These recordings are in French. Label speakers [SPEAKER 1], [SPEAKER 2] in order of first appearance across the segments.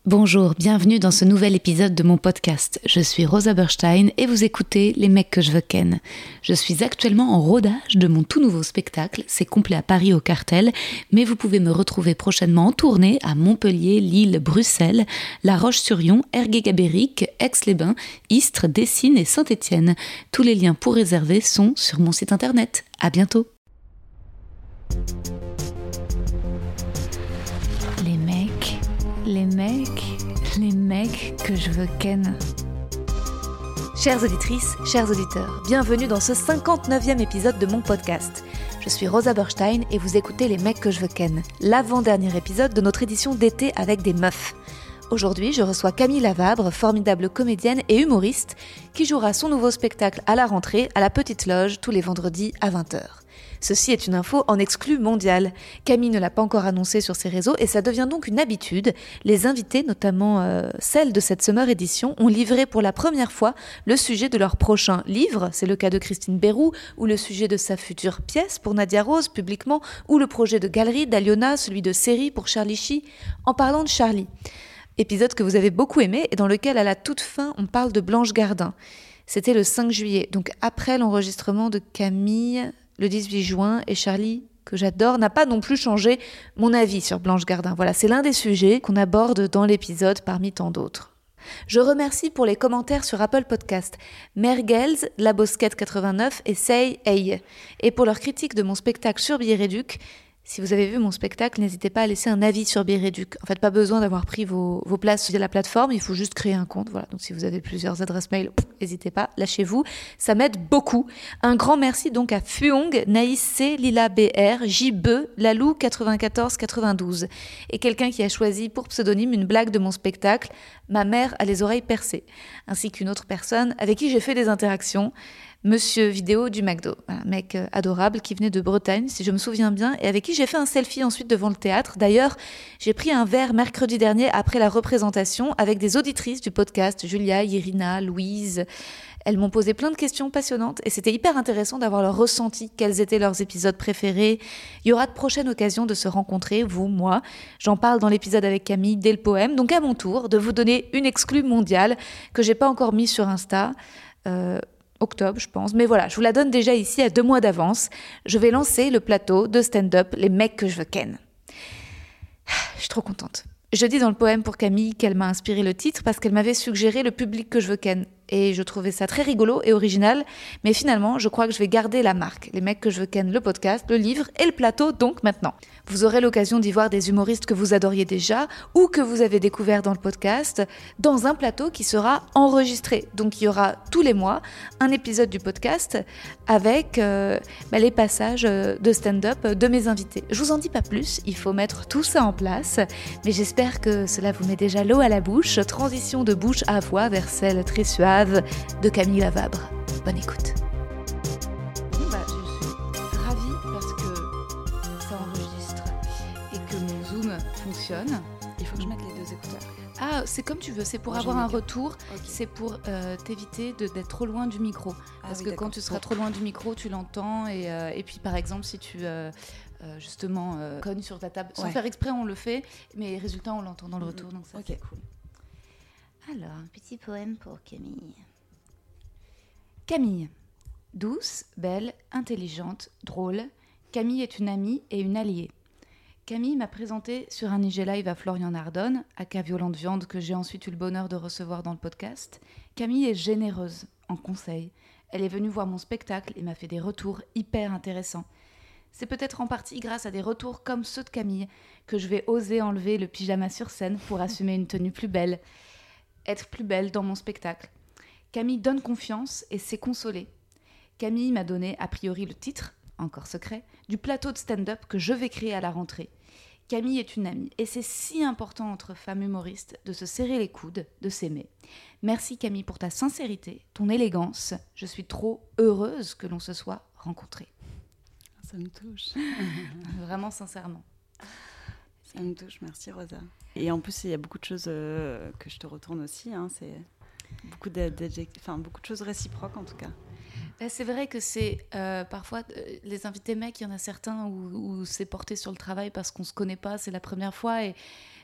[SPEAKER 1] Bonjour, bienvenue dans ce nouvel épisode de mon podcast. Je suis Rosa Berstein et vous écoutez Les mecs que je veux ken. Je suis actuellement en rodage de mon tout nouveau spectacle, c'est complet à Paris au Cartel, mais vous pouvez me retrouver prochainement en tournée à Montpellier, Lille, Bruxelles, La Roche-sur-Yon, Ergué-Gabéric, Aix-les-Bains, Istres, Dessines et Saint-Étienne. Tous les liens pour réserver sont sur mon site internet. À bientôt. Les mecs que je veux ken. Chères auditrices, chers auditeurs, bienvenue dans ce 59e épisode de mon podcast. Je suis Rosa Berstein et vous écoutez Les mecs que je veux ken, l'avant-dernier épisode de notre édition d'été avec des meufs. Aujourd'hui, je reçois Camille Lavabre, formidable comédienne et humoriste, qui jouera son nouveau spectacle à la rentrée à la Petite Loge tous les vendredis à 20h. Ceci est une info en exclu mondial. Camille ne l'a pas encore annoncé sur ses réseaux et ça devient donc une habitude. Les invités, notamment celles de cette Summer Edition, ont livré pour la première fois le sujet de leur prochain livre. C'est le cas de Christine Bérou, ou le sujet de sa future pièce pour Nadia Rose, publiquement, ou le projet de galerie d'Aliona, celui de série pour Charlie Chi. En parlant de Charlie, épisode que vous avez beaucoup aimé et dans lequel à la toute fin on parle de Blanche Gardin. C'était le 5 juillet, donc après l'enregistrement de Camille le 18 juin, et Charlie, que j'adore, n'a pas non plus changé mon avis sur Blanche Gardin. Voilà, c'est l'un des sujets qu'on aborde dans l'épisode parmi tant d'autres. Je remercie pour les commentaires sur Apple Podcast, Mergels, La Bosquette 89 et Say Hey, et pour leur critique de mon spectacle sur Biéréduc. Si vous avez vu mon spectacle, n'hésitez pas à laisser un avis sur Biéréduc. En fait, pas besoin d'avoir pris vos places via la plateforme, il faut juste créer un compte. Voilà. Donc si vous avez plusieurs adresses mail, n'hésitez pas, lâchez-vous. Ça m'aide beaucoup. Un grand merci donc à Fuong, Naïs C, Lila BR, JBE, Lalou 9492. Et quelqu'un qui a choisi pour pseudonyme une blague de mon spectacle, Ma mère a les oreilles percées. Ainsi qu'une autre personne avec qui j'ai fait des interactions. Monsieur Vidéo du McDo, un mec adorable qui venait de Bretagne, si je me souviens bien, et avec qui j'ai fait un selfie ensuite devant le théâtre. D'ailleurs, j'ai pris un verre mercredi dernier après la représentation avec des auditrices du podcast, Julia, Irina, Louise. Elles m'ont posé plein de questions passionnantes et c'était hyper intéressant d'avoir leur ressenti, quels étaient leurs épisodes préférés. Il y aura de prochaines occasions de se rencontrer, vous, moi. J'en parle dans l'épisode avec Camille dès le poème, donc à mon tour de vous donner une exclue mondiale que j'ai pas encore mise sur Insta. Octobre, je pense. Mais voilà, je vous la donne déjà ici à 2 mois d'avance. Je vais lancer le plateau de stand-up Les mecs que je veux ken. Je suis trop contente. Je dis dans le poème pour Camille qu'elle m'a inspiré le titre parce qu'elle m'avait suggéré le public que je veux ken. Et je trouvais ça très rigolo et original. Mais finalement, je crois que je vais garder la marque. Les mecs que je veux ken, le podcast, le livre et le plateau, donc maintenant. Vous aurez l'occasion d'y voir des humoristes que vous adoriez déjà ou que vous avez découvert dans le podcast, dans un plateau qui sera enregistré. Donc il y aura tous les mois un épisode du podcast avec les passages de stand-up de mes invités. Je vous en dis pas plus, il faut mettre tout ça en place. Mais j'espère que cela vous met déjà l'eau à la bouche. Transition de bouche à voix vers celle très suave de Camille Lavabre. Bonne écoute. Je suis ravie parce que ça enregistre et que mon Zoom fonctionne.
[SPEAKER 2] Il faut que je mette les 2 écouteurs.
[SPEAKER 1] Ah, c'est comme tu veux, c'est pour avoir un retour, okay. C'est pour t'éviter d'être trop loin du micro. Parce que quand tu seras trop loin du micro, tu l'entends et puis par exemple si tu justement cognes sur ta table, sans faire exprès on le fait, mais résultat on l'entend dans le retour, donc ça c'est cool. Alors, un petit poème pour Camille. Camille. Douce, belle, intelligente, drôle, Camille est une amie et une alliée. Camille m'a présenté sur un IG Live à Florian-Ardonne, aka Violente Viande, que j'ai ensuite eu le bonheur de recevoir dans le podcast. Camille est généreuse en conseils. Elle est venue voir mon spectacle et m'a fait des retours hyper intéressants. C'est peut-être en partie grâce à des retours comme ceux de Camille que je vais oser enlever le pyjama sur scène pour assumer une tenue plus belle. Être plus belle dans mon spectacle. Camille donne confiance et sait consoler. Camille m'a donné a priori le titre, encore secret, du plateau de stand-up que je vais créer à la rentrée. Camille est une amie et c'est si important entre femmes humoristes de se serrer les coudes, de s'aimer. Merci Camille pour ta sincérité, ton élégance. Je suis trop heureuse que l'on se soit rencontrés.
[SPEAKER 2] Ça me touche.
[SPEAKER 1] Vraiment sincèrement.
[SPEAKER 2] Ça me touche, merci Rosa. Et en plus, il y a beaucoup de choses que je te retourne aussi. C'est beaucoup beaucoup de choses réciproques en tout cas.
[SPEAKER 1] C'est vrai que c'est parfois les invités mecs, il y en a certains où c'est porté sur le travail parce qu'on se connaît pas, c'est la première fois et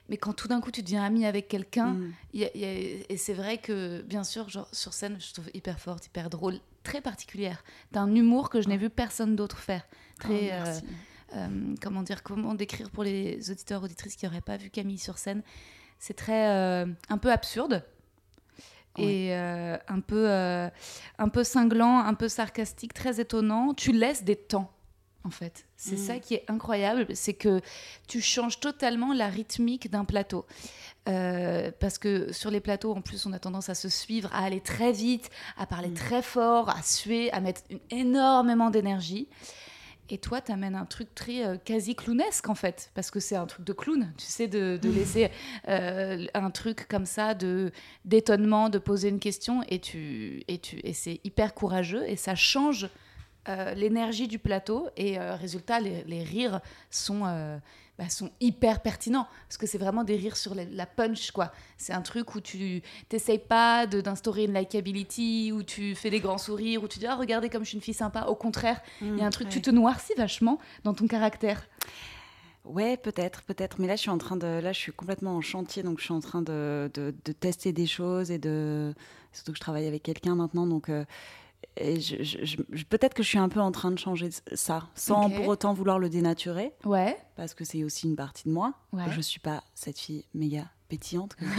[SPEAKER 1] mais quand tout d'un coup tu deviens ami avec quelqu'un, et c'est vrai que, bien sûr, genre, sur scène, je trouve hyper forte, hyper drôle, très particulière. T'as un humour que je n'ai vu personne d'autre faire. Très, comment décrire pour les auditeurs, auditrices qui n'auraient pas vu Camille sur scène. C'est très, un peu absurde. Et un peu cinglant, un peu sarcastique, très étonnant. Tu laisses des temps, en fait. C'est ça qui est incroyable, c'est que tu changes totalement la rythmique d'un plateau. Parce que sur les plateaux, en plus, on a tendance à se suivre, à aller très vite, à parler très fort, à suer, à mettre énormément d'énergie. Et toi, tu amènes un truc très quasi clownesque, en fait, parce que c'est un truc de clown, tu sais, de laisser un truc comme ça, d'étonnement, de poser une question, et c'est hyper courageux, et ça change l'énergie du plateau, et résultat, les rires sont hyper pertinents, parce que c'est vraiment des rires sur la punch, quoi. C'est un truc où tu t'essayes pas d'instaurer une likability, où tu fais des grands sourires, où tu dis « Ah, regardez comme je suis une fille sympa ». Au contraire, il y a un truc, tu te noircis vachement dans ton caractère.
[SPEAKER 2] Ouais, peut-être. Mais là, je suis complètement en chantier, donc je suis en train de tester des choses, surtout que je travaille avec quelqu'un maintenant, donc... Et peut-être que je suis un peu en train de changer ça, sans pour autant vouloir le dénaturer, parce que c'est aussi une partie de moi. Je suis pas cette fille méga pétillante que je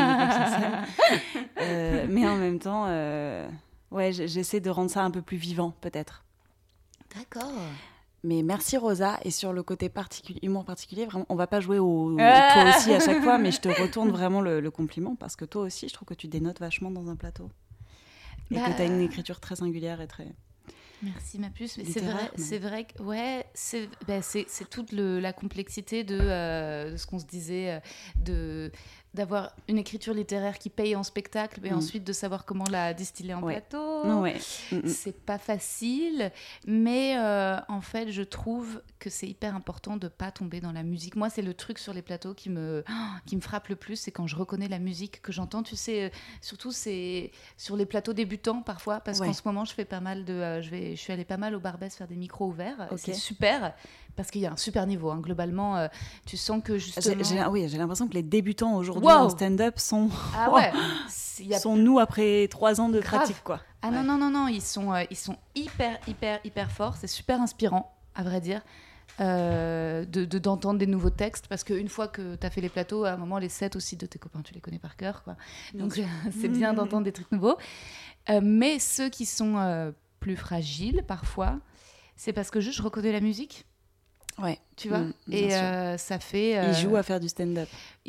[SPEAKER 2] disais, mais en même temps, j'essaie de rendre ça un peu plus vivant, peut-être.
[SPEAKER 1] D'accord.
[SPEAKER 2] Mais merci Rosa, et sur le côté humour particulier, vraiment, on va pas jouer au toi aussi à chaque fois, mais je te retourne vraiment le compliment, parce que toi aussi, je trouve que tu dénotes vachement dans un plateau. Et que tu as une écriture très singulière et très...
[SPEAKER 1] Merci ma puce, mais c'est vrai que c'est toute la complexité de ce qu'on se disait, d'avoir une écriture littéraire qui paye en spectacle, mais ensuite de savoir comment la distiller en plateau. C'est pas facile, mais en fait, je trouve que c'est hyper important de pas tomber dans la musique. Moi, c'est le truc sur les plateaux qui me frappe le plus, c'est quand je reconnais la musique que j'entends. Tu sais, surtout c'est sur les plateaux débutants parfois, parce qu'en ce moment, je fais pas mal je suis allée pas mal au Barbès faire des micros ouverts. C'est super. Parce qu'il y a un super niveau, hein. Globalement, tu sens que justement...
[SPEAKER 2] J'ai l'impression que les débutants aujourd'hui en stand-up sont... sont nous après 3 ans de pratique, quoi.
[SPEAKER 1] Non, ils sont hyper fort. C'est super inspirant, à vrai dire, d'entendre des nouveaux textes, parce qu'une fois que tu as fait les plateaux, à un moment, les sets aussi de tes copains, tu les connais par cœur, quoi. Donc, c'est bien d'entendre des trucs nouveaux. Mais ceux qui sont plus fragiles, parfois, c'est parce que juste je reconnais la musique.
[SPEAKER 2] Ouais,
[SPEAKER 1] tu vois, et ça fait.
[SPEAKER 2] Ils jouent à faire du stand-up.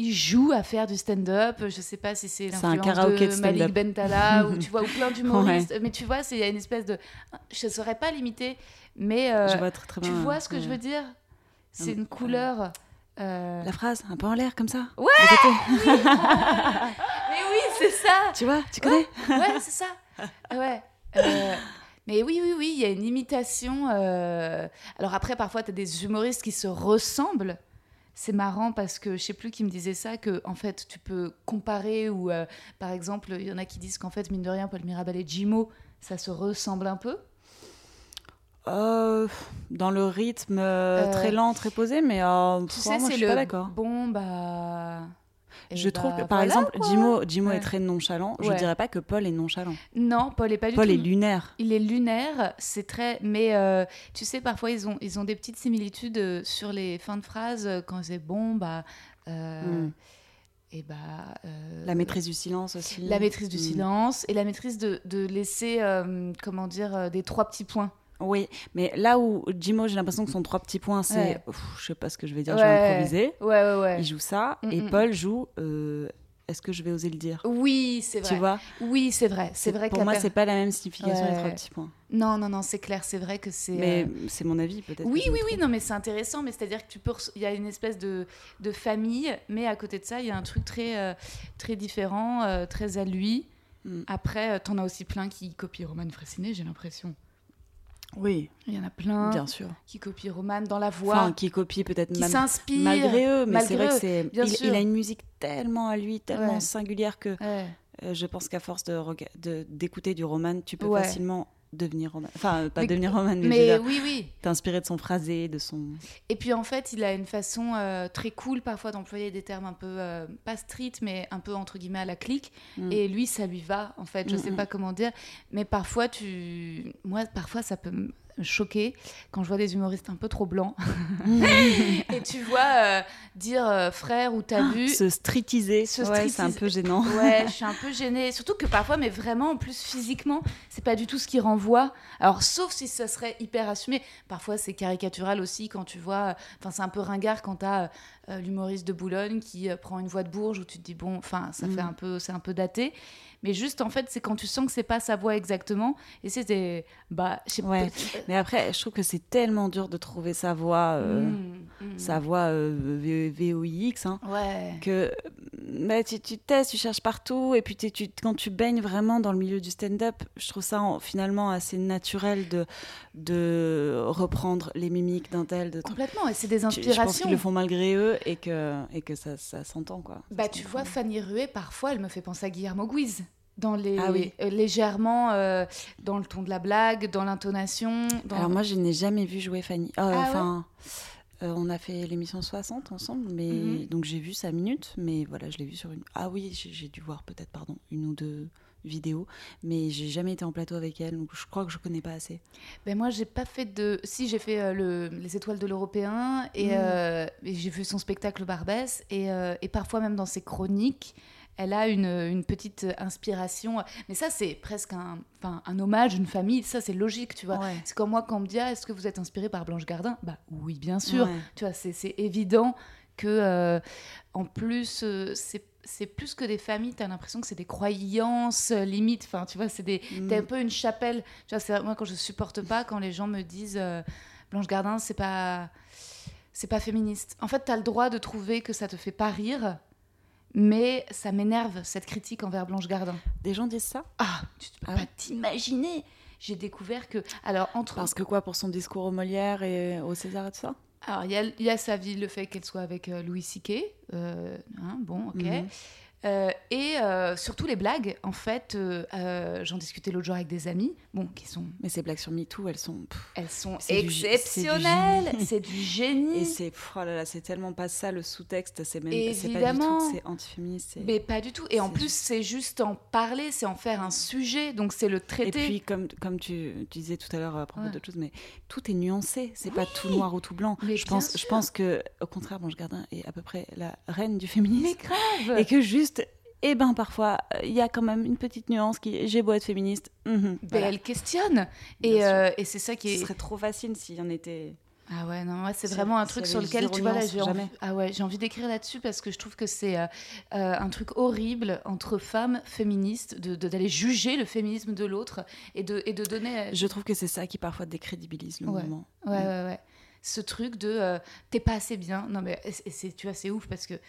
[SPEAKER 1] Je sais pas si c'est l'influence de Malik Bentala ou tu vois, ou plein d'humoristes. Mais tu vois, il y a une espèce de. Je saurais pas l'imiter, mais
[SPEAKER 2] je vois très, très bien,
[SPEAKER 1] tu vois ce que je veux dire. C'est une couleur.
[SPEAKER 2] La phrase, un peu en l'air comme ça.
[SPEAKER 1] Ouais. Mais oui, c'est ça.
[SPEAKER 2] Tu vois, tu connais.
[SPEAKER 1] Ouais, c'est ça. Ouais. Mais oui, il y a une imitation. Alors après, parfois, tu as des humoristes qui se ressemblent. C'est marrant parce que je sais plus qui me disait ça, que en fait, tu peux comparer ou, par exemple, il y en a qui disent qu'en fait, mine de rien, Paul Mirabel et Jimo, ça se ressemble un peu.
[SPEAKER 2] Dans le rythme très lent, très posé, mais moi, je suis pas d'accord. Je trouve que, par exemple, Jimo est très nonchalant. Je dirais pas que Paul est nonchalant.
[SPEAKER 1] Non, Paul est pas du tout.
[SPEAKER 2] Paul est lunaire.
[SPEAKER 1] Il est lunaire, c'est très... Mais tu sais, parfois, ils ont des petites similitudes sur les fins de phrases, quand c'est
[SPEAKER 2] la maîtrise du silence aussi.
[SPEAKER 1] La maîtrise du silence et la maîtrise de laisser, des 3 petits points.
[SPEAKER 2] Oui, mais là où Jimo, j'ai l'impression que son 3 petits points, c'est... je sais pas ce que je vais dire, je vais improviser.
[SPEAKER 1] Ouais.
[SPEAKER 2] Il joue ça, et Paul joue... est-ce que je vais oser le dire ?
[SPEAKER 1] Oui, c'est vrai.
[SPEAKER 2] Tu vois ?
[SPEAKER 1] Oui, c'est vrai.
[SPEAKER 2] Pour moi, c'est pas la même signification, les 3 petits points.
[SPEAKER 1] Non, c'est clair, c'est vrai que c'est...
[SPEAKER 2] Mais c'est mon avis, peut-être.
[SPEAKER 1] Oui, non, mais c'est intéressant, mais c'est-à-dire que il y a une espèce de famille, mais à côté de ça, il y a un truc très, très différent, très à lui. Après, t'en as aussi plein qui copient Roman Frécinet, j'ai l'impression.
[SPEAKER 2] Oui.
[SPEAKER 1] Il y en a plein,
[SPEAKER 2] bien sûr,
[SPEAKER 1] qui copient Roman dans la voix.
[SPEAKER 2] Enfin, qui copient peut-être
[SPEAKER 1] qui s'inspirent.
[SPEAKER 2] Malgré eux, mais c'est vrai que
[SPEAKER 1] il
[SPEAKER 2] a une musique tellement à lui, tellement singulière que je pense qu'à force d'écouter du Roman, tu peux facilement devenir romane. Enfin, pas devenir romane,
[SPEAKER 1] mais oui.
[SPEAKER 2] T'es inspiré de son phrasé, de son...
[SPEAKER 1] Et puis en fait, il a une façon très cool parfois d'employer des termes un peu, pas street, mais un peu entre guillemets à la clique. Et lui, ça lui va, en fait. Je sais pas comment dire. Mais parfois, parfois, ça peut me choquer quand je vois des humoristes un peu trop blancs. Et tu vois dire frère ou t'as vu...
[SPEAKER 2] Se streetiser, c'est un peu gênant.
[SPEAKER 1] Ouais, je suis un peu gênée. Surtout que parfois, mais vraiment, en plus, physiquement, c'est pas du tout ce qui renvoie. Alors, sauf si ça serait hyper assumé. Parfois, c'est caricatural aussi quand tu vois... Enfin, c'est un peu ringard quand t'as l'humoriste de Boulogne qui prend une voix de Bourges où tu te dis, bon, enfin, ça fait un peu... C'est un peu daté. Mais juste, en fait, c'est quand tu sens que c'est pas sa voix exactement. Et c'était... Bah, je sais pas...
[SPEAKER 2] Mais après, je trouve que c'est tellement dur de trouver sa voix... sa voix VOIX, hein, que tu testes, tu cherches partout, et puis quand tu baignes vraiment dans le milieu du stand-up, je trouve ça finalement assez naturel de reprendre les mimiques d'un tel.
[SPEAKER 1] Complètement, et c'est des inspirations.
[SPEAKER 2] Je pense qu'ils le font malgré eux, et que ça s'entend, quoi.
[SPEAKER 1] Bah, tu vois, Fanny Ruet, parfois, elle me fait penser à Guillermo Guise. Dans légèrement dans le ton de la blague, dans l'intonation.
[SPEAKER 2] Alors moi, je n'ai jamais vu jouer Fanny. On a fait l'émission 60 ensemble, mais donc j'ai vu 5 minutes, mais voilà, je l'ai vu sur une... Ah oui, j'ai dû voir peut-être, une ou deux vidéos, mais j'ai jamais été en plateau avec elle, donc je crois que je connais pas assez.
[SPEAKER 1] Ben moi, j'ai pas fait de... Si, j'ai fait les étoiles de l'Européen, et j'ai vu son spectacle Barbès, et parfois même dans ses chroniques, elle a une petite inspiration. Mais ça, c'est presque un hommage, une famille. Ça, c'est logique, tu vois. Ouais. C'est comme moi, quand on me dit « Est-ce que vous êtes inspiré par Blanche Gardin ?» Bah oui, bien sûr. Ouais. Tu vois, c'est évident que, en plus, c'est plus que des familles. T'as l'impression que c'est des croyances, limite. Enfin, tu vois, t'es un peu une chapelle. Tu vois, moi, quand je supporte pas, quand les gens me disent Blanche Gardin, c'est pas féministe. En fait, t'as le droit de trouver que ça te fait pas rire. Mais ça m'énerve, cette critique envers Blanche Gardin.
[SPEAKER 2] Des gens disent ça ?
[SPEAKER 1] Ah, tu peux pas t'imaginer. J'ai découvert que... Alors,
[SPEAKER 2] Parce que quoi, pour son discours au Molière et au César et tout ça ?
[SPEAKER 1] Alors, il y a sa vie, le fait qu'elle soit avec Louis C.K. Bon, ok. Et surtout les blagues, en fait, j'en discutais l'autre jour avec des amis, qui sont...
[SPEAKER 2] Mais ces blagues sur MeToo, elles sont
[SPEAKER 1] exceptionnelles, c'est du génie.
[SPEAKER 2] Et c'est tellement pas ça le sous-texte, c'est pas du tout que c'est antiféministe.
[SPEAKER 1] Mais pas du tout, et en plus c'est juste en parler, c'est en faire un sujet, donc c'est le traiter.
[SPEAKER 2] Et puis comme tu disais tout à l'heure à propos d'autre chose, mais tout est nuancé, c'est pas tout noir ou tout blanc. Je pense que au contraire, Blanche Gardin est à peu près la reine du féminisme.
[SPEAKER 1] Mais grave.
[SPEAKER 2] Et que juste... parfois, il y a quand même une petite nuance qui... J'ai beau être féministe.
[SPEAKER 1] Voilà. Elle questionne. Et c'est ça qui est...
[SPEAKER 2] Ce serait trop facile s'il y en était...
[SPEAKER 1] Ah ouais, non, c'est vraiment un truc sur lequel, tu vois, là, j'ai envie d'écrire là-dessus parce que je trouve que c'est un truc horrible entre femmes féministes, d'aller juger le féminisme de l'autre et de donner...
[SPEAKER 2] Je trouve que c'est ça qui parfois décrédibilise le mouvement.
[SPEAKER 1] Ouais. Ce truc de t'es pas assez bien. Non, mais tu vois, c'est ouf parce que...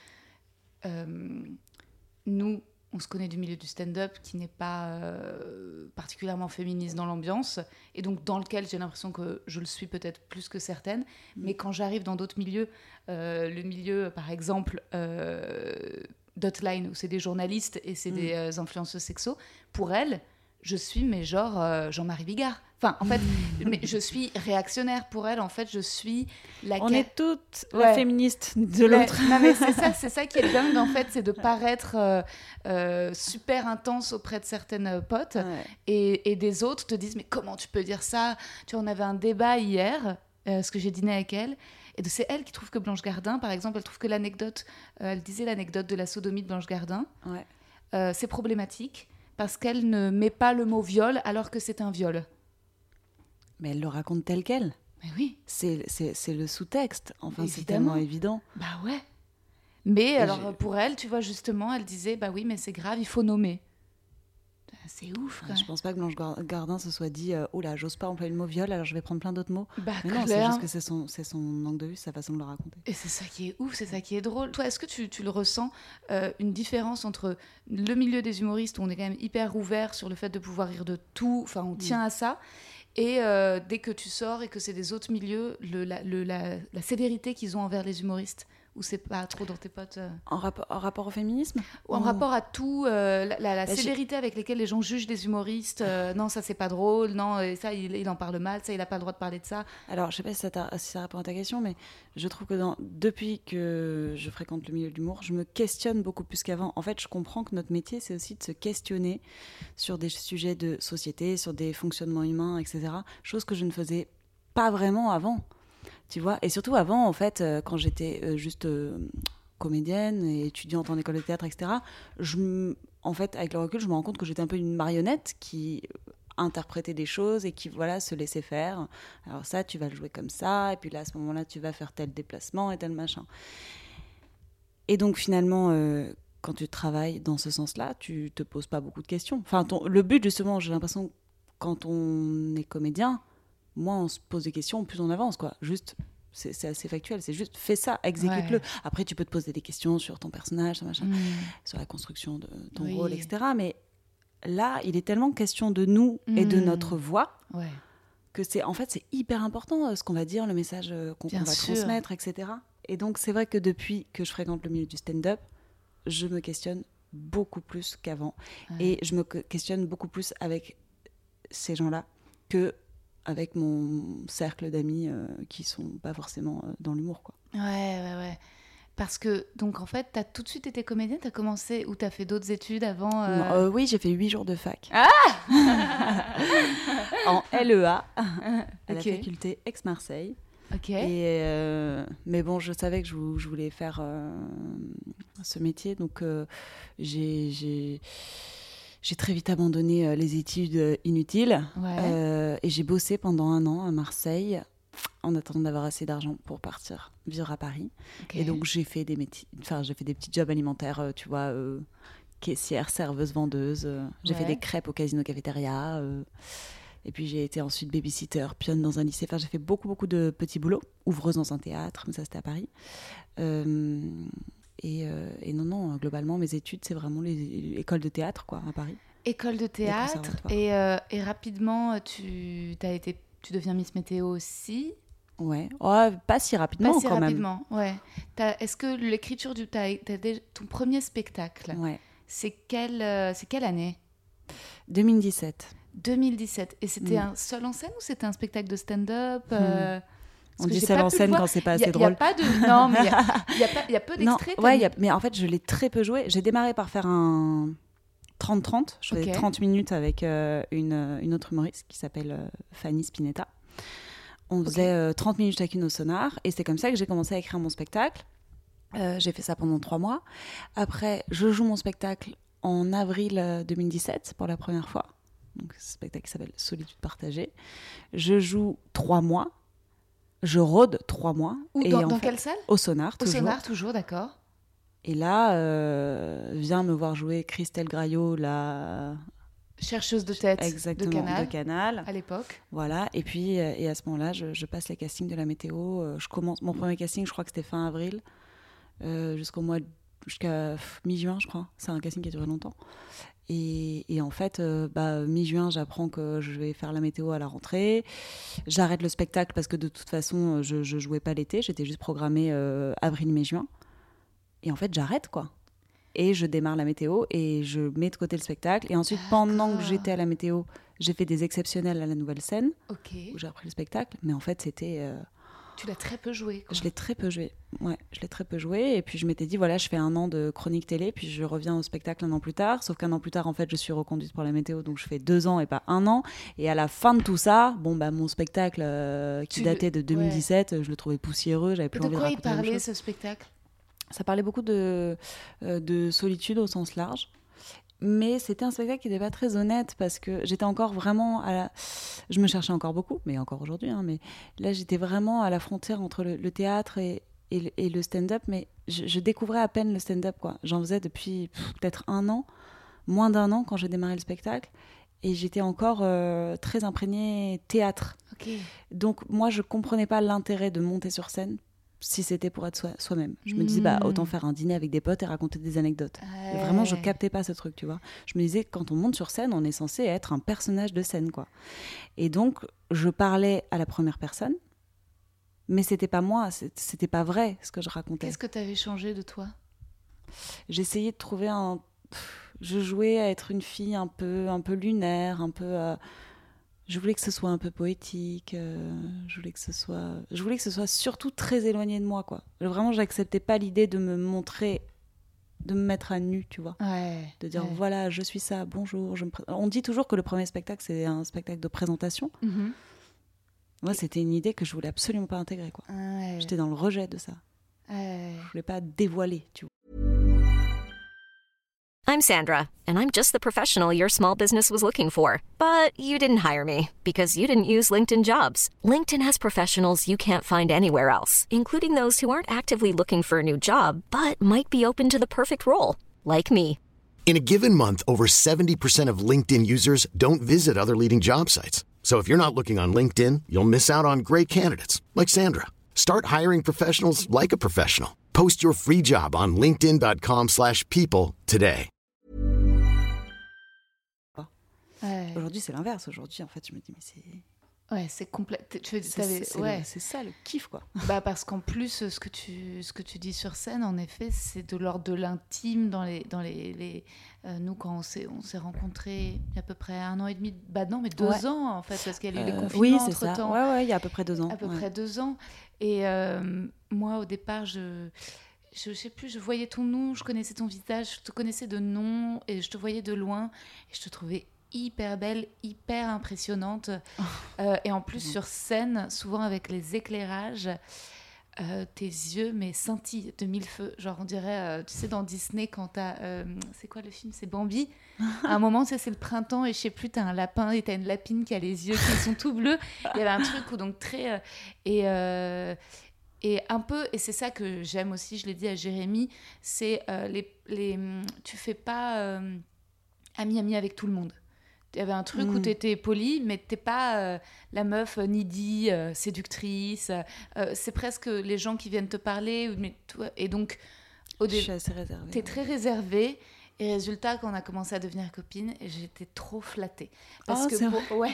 [SPEAKER 1] Nous, on se connaît du milieu du stand-up qui n'est pas particulièrement féministe dans l'ambiance et donc dans lequel j'ai l'impression que je le suis peut-être plus que certaines. Mais quand j'arrive dans d'autres milieux, le milieu, par exemple, d'Hotline, où c'est des journalistes et c'est des influenceuses sexos, pour elles, je suis, mais genre Jean-Marie Bigard. Enfin, en fait, mais je suis réactionnaire pour elle. En fait, je suis
[SPEAKER 2] On est toutes la féministe de l'autre.
[SPEAKER 1] Non, mais c'est ça qui est dingue, en fait, c'est de paraître super intense auprès de certaines potes et des autres te disent « Mais comment tu peux dire ça ?» Tu vois, on avait un débat hier, parce que j'ai dîné avec elle, et c'est elle qui trouve que Blanche Gardin, par exemple, elle trouve que l'anecdote, elle disait l'anecdote de la sodomie de Blanche Gardin, c'est problématique parce qu'elle ne met pas le mot viol alors que c'est un viol.
[SPEAKER 2] Mais elle le raconte tel quel.
[SPEAKER 1] Mais oui.
[SPEAKER 2] C'est le sous-texte. Enfin, évidemment. C'est tellement évident.
[SPEAKER 1] Bah ouais. Mais alors, pour elle, tu vois, justement, elle disait, bah oui, mais c'est grave, il faut nommer. C'est ouf, quoi.
[SPEAKER 2] Je pense pas que Blanche Gardin se soit dit « Oh là, j'ose pas employer le mot viol, alors je vais prendre plein d'autres mots. » Mais non, c'est juste que c'est son angle de vue, sa façon de le raconter.
[SPEAKER 1] Et c'est ça qui est ouf, c'est ça qui est drôle. Toi, est-ce que tu le ressens, une différence entre le milieu des humoristes, où on est quand même hyper ouvert sur le fait de pouvoir rire de tout, enfin, on tient à ça, et dès que tu sors et que c'est des autres milieux, la sévérité qu'ils ont envers les humoristes, Ou c'est pas trop dans tes potes
[SPEAKER 2] En rapport au féminisme?
[SPEAKER 1] Ou en rapport à tout, la sévérité avec laquelle les gens jugent des humoristes. Non, ça c'est pas drôle. Non, ça il en parle mal. Ça il a pas le droit de parler de ça.
[SPEAKER 2] Alors, je sais pas si ça répond à ta question, mais je trouve que depuis que je fréquente le milieu de l'humour, je me questionne beaucoup plus qu'avant. En fait, je comprends que notre métier, c'est aussi de se questionner sur des sujets de société, sur des fonctionnements humains, etc. Chose que je ne faisais pas vraiment avant. Tu vois, et surtout avant, en fait, quand j'étais juste comédienne et étudiante en école de théâtre, etc., en fait, avec le recul, je me rends compte que j'étais un peu une marionnette qui interprétait des choses et qui, voilà, se laissait faire. Alors ça, tu vas le jouer comme ça, et puis là, à ce moment-là, tu vas faire tel déplacement et tel machin. Et donc, finalement, quand tu travailles dans ce sens-là, tu te poses pas beaucoup de questions. Enfin, le but, justement, j'ai l'impression, quand on est comédien, moins on se pose des questions, plus on avance, quoi. Juste, c'est assez factuel, c'est juste, fais ça, exécute-le. Après, tu peux te poser des questions sur ton personnage, sur la construction de ton rôle, etc. Mais là, il est tellement question de nous et de notre voix que c'est hyper important ce qu'on va dire, le message qu'on va transmettre, etc. Et donc, c'est vrai que depuis que je fréquente le milieu du stand-up, je me questionne beaucoup plus qu'avant. Et je me questionne beaucoup plus avec ces gens-là que avec mon cercle d'amis qui sont pas forcément dans l'humour, quoi.
[SPEAKER 1] Ouais. Parce que, donc en fait, t'as tout de suite été comédienne, t'as commencé, ou t'as fait d'autres études avant
[SPEAKER 2] Non, oui, j'ai fait 8 jours de fac.
[SPEAKER 1] Ah
[SPEAKER 2] en LEA, à la faculté Aix-Marseille.
[SPEAKER 1] Ok.
[SPEAKER 2] Mais bon, je savais que je voulais faire ce métier, donc j'ai très vite abandonné les études inutiles et j'ai bossé pendant 1 an à Marseille en attendant d'avoir assez d'argent pour partir vivre à Paris. Et donc j'ai fait des petits jobs alimentaires, tu vois, caissière, serveuse, vendeuse. J'ai fait des crêpes au Casino Cafétéria. Et puis j'ai été ensuite babysitter, pionne dans un lycée. Enfin, j'ai fait beaucoup de petits boulots, ouvreuse dans un théâtre, mais ça c'était à Paris. Et non, globalement, mes études, c'est vraiment les écoles de théâtre, quoi, à Paris.
[SPEAKER 1] École de théâtre, et rapidement, tu deviens Miss Météo aussi.
[SPEAKER 2] Ouais, pas si rapidement quand même.
[SPEAKER 1] Ouais. Est-ce que l'écriture ton premier spectacle, c'est quelle année?
[SPEAKER 2] 2017.
[SPEAKER 1] 2017. Et c'était un seul en scène ou c'était un spectacle de stand-up
[SPEAKER 2] On dit seul en scène quand c'est pas assez drôle.
[SPEAKER 1] Il n'y a pas de... Non, mais il y a peu d'extraits.
[SPEAKER 2] Mais en fait, je l'ai très peu joué. J'ai démarré par faire un 30-30. Je faisais 30 minutes avec une autre humoriste qui s'appelle Fanny Spinetta. On faisait 30 minutes chacune au Sonar. Et c'est comme ça que j'ai commencé à écrire mon spectacle. J'ai fait ça pendant 3 mois. Après, je joue mon spectacle en avril 2017 pour la première fois. Donc, c'est un spectacle qui s'appelle Solitude partagée. Je joue 3 mois. Je rôde 3 mois.
[SPEAKER 1] Dans quelle salle?
[SPEAKER 2] Au Sonar, toujours.
[SPEAKER 1] Au Sonar, toujours, d'accord.
[SPEAKER 2] Et là, vient me voir jouer Christelle Graillot, la
[SPEAKER 1] chercheuse de tête
[SPEAKER 2] de Canal.
[SPEAKER 1] À l'époque.
[SPEAKER 2] Voilà. Et puis, et à ce moment-là, je passe les castings de la météo. Je commence mon premier casting, je crois que c'était fin avril, jusqu'à mi-juin, je crois. C'est un casting qui a duré longtemps. Et en fait, mi-juin, j'apprends que je vais faire la météo à la rentrée. J'arrête le spectacle parce que de toute façon, je jouais pas l'été. J'étais juste programmée avril, mai, juin. Et en fait, j'arrête, quoi. Et je démarre la météo et je mets de côté le spectacle. Et ensuite, pendant que j'étais à la météo, j'ai fait des exceptionnels à la Nouvelle Scène, où j'ai repris le spectacle. Mais en fait, c'était...
[SPEAKER 1] Tu l'as très peu joué, quoi.
[SPEAKER 2] Je l'ai très peu joué. Ouais, je l'ai très peu joué. Et puis, je m'étais dit, voilà, je fais 1 an de chronique télé, puis je reviens au spectacle 1 an plus tard. Sauf qu'1 an plus tard, en fait, je suis reconduite pour la météo, donc je fais 2 ans et pas 1 an. Et à la fin de tout ça, mon spectacle qui datait de 2017, je le trouvais poussiéreux. J'avais plus envie de raconter.
[SPEAKER 1] De quoi il parlait, ce spectacle?
[SPEAKER 2] Ça parlait beaucoup de solitude au sens large. Mais c'était un spectacle qui n'était pas très honnête parce que j'étais encore vraiment je me cherchais encore beaucoup, mais encore aujourd'hui. Mais là, j'étais vraiment à la frontière entre le théâtre et le stand-up. Mais je découvrais à peine le stand-up, quoi. J'en faisais depuis peut-être 1 an, moins d'1 an quand j'ai démarré le spectacle. Et j'étais encore très imprégnée théâtre. Donc moi, je ne comprenais pas l'intérêt de monter sur scène si c'était pour être soi-même. Je me disais, autant faire un dîner avec des potes et raconter des anecdotes. Vraiment, je captais pas ce truc, tu vois. Je me disais, quand on monte sur scène, on est censé être un personnage de scène, quoi. Et donc, je parlais à la première personne. Mais c'était pas moi, c'était pas vrai ce que je racontais.
[SPEAKER 1] Qu'est-ce que tu avais changé de toi ?
[SPEAKER 2] J'essayais de trouver je jouais à être une fille un peu lunaire, je voulais que ce soit un peu poétique, je voulais que ce soit surtout très éloigné de moi, quoi. Vraiment, j'acceptais pas l'idée de me montrer, de me mettre à nu, tu vois. De dire voilà, je suis ça, bonjour. On dit toujours que le premier spectacle, c'est un spectacle de présentation.
[SPEAKER 1] Mm-hmm.
[SPEAKER 2] Moi, c'était une idée que je voulais absolument pas intégrer, quoi. J'étais dans le rejet de ça. Je voulais pas dévoiler, tu vois.
[SPEAKER 3] I'm Sandra, and I'm just the professional your small business was looking for. But you didn't hire me because you didn't use LinkedIn Jobs. LinkedIn has professionals you can't find anywhere else, including those who aren't actively looking for a new job, but might be open to the perfect role, like me.
[SPEAKER 4] In a given month, over 70% of LinkedIn users don't visit other leading job sites. So if you're not looking on LinkedIn, you'll miss out on great candidates like Sandra. Start hiring professionals like a professional. Post your free job on linkedin.com/people today.
[SPEAKER 2] Aujourd'hui, c'est l'inverse. Aujourd'hui, en fait, je me dis, mais c'est...
[SPEAKER 1] Ouais, c'est complet.
[SPEAKER 2] C'est ça le kiff, quoi.
[SPEAKER 1] Parce qu'en plus, ce que tu dis sur scène, en effet, c'est de l'ordre de l'intime. Nous, quand on s'est rencontrés il y a à peu près 1 an et demi, 2 ans, en fait, parce qu'il y a eu les confinements
[SPEAKER 2] oui, c'est
[SPEAKER 1] entre-temps.
[SPEAKER 2] Ça. Ouais, il y a à peu près 2 ans.
[SPEAKER 1] À peu près 2 ans. Et moi, au départ, je sais plus, je voyais ton nom, je connaissais ton visage, je te connaissais de nom, et je te voyais de loin, et je te trouvais hyper belle, hyper impressionnante. Et en plus, sur scène, souvent avec les éclairages, tes yeux, mais scintillent de 1000 feux. Genre, on dirait, tu sais, dans Disney, quand t'as... c'est quoi le film ? C'est Bambi. À un moment, c'est le printemps, et je sais plus, t'as un lapin, et t'as une lapine qui a les yeux qui sont tout bleus. Il y avait un truc où, donc, très... et un peu, et c'est ça que j'aime aussi, je l'ai dit à Jérémy, c'est tu fais pas ami avec tout le monde. Il y avait un truc où tu étais polie, mais tu n'es pas la meuf needy, séductrice. C'est presque les gens qui viennent te parler. Et donc,
[SPEAKER 2] je suis assez réservée.
[SPEAKER 1] Tu es très réservée. Et résultat, quand on a commencé à devenir copines, j'étais trop flattée. Parce que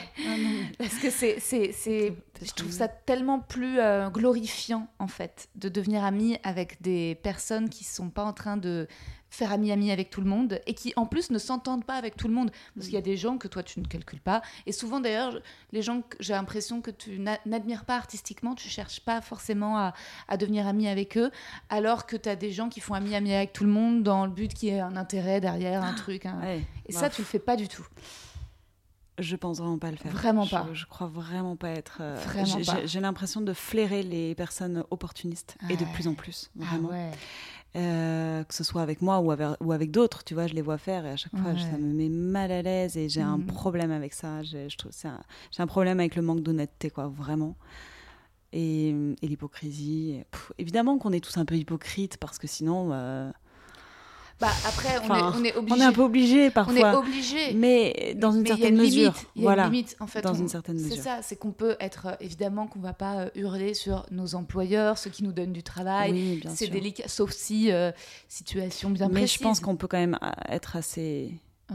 [SPEAKER 1] je trouve ça tellement plus glorifiant, en fait, de devenir amie avec des personnes qui ne sont pas en train de faire ami avec tout le monde et qui, en plus, ne s'entendent pas avec tout le monde. Parce qu'il y a des gens que toi, tu ne calcules pas. Et souvent, d'ailleurs, les gens que j'ai l'impression que tu n'admires pas artistiquement, tu ne cherches pas forcément à devenir ami avec eux, alors que tu as des gens qui font ami avec tout le monde dans le but qu'il y ait un intérêt derrière, un truc. Et ça, tu ne le fais pas du tout.
[SPEAKER 2] Je pense vraiment pas le faire.
[SPEAKER 1] Vraiment pas.
[SPEAKER 2] Je crois vraiment pas être...
[SPEAKER 1] Vraiment pas.
[SPEAKER 2] J'ai l'impression de flairer les personnes opportunistes. Et de plus en plus, vraiment. Que ce soit avec moi ou avec d'autres, tu vois, je les vois faire et à chaque fois ça me met mal à l'aise et j'ai un problème avec ça. J'ai un problème avec le manque d'honnêteté, quoi, vraiment. Et l'hypocrisie. Évidemment qu'on est tous un peu hypocrites parce que sinon...
[SPEAKER 1] après, on est obligé.
[SPEAKER 2] On est un peu obligé parfois.
[SPEAKER 1] On est obligé.
[SPEAKER 2] Mais dans une certaine mesure.
[SPEAKER 1] Il y a une limite, en fait.
[SPEAKER 2] Dans une certaine mesure.
[SPEAKER 1] C'est ça, c'est qu'on peut être... évidemment qu'on ne va pas hurler sur nos employeurs, ceux qui nous donnent du travail.
[SPEAKER 2] Oui, bien sûr.
[SPEAKER 1] C'est délicat, sauf si situation bien précise.
[SPEAKER 2] Mais je pense qu'on peut quand même être assez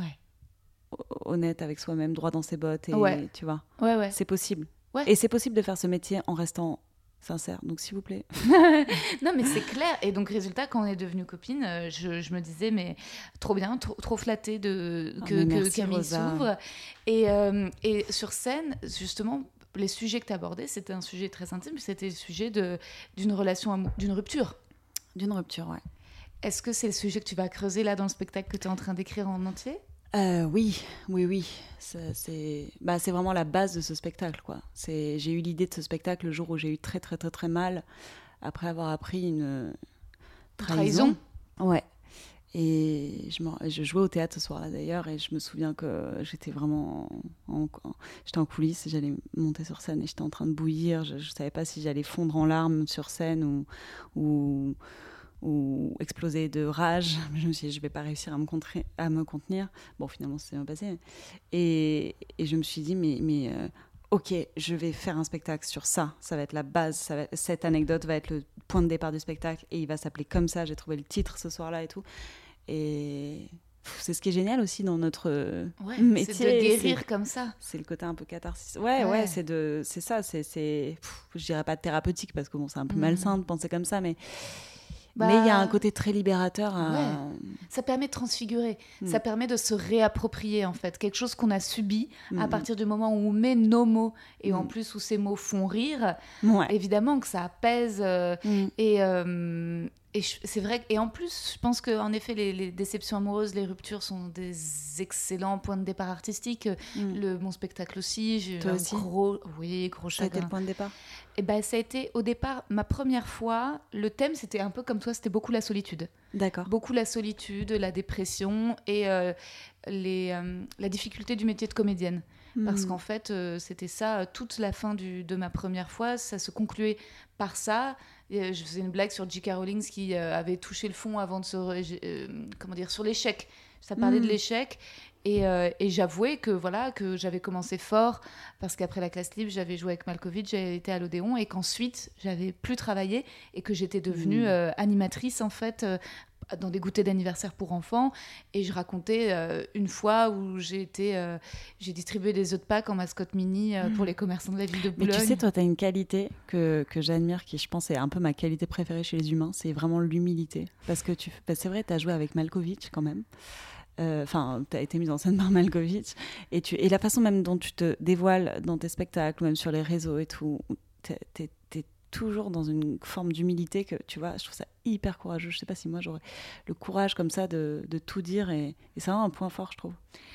[SPEAKER 2] honnête avec soi-même, droit dans ses bottes. Et, tu vois, c'est possible. Ouais. Et c'est possible de faire ce métier en restant... sincère, donc s'il vous plaît.
[SPEAKER 1] Non, mais c'est clair. Et donc, résultat, quand on est devenues copines, je me disais, mais trop bien, trop flattée que Camille s'ouvre. Et sur scène, justement, les sujets que tu abordais, c'était un sujet très intime, c'était le sujet d'une relation, d'une rupture.
[SPEAKER 2] D'une rupture, ouais.
[SPEAKER 1] Est-ce que c'est le sujet que tu vas creuser là dans le spectacle que tu es en train d'écrire en entier ?
[SPEAKER 2] Oui. C'est vraiment la base de ce spectacle, quoi. J'ai eu l'idée de ce spectacle le jour où j'ai eu très, très, très, très mal après avoir appris une trahison. Ouais. Et je jouais au théâtre ce soir-là, d'ailleurs, et je me souviens que j'étais vraiment... J'étais en coulisses, j'allais monter sur scène et j'étais en train de bouillir. Je ne savais pas si j'allais fondre en larmes sur scène ou exploser de rage. Je me suis dit, je ne vais pas réussir à me contenir. Bon, finalement, c'est bien passé. Et je me suis dit, mais ok, je vais faire un spectacle sur ça. Ça va être la base. Cette anecdote va être le point de départ du spectacle. Et il va s'appeler comme ça. J'ai trouvé le titre ce soir-là et tout. Et c'est ce qui est génial aussi dans notre métier.
[SPEAKER 1] C'est de guérir comme ça.
[SPEAKER 2] C'est le côté un peu catharsis. Ouais, c'est ça. Je dirais pas thérapeutique parce que bon, c'est un peu malsain de penser comme ça, mais il y a un côté très libérateur.
[SPEAKER 1] Ça permet de transfigurer. Ça permet de se réapproprier, en fait. Quelque chose qu'on a subi à partir du moment où on met nos mots et en plus où ces mots font rire. Évidemment que ça apaise. Et c'est vrai, et en plus, je pense qu'en effet, les déceptions amoureuses, les ruptures sont des excellents points de départ artistiques. Mon spectacle aussi, j'ai eu un gros chagrin.
[SPEAKER 2] Ça a été le point de départ?
[SPEAKER 1] Et ben, ça a été, au départ, ma première fois, le thème, c'était un peu comme toi, c'était beaucoup la solitude.
[SPEAKER 2] D'accord.
[SPEAKER 1] Beaucoup la solitude, la dépression et la difficulté du métier de comédienne. Parce qu'en fait, c'était ça, toute la fin de ma première fois, ça se concluait par ça. Et je faisais une blague sur J.K. Rowling qui avait touché le fond avant de sur l'échec. Ça parlait de l'échec. Et j'avouais que j'avais commencé fort parce qu'après la classe libre, j'avais joué avec Malkovich, j'avais été à l'Odéon et qu'ensuite, j'avais plus travaillé et que j'étais devenue animatrice en fait dans des goûters d'anniversaire pour enfants. Et je racontais une fois où j'ai distribué des œufs de Pâques en mascotte mini pour les commerçants de la ville de Boulogne.
[SPEAKER 2] Mais tu sais, toi, tu as une qualité que j'admire, qui je pense est un peu ma qualité préférée chez les humains, c'est vraiment l'humilité. Parce que c'est vrai, tu as joué avec Malkovich quand même. Enfin, tu as été mise en scène par Malkovich. Et la façon même dont tu te dévoiles dans tes spectacles, ou même sur les réseaux et tout, t'es toujours dans une forme d'humilité que, tu vois, je trouve ça hyper courageux. Je sais pas si moi j'aurais le courage comme ça de tout dire et c'est vraiment un point fort, je trouve.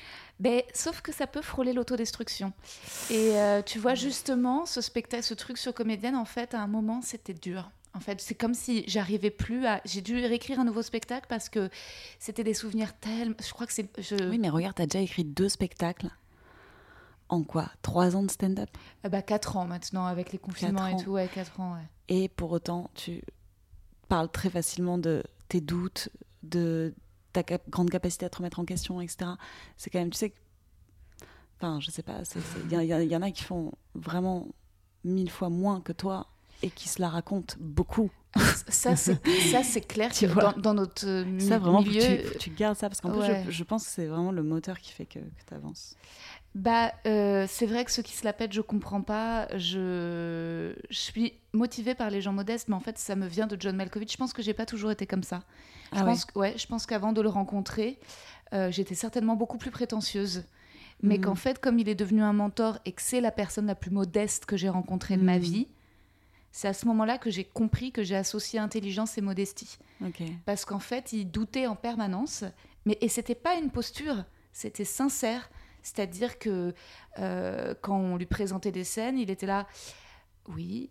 [SPEAKER 1] Sauf que ça peut frôler l'autodestruction. Et tu vois, justement, ce truc sur comédienne, en fait, à un moment, c'était dur. En fait, c'est comme si j'arrivais plus à... J'ai dû réécrire un nouveau spectacle parce que c'était des souvenirs tellement... Je crois que c'est...
[SPEAKER 2] Oui, mais regarde, t'as déjà écrit 2 spectacles. En quoi? 3 ans de stand-up?
[SPEAKER 1] 4 ans maintenant, avec les confinements et tout. Ouais, 4 ans, ouais.
[SPEAKER 2] Et pour autant, tu parles très facilement de tes doutes, de ta grande capacité à te remettre en question, etc. C'est quand même, tu sais... Enfin, je sais pas, il y en a qui font vraiment 1000 fois moins que toi et qui se la racontent beaucoup.
[SPEAKER 1] Ça, c'est clair que dans notre
[SPEAKER 2] ça, vraiment,
[SPEAKER 1] milieu...
[SPEAKER 2] faut que tu gardes ça, parce qu'en plus, je pense que c'est vraiment le moteur qui fait que tu avances.
[SPEAKER 1] C'est vrai que ceux qui se la pètent, je comprends pas. Je suis motivée par les gens modestes, mais en fait, ça me vient de John Malkovich. Je pense que j'ai pas toujours été comme ça. Je pense qu'avant de le rencontrer, j'étais certainement beaucoup plus prétentieuse. Mais qu'en fait, comme il est devenu un mentor et que c'est la personne la plus modeste que j'ai rencontrée de ma vie, c'est à ce moment-là que j'ai compris que j'ai associé intelligence et modestie.
[SPEAKER 2] Okay.
[SPEAKER 1] Parce qu'en fait, il doutait en permanence. Et c'était pas une posture, c'était sincère. C'est-à-dire que quand on lui présentait des scènes, il était là, oui,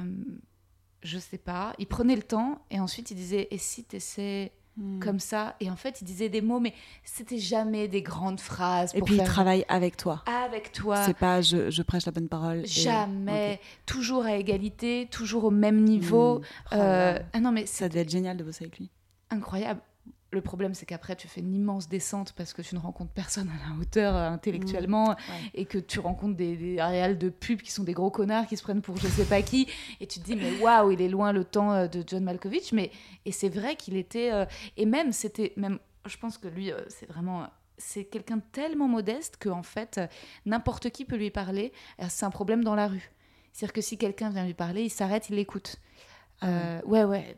[SPEAKER 1] je sais pas. Il prenait le temps et ensuite il disait, et si t'essaies comme ça? Et en fait, il disait des mots, mais c'était jamais des grandes phrases.
[SPEAKER 2] Et puis il travaille avec toi.
[SPEAKER 1] Avec toi.
[SPEAKER 2] C'est pas je prêche la bonne parole.
[SPEAKER 1] Jamais. Okay. Toujours à égalité, toujours au même niveau. Non, mais
[SPEAKER 2] ça devait être génial de bosser avec lui.
[SPEAKER 1] Incroyable. Le problème, c'est qu'après, tu fais une immense descente parce que tu ne rencontres personne à la hauteur intellectuellement et que tu rencontres des réals de pub qui sont des gros connards qui se prennent pour je sais pas qui. Et tu te dis, mais waouh, il est loin le temps de John Malkovich. Et c'est vrai qu'il était... et même, je pense que lui, c'est quelqu'un de tellement modeste qu'en fait, n'importe qui peut lui parler. C'est un problème dans la rue. C'est-à-dire que si quelqu'un vient lui parler, il s'arrête, il l'écoute. Mais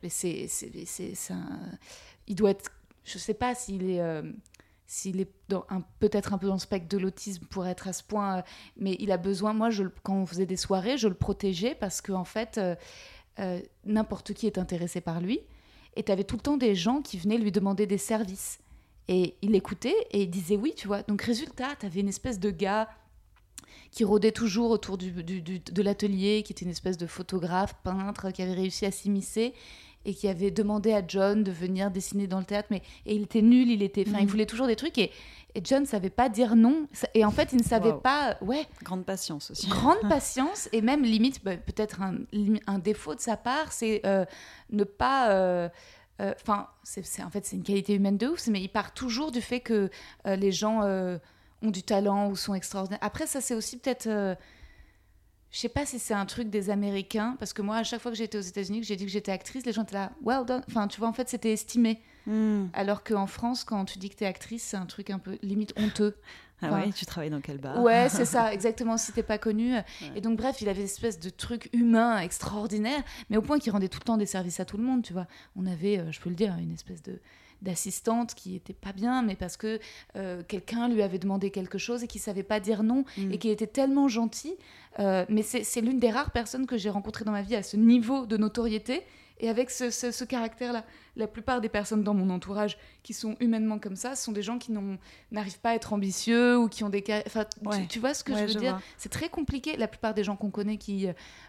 [SPEAKER 1] il doit être... Je sais pas s'il est peut-être un peu dans le spectre de l'autisme pour être à ce point, mais il a besoin... Moi, quand on faisait des soirées, je le protégeais parce qu'en fait, n'importe qui est intéressé par lui. Et tu avais tout le temps des gens qui venaient lui demander des services. Et il écoutait et il disait oui, tu vois. Donc, résultat, tu avais une espèce de gars qui rôdait toujours autour de l'atelier, qui était une espèce de photographe, peintre, qui avait réussi à s'immiscer et qui avait demandé à John de venir dessiner dans le théâtre, et il était nul, il voulait toujours des trucs, et John ne savait pas dire non, et en fait il ne savait pas... Ouais.
[SPEAKER 2] Grande patience aussi.
[SPEAKER 1] Grande patience, et même limite, peut-être un défaut de sa part, c'est ne pas... en fait c'est une qualité humaine de ouf, mais il part toujours du fait que les gens ont du talent ou sont extraordinaires. Après ça c'est aussi peut-être... Je sais pas si c'est un truc des Américains, parce que moi, à chaque fois que j'étais aux États-Unis, que j'ai dit que j'étais actrice, les gens étaient là, well done. Enfin, tu vois, en fait, c'était estimé. Alors qu'en France, quand tu dis que t'es actrice, c'est un truc un peu limite honteux.
[SPEAKER 2] Ah ouais, tu travailles dans quel bar?
[SPEAKER 1] Ouais, c'est ça, exactement, si t'es pas connue. Ouais. Et donc, bref, il avait une espèce de truc humain extraordinaire, mais au point qu'il rendait tout le temps des services à tout le monde, tu vois. On avait, je peux le dire, une espèce d'assistante qui était pas bien, mais parce que quelqu'un lui avait demandé quelque chose et qui savait pas dire non, et qui était tellement gentil. Mais c'est l'une des rares personnes que j'ai rencontrées dans ma vie à ce niveau de notoriété, et avec ce caractère-là. La plupart des personnes dans mon entourage qui sont humainement comme ça sont des gens qui n'arrivent pas à être ambitieux ou qui ont des... Enfin, tu vois ce que je veux dire ? C'est très compliqué. La plupart des gens qu'on connaît qui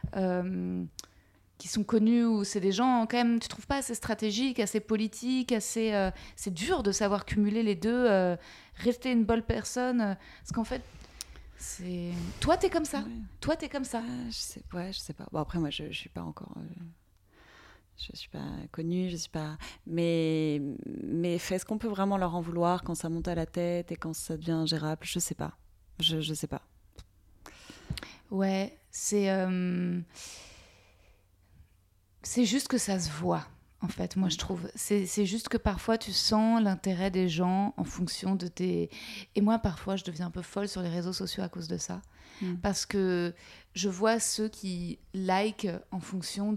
[SPEAKER 1] sont connus, ou c'est des gens quand même, tu trouves pas, assez stratégiques, assez politiques, assez... c'est dur de savoir cumuler les deux, rester une bonne personne. Parce qu'en fait, c'est... Toi, t'es comme ça. Ouais. Toi, t'es comme ça.
[SPEAKER 2] Je sais pas. Bon, après, moi, je suis pas encore... Je suis pas connue, je suis pas... Mais est-ce qu'on peut vraiment leur en vouloir quand ça monte à la tête et quand ça devient ingérable ? Je sais pas. Je sais pas.
[SPEAKER 1] Ouais, c'est juste que ça se voit, en fait, moi, je trouve. C'est juste que parfois, tu sens l'intérêt des gens en fonction de tes... Et moi, parfois, je deviens un peu folle sur les réseaux sociaux à cause de ça. Parce que je vois ceux qui like en fonction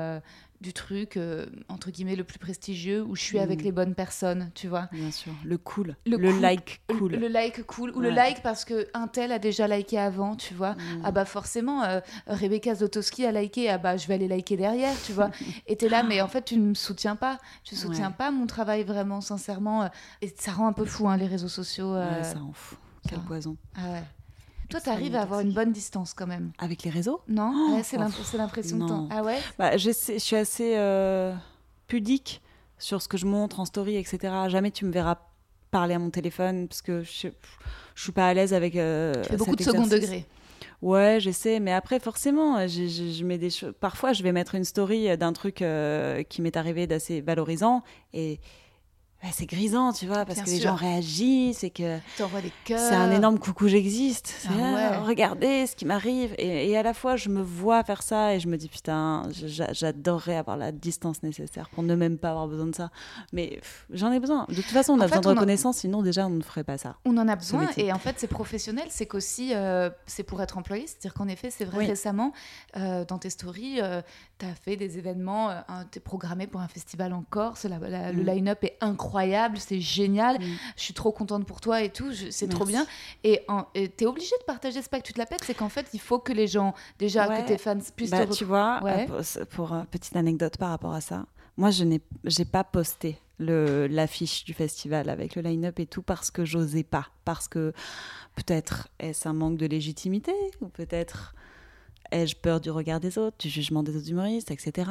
[SPEAKER 1] du truc, entre guillemets, le plus prestigieux, où je suis avec les bonnes personnes, tu vois.
[SPEAKER 2] Bien sûr, le cool,
[SPEAKER 1] le
[SPEAKER 2] like cool.
[SPEAKER 1] Le like cool, ou le like parce qu'un tel a déjà liké avant, tu vois. Ah bah forcément, Rebecca Zlotowski a liké, ah bah je vais aller liker derrière, tu vois. Et t'es là, mais en fait, tu ne me soutiens pas. Tu soutiens pas mon travail vraiment, sincèrement. Et ça rend un peu fou, hein, les réseaux sociaux.
[SPEAKER 2] Ça rend fou. Quel poison.
[SPEAKER 1] Ah ouais. Toi, t'arrives à avoir une bonne distance quand même.
[SPEAKER 2] Avec les réseaux ?
[SPEAKER 1] Non, c'est l'impression de temps. Ah ouais ?
[SPEAKER 2] Je suis assez pudique sur ce que je montre en story, etc. Jamais tu me verras parler à mon téléphone parce que je suis pas à l'aise avec
[SPEAKER 1] tu fais beaucoup de second degré.
[SPEAKER 2] Ouais, j'essaie, mais après forcément, je mets des choses. Parfois, je vais mettre une story d'un truc qui m'est arrivé d'assez valorisant et c'est grisant, tu vois, parce que les gens réagissent et que
[SPEAKER 1] t'envoies des cœurs.
[SPEAKER 2] C'est un énorme coucou, j'existe. Regardez ce qui m'arrive. Et à la fois, je me vois faire ça et je me dis, putain, j'adorerais avoir la distance nécessaire pour ne même pas avoir besoin de ça. Mais j'en ai besoin. De toute façon, on a besoin de reconnaissance, sinon déjà, on ne ferait pas ça.
[SPEAKER 1] On en a besoin et en fait, c'est professionnel. C'est qu'aussi, c'est pour être employé. C'est-à-dire qu'en effet, c'est vrai, récemment, dans tes stories, t'as fait des événements, t'es programmé pour un festival en Corse. Le line-up est incroyable. C'est génial, je suis trop contente pour toi et tout, c'est trop bien. Et t'es obligée de partager, c'est pas que tu te la pètes, c'est qu'en fait il faut que les gens, déjà que tes fans puissent te
[SPEAKER 2] tu vois, pour petite anecdote par rapport à ça, moi j'ai pas posté l'affiche du festival avec le line-up et tout parce que j'osais pas, parce que peut-être est-ce un manque de légitimité ou peut-être ai-je peur du regard des autres, du jugement des autres humoristes, etc.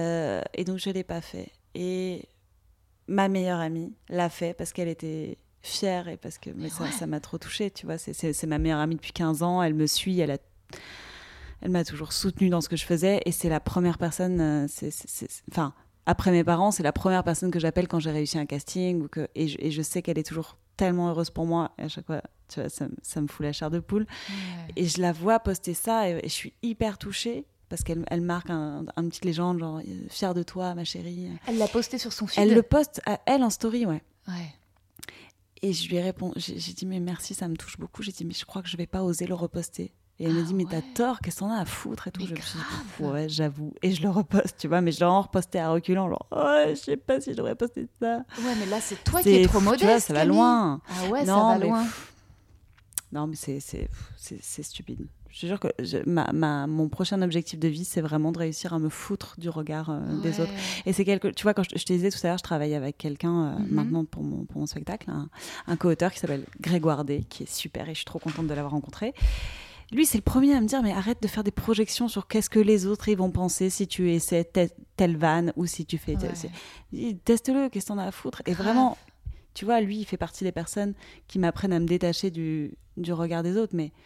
[SPEAKER 2] Et donc je l'ai pas fait. Et ma meilleure amie l'a fait parce qu'elle était fière et parce que ça m'a trop touchée, tu vois. C'est ma meilleure amie depuis 15 ans, elle me suit, elle m'a toujours soutenue dans ce que je faisais et c'est la première personne, enfin, après mes parents, c'est la première personne que j'appelle quand j'ai réussi un casting et je sais qu'elle est toujours tellement heureuse pour moi et à chaque fois, tu vois, ça me fout la chair de poule. Et je la vois poster ça et je suis hyper touchée. Parce qu'elle marque une petite légende, genre « Fière de toi, ma chérie ».
[SPEAKER 1] Elle l'a posté sur son feed.
[SPEAKER 2] Elle le poste, elle, en story, ouais. Et je lui ai répondu, j'ai dit « Mais merci, ça me touche beaucoup ». J'ai dit « Mais je crois que je vais pas oser le reposter ». Et elle me dit « Mais t'as tort, qu'est-ce que t'en as à foutre ?» et tout. Je me suis dit « Ouais, j'avoue ». Et je le reposte, tu vois, mais je l'ai en reposté à reculant, genre « Oh, je sais pas si je devrais poster ça ».
[SPEAKER 1] Ouais, mais là, c'est toi qui es trop modeste,
[SPEAKER 2] tu vois, ça va loin.
[SPEAKER 1] Ah ouais, non, ça va loin.
[SPEAKER 2] Non, mais c'est stupide. Je te jure que mon prochain objectif de vie, c'est vraiment de réussir à me foutre du regard des autres. Et c'est tu vois, quand je te disais tout à l'heure, je travaille avec quelqu'un maintenant pour mon spectacle, un co-auteur qui s'appelle Grégoire D, qui est super et je suis trop contente de l'avoir rencontré. Lui, c'est le premier à me dire, mais arrête de faire des projections sur qu'est-ce que les autres ils vont penser si tu essaies telle vanne ou si tu fais... Teste-le, qu'est-ce que t'en as à foutre ? Et vraiment, tu vois, lui, il fait partie des personnes qui m'apprennent à me détacher du regard des autres, mais...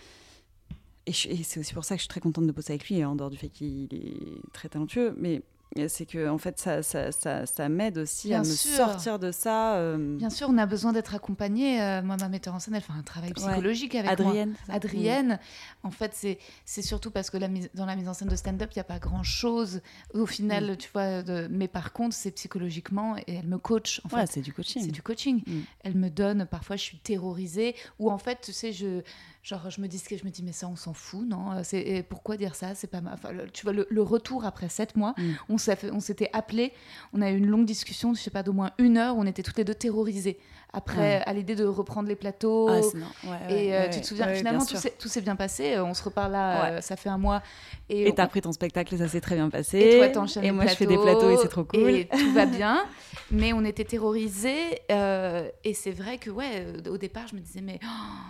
[SPEAKER 2] Et c'est aussi pour ça que je suis très contente de bosser avec lui, en dehors du fait qu'il est très talentueux. Mais c'est que en fait ça m'aide aussi
[SPEAKER 1] Bien
[SPEAKER 2] à me
[SPEAKER 1] sûr.
[SPEAKER 2] sortir de ça.
[SPEAKER 1] Bien sûr, on a besoin d'être accompagné. Moi, ma metteur en scène, elle fait un travail psychologique avec
[SPEAKER 2] Adrienne,
[SPEAKER 1] moi.
[SPEAKER 2] c'est ça.
[SPEAKER 1] Adrienne, en fait, c'est surtout parce que dans la mise en scène de stand-up, il n'y a pas grand-chose au final, tu vois. Mais par contre, c'est psychologiquement, et elle me coach. En fait.
[SPEAKER 2] C'est du coaching.
[SPEAKER 1] C'est du coaching. Elle me donne, parfois, je suis terrorisée, ou en fait, tu sais, je me dis, mais ça, on s'en fout, non ? Et pourquoi dire ça ? C'est pas enfin, tu vois, le retour après 7 mois, on s'était appelés, on a eu une longue discussion, je sais pas, d'au moins 1 heure, où on était toutes les deux terrorisées. Après, à l'idée de reprendre les plateaux. Tu te souviens, finalement, tout s'est bien passé. On se reparle là, ça fait 1 mois. Et
[SPEAKER 2] t'as pris ton spectacle et ça s'est très bien passé.
[SPEAKER 1] Et toi, t'enchaînes les plateaux.
[SPEAKER 2] Et moi, je fais des plateaux et c'est trop cool.
[SPEAKER 1] Et tout va bien. Mais on était terrorisés. Et c'est vrai que, au départ, je me disais, mais...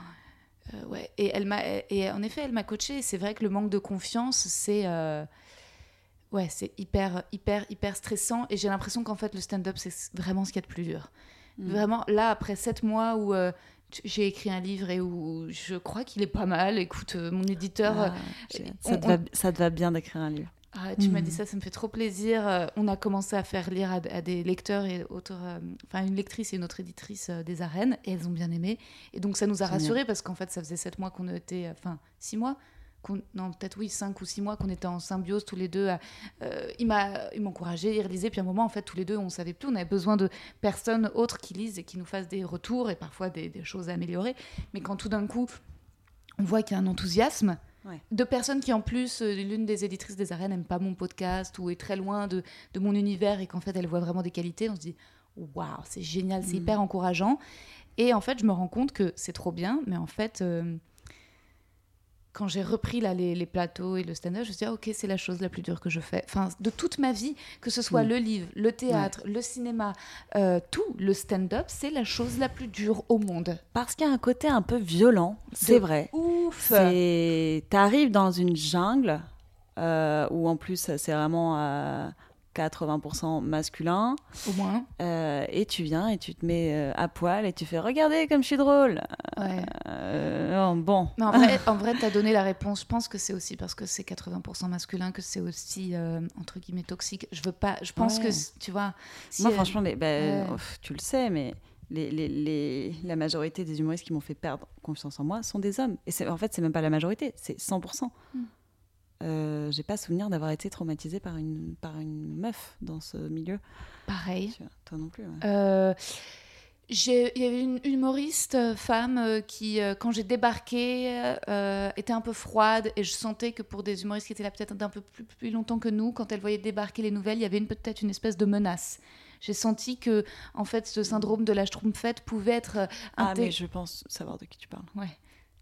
[SPEAKER 1] Et en effet, elle m'a coachée. C'est vrai que le manque de confiance, c'est hyper stressant. Et j'ai l'impression qu'en fait, le stand-up, c'est vraiment ce qu'il y a de plus dur. Vraiment, là, après 7 mois où j'ai écrit un livre et où je crois qu'il est pas mal. Écoute, mon éditeur...
[SPEAKER 2] ça te va bien d'écrire un livre.
[SPEAKER 1] Tu m'as dit ça me fait trop plaisir. On a commencé à faire lire à des lecteurs et auteurs, une lectrice et une autre éditrice des arènes, et elles ont bien aimé. Et donc ça nous a rassurés parce qu'en fait ça faisait 7 mois qu'on était, 6 mois, 5 ou 6 mois qu'on était en symbiose tous les deux. Il m'encourageait, il relisait, puis à un moment en fait tous les deux on savait plus, on avait besoin de personnes autres qui lisent et qui nous fassent des retours et parfois des choses à améliorer. Mais quand tout d'un coup on voit qu'il y a un enthousiasme. De personnes qui en plus, l'une des éditrices des arènes n'aime pas mon podcast ou est très loin de mon univers et qu'en fait elle voit vraiment des qualités, on se dit waouh, c'est génial, c'est hyper encourageant. Et en fait je me rends compte que c'est trop bien, mais en fait quand j'ai repris là, les plateaux et le stand-up, je me suis dit ok, c'est la chose la plus dure que je fais, de toute ma vie, que ce soit le livre, le théâtre, le cinéma, tout, le stand-up, c'est la chose la plus dure au monde.
[SPEAKER 2] Parce qu'il y a un côté un peu violent, c'est vrai.
[SPEAKER 1] Ouf.
[SPEAKER 2] T'arrives dans une jungle où en plus c'est vraiment 80% masculin.
[SPEAKER 1] Au moins.
[SPEAKER 2] Et tu viens et tu te mets à poil et tu fais « Regardez comme je suis drôle !» Bon.
[SPEAKER 1] Mais en vrai, t'as donné la réponse. Je pense que c'est aussi parce que c'est 80% masculin que c'est aussi, entre guillemets, toxique. Je pense que, tu vois...
[SPEAKER 2] Moi, franchement, tu le sais, mais... La majorité des humoristes qui m'ont fait perdre confiance en moi sont des hommes. Et en fait, c'est même pas la majorité, c'est 100%. J'ai pas souvenir d'avoir été traumatisée par une meuf dans ce milieu.
[SPEAKER 1] Pareil.
[SPEAKER 2] Toi non plus.
[SPEAKER 1] Il y avait une humoriste femme qui, quand j'ai débarqué, était un peu froide, et je sentais que pour des humoristes qui étaient là peut-être d'un peu plus longtemps que nous, quand elle voyait débarquer les nouvelles, il y avait peut-être une espèce de menace. J'ai senti que, en fait, ce syndrome de la Schtroumpfette pouvait être...
[SPEAKER 2] mais je pense savoir de qui tu parles.
[SPEAKER 1] Ouais.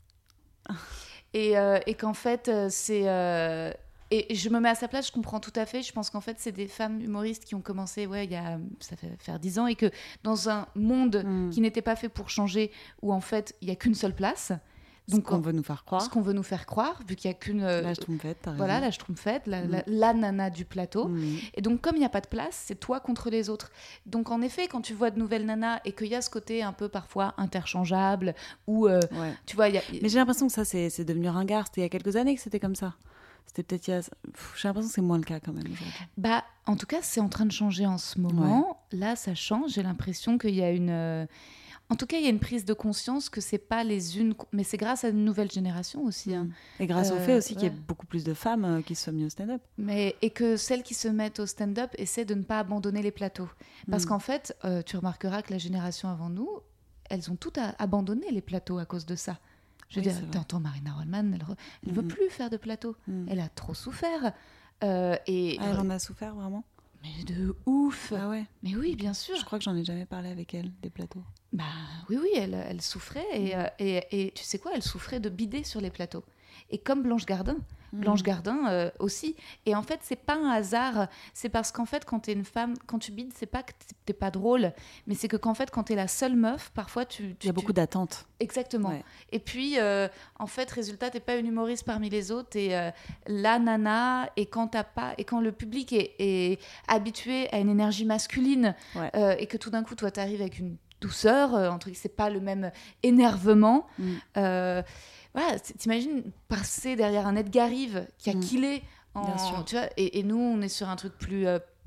[SPEAKER 1] Et qu'en fait, c'est... Et je me mets à sa place, je comprends tout à fait. Je pense qu'en fait, c'est des femmes humoristes qui ont commencé, ça fait faire 10 ans, et que dans un monde qui n'était pas fait pour changer, où en fait, il n'y a qu'une seule place... Donc,
[SPEAKER 2] ce qu'on veut nous faire croire.
[SPEAKER 1] Ce qu'on veut nous faire croire, vu qu'il n'y a qu'une...
[SPEAKER 2] la Schtroumpfette, t'as raison.
[SPEAKER 1] Voilà, la Schtroumpfette, la nana du plateau. Et donc, comme il n'y a pas de place, c'est toi contre les autres. Donc, en effet, quand tu vois de nouvelles nanas et qu'il y a ce côté un peu parfois interchangeable, ou tu vois...
[SPEAKER 2] Mais j'ai l'impression que ça, c'est devenu ringard. C'était il y a quelques années que c'était comme ça. C'était peut-être j'ai l'impression que c'est moins le cas quand même aujourd'hui.
[SPEAKER 1] En tout cas, c'est en train de changer en ce moment. Là, ça change. J'ai l'impression qu'il y a une... En tout cas, il y a une prise de conscience que c'est pas les unes... Mais c'est grâce à une nouvelle génération aussi.
[SPEAKER 2] Et grâce au fait aussi qu'il y ait beaucoup plus de femmes qui se sont mises au stand-up.
[SPEAKER 1] Et que celles qui se mettent au stand-up essaient de ne pas abandonner les plateaux. Parce qu'en fait, tu remarqueras que la génération avant nous, elles ont toutes abandonné les plateaux à cause de ça. Je veux dire, t'entends Marina Rollman, elle veut plus faire de plateau. Elle a trop souffert. Elle
[SPEAKER 2] en a souffert vraiment ?
[SPEAKER 1] Mais de ouf.
[SPEAKER 2] Ah ouais.
[SPEAKER 1] Mais oui, bien sûr.
[SPEAKER 2] Je crois que j'en ai jamais parlé avec elle, des plateaux.
[SPEAKER 1] Oui, elle souffrait. Et tu sais quoi, elle souffrait de bider sur les plateaux. Et comme Blanche Gardin. Blanche Gardin aussi. Et en fait, c'est pas un hasard. C'est parce qu'en fait, quand t'es une femme, quand tu bides, c'est pas que t'es pas drôle, mais c'est que qu'en fait, quand t'es la seule meuf, parfois il
[SPEAKER 2] y a beaucoup d'attentes.
[SPEAKER 1] Exactement. Ouais. Et puis, en fait, résultat, t'es pas une humoriste parmi les autres, t'es la nana. Et quand le public est habitué à une énergie masculine, et que tout d'un coup, toi, t'arrives avec une douceur, c'est pas le même énervement. Voilà, t'imagines passer derrière un Edgar Rive qui a killé, tu vois, et nous on est sur un truc plus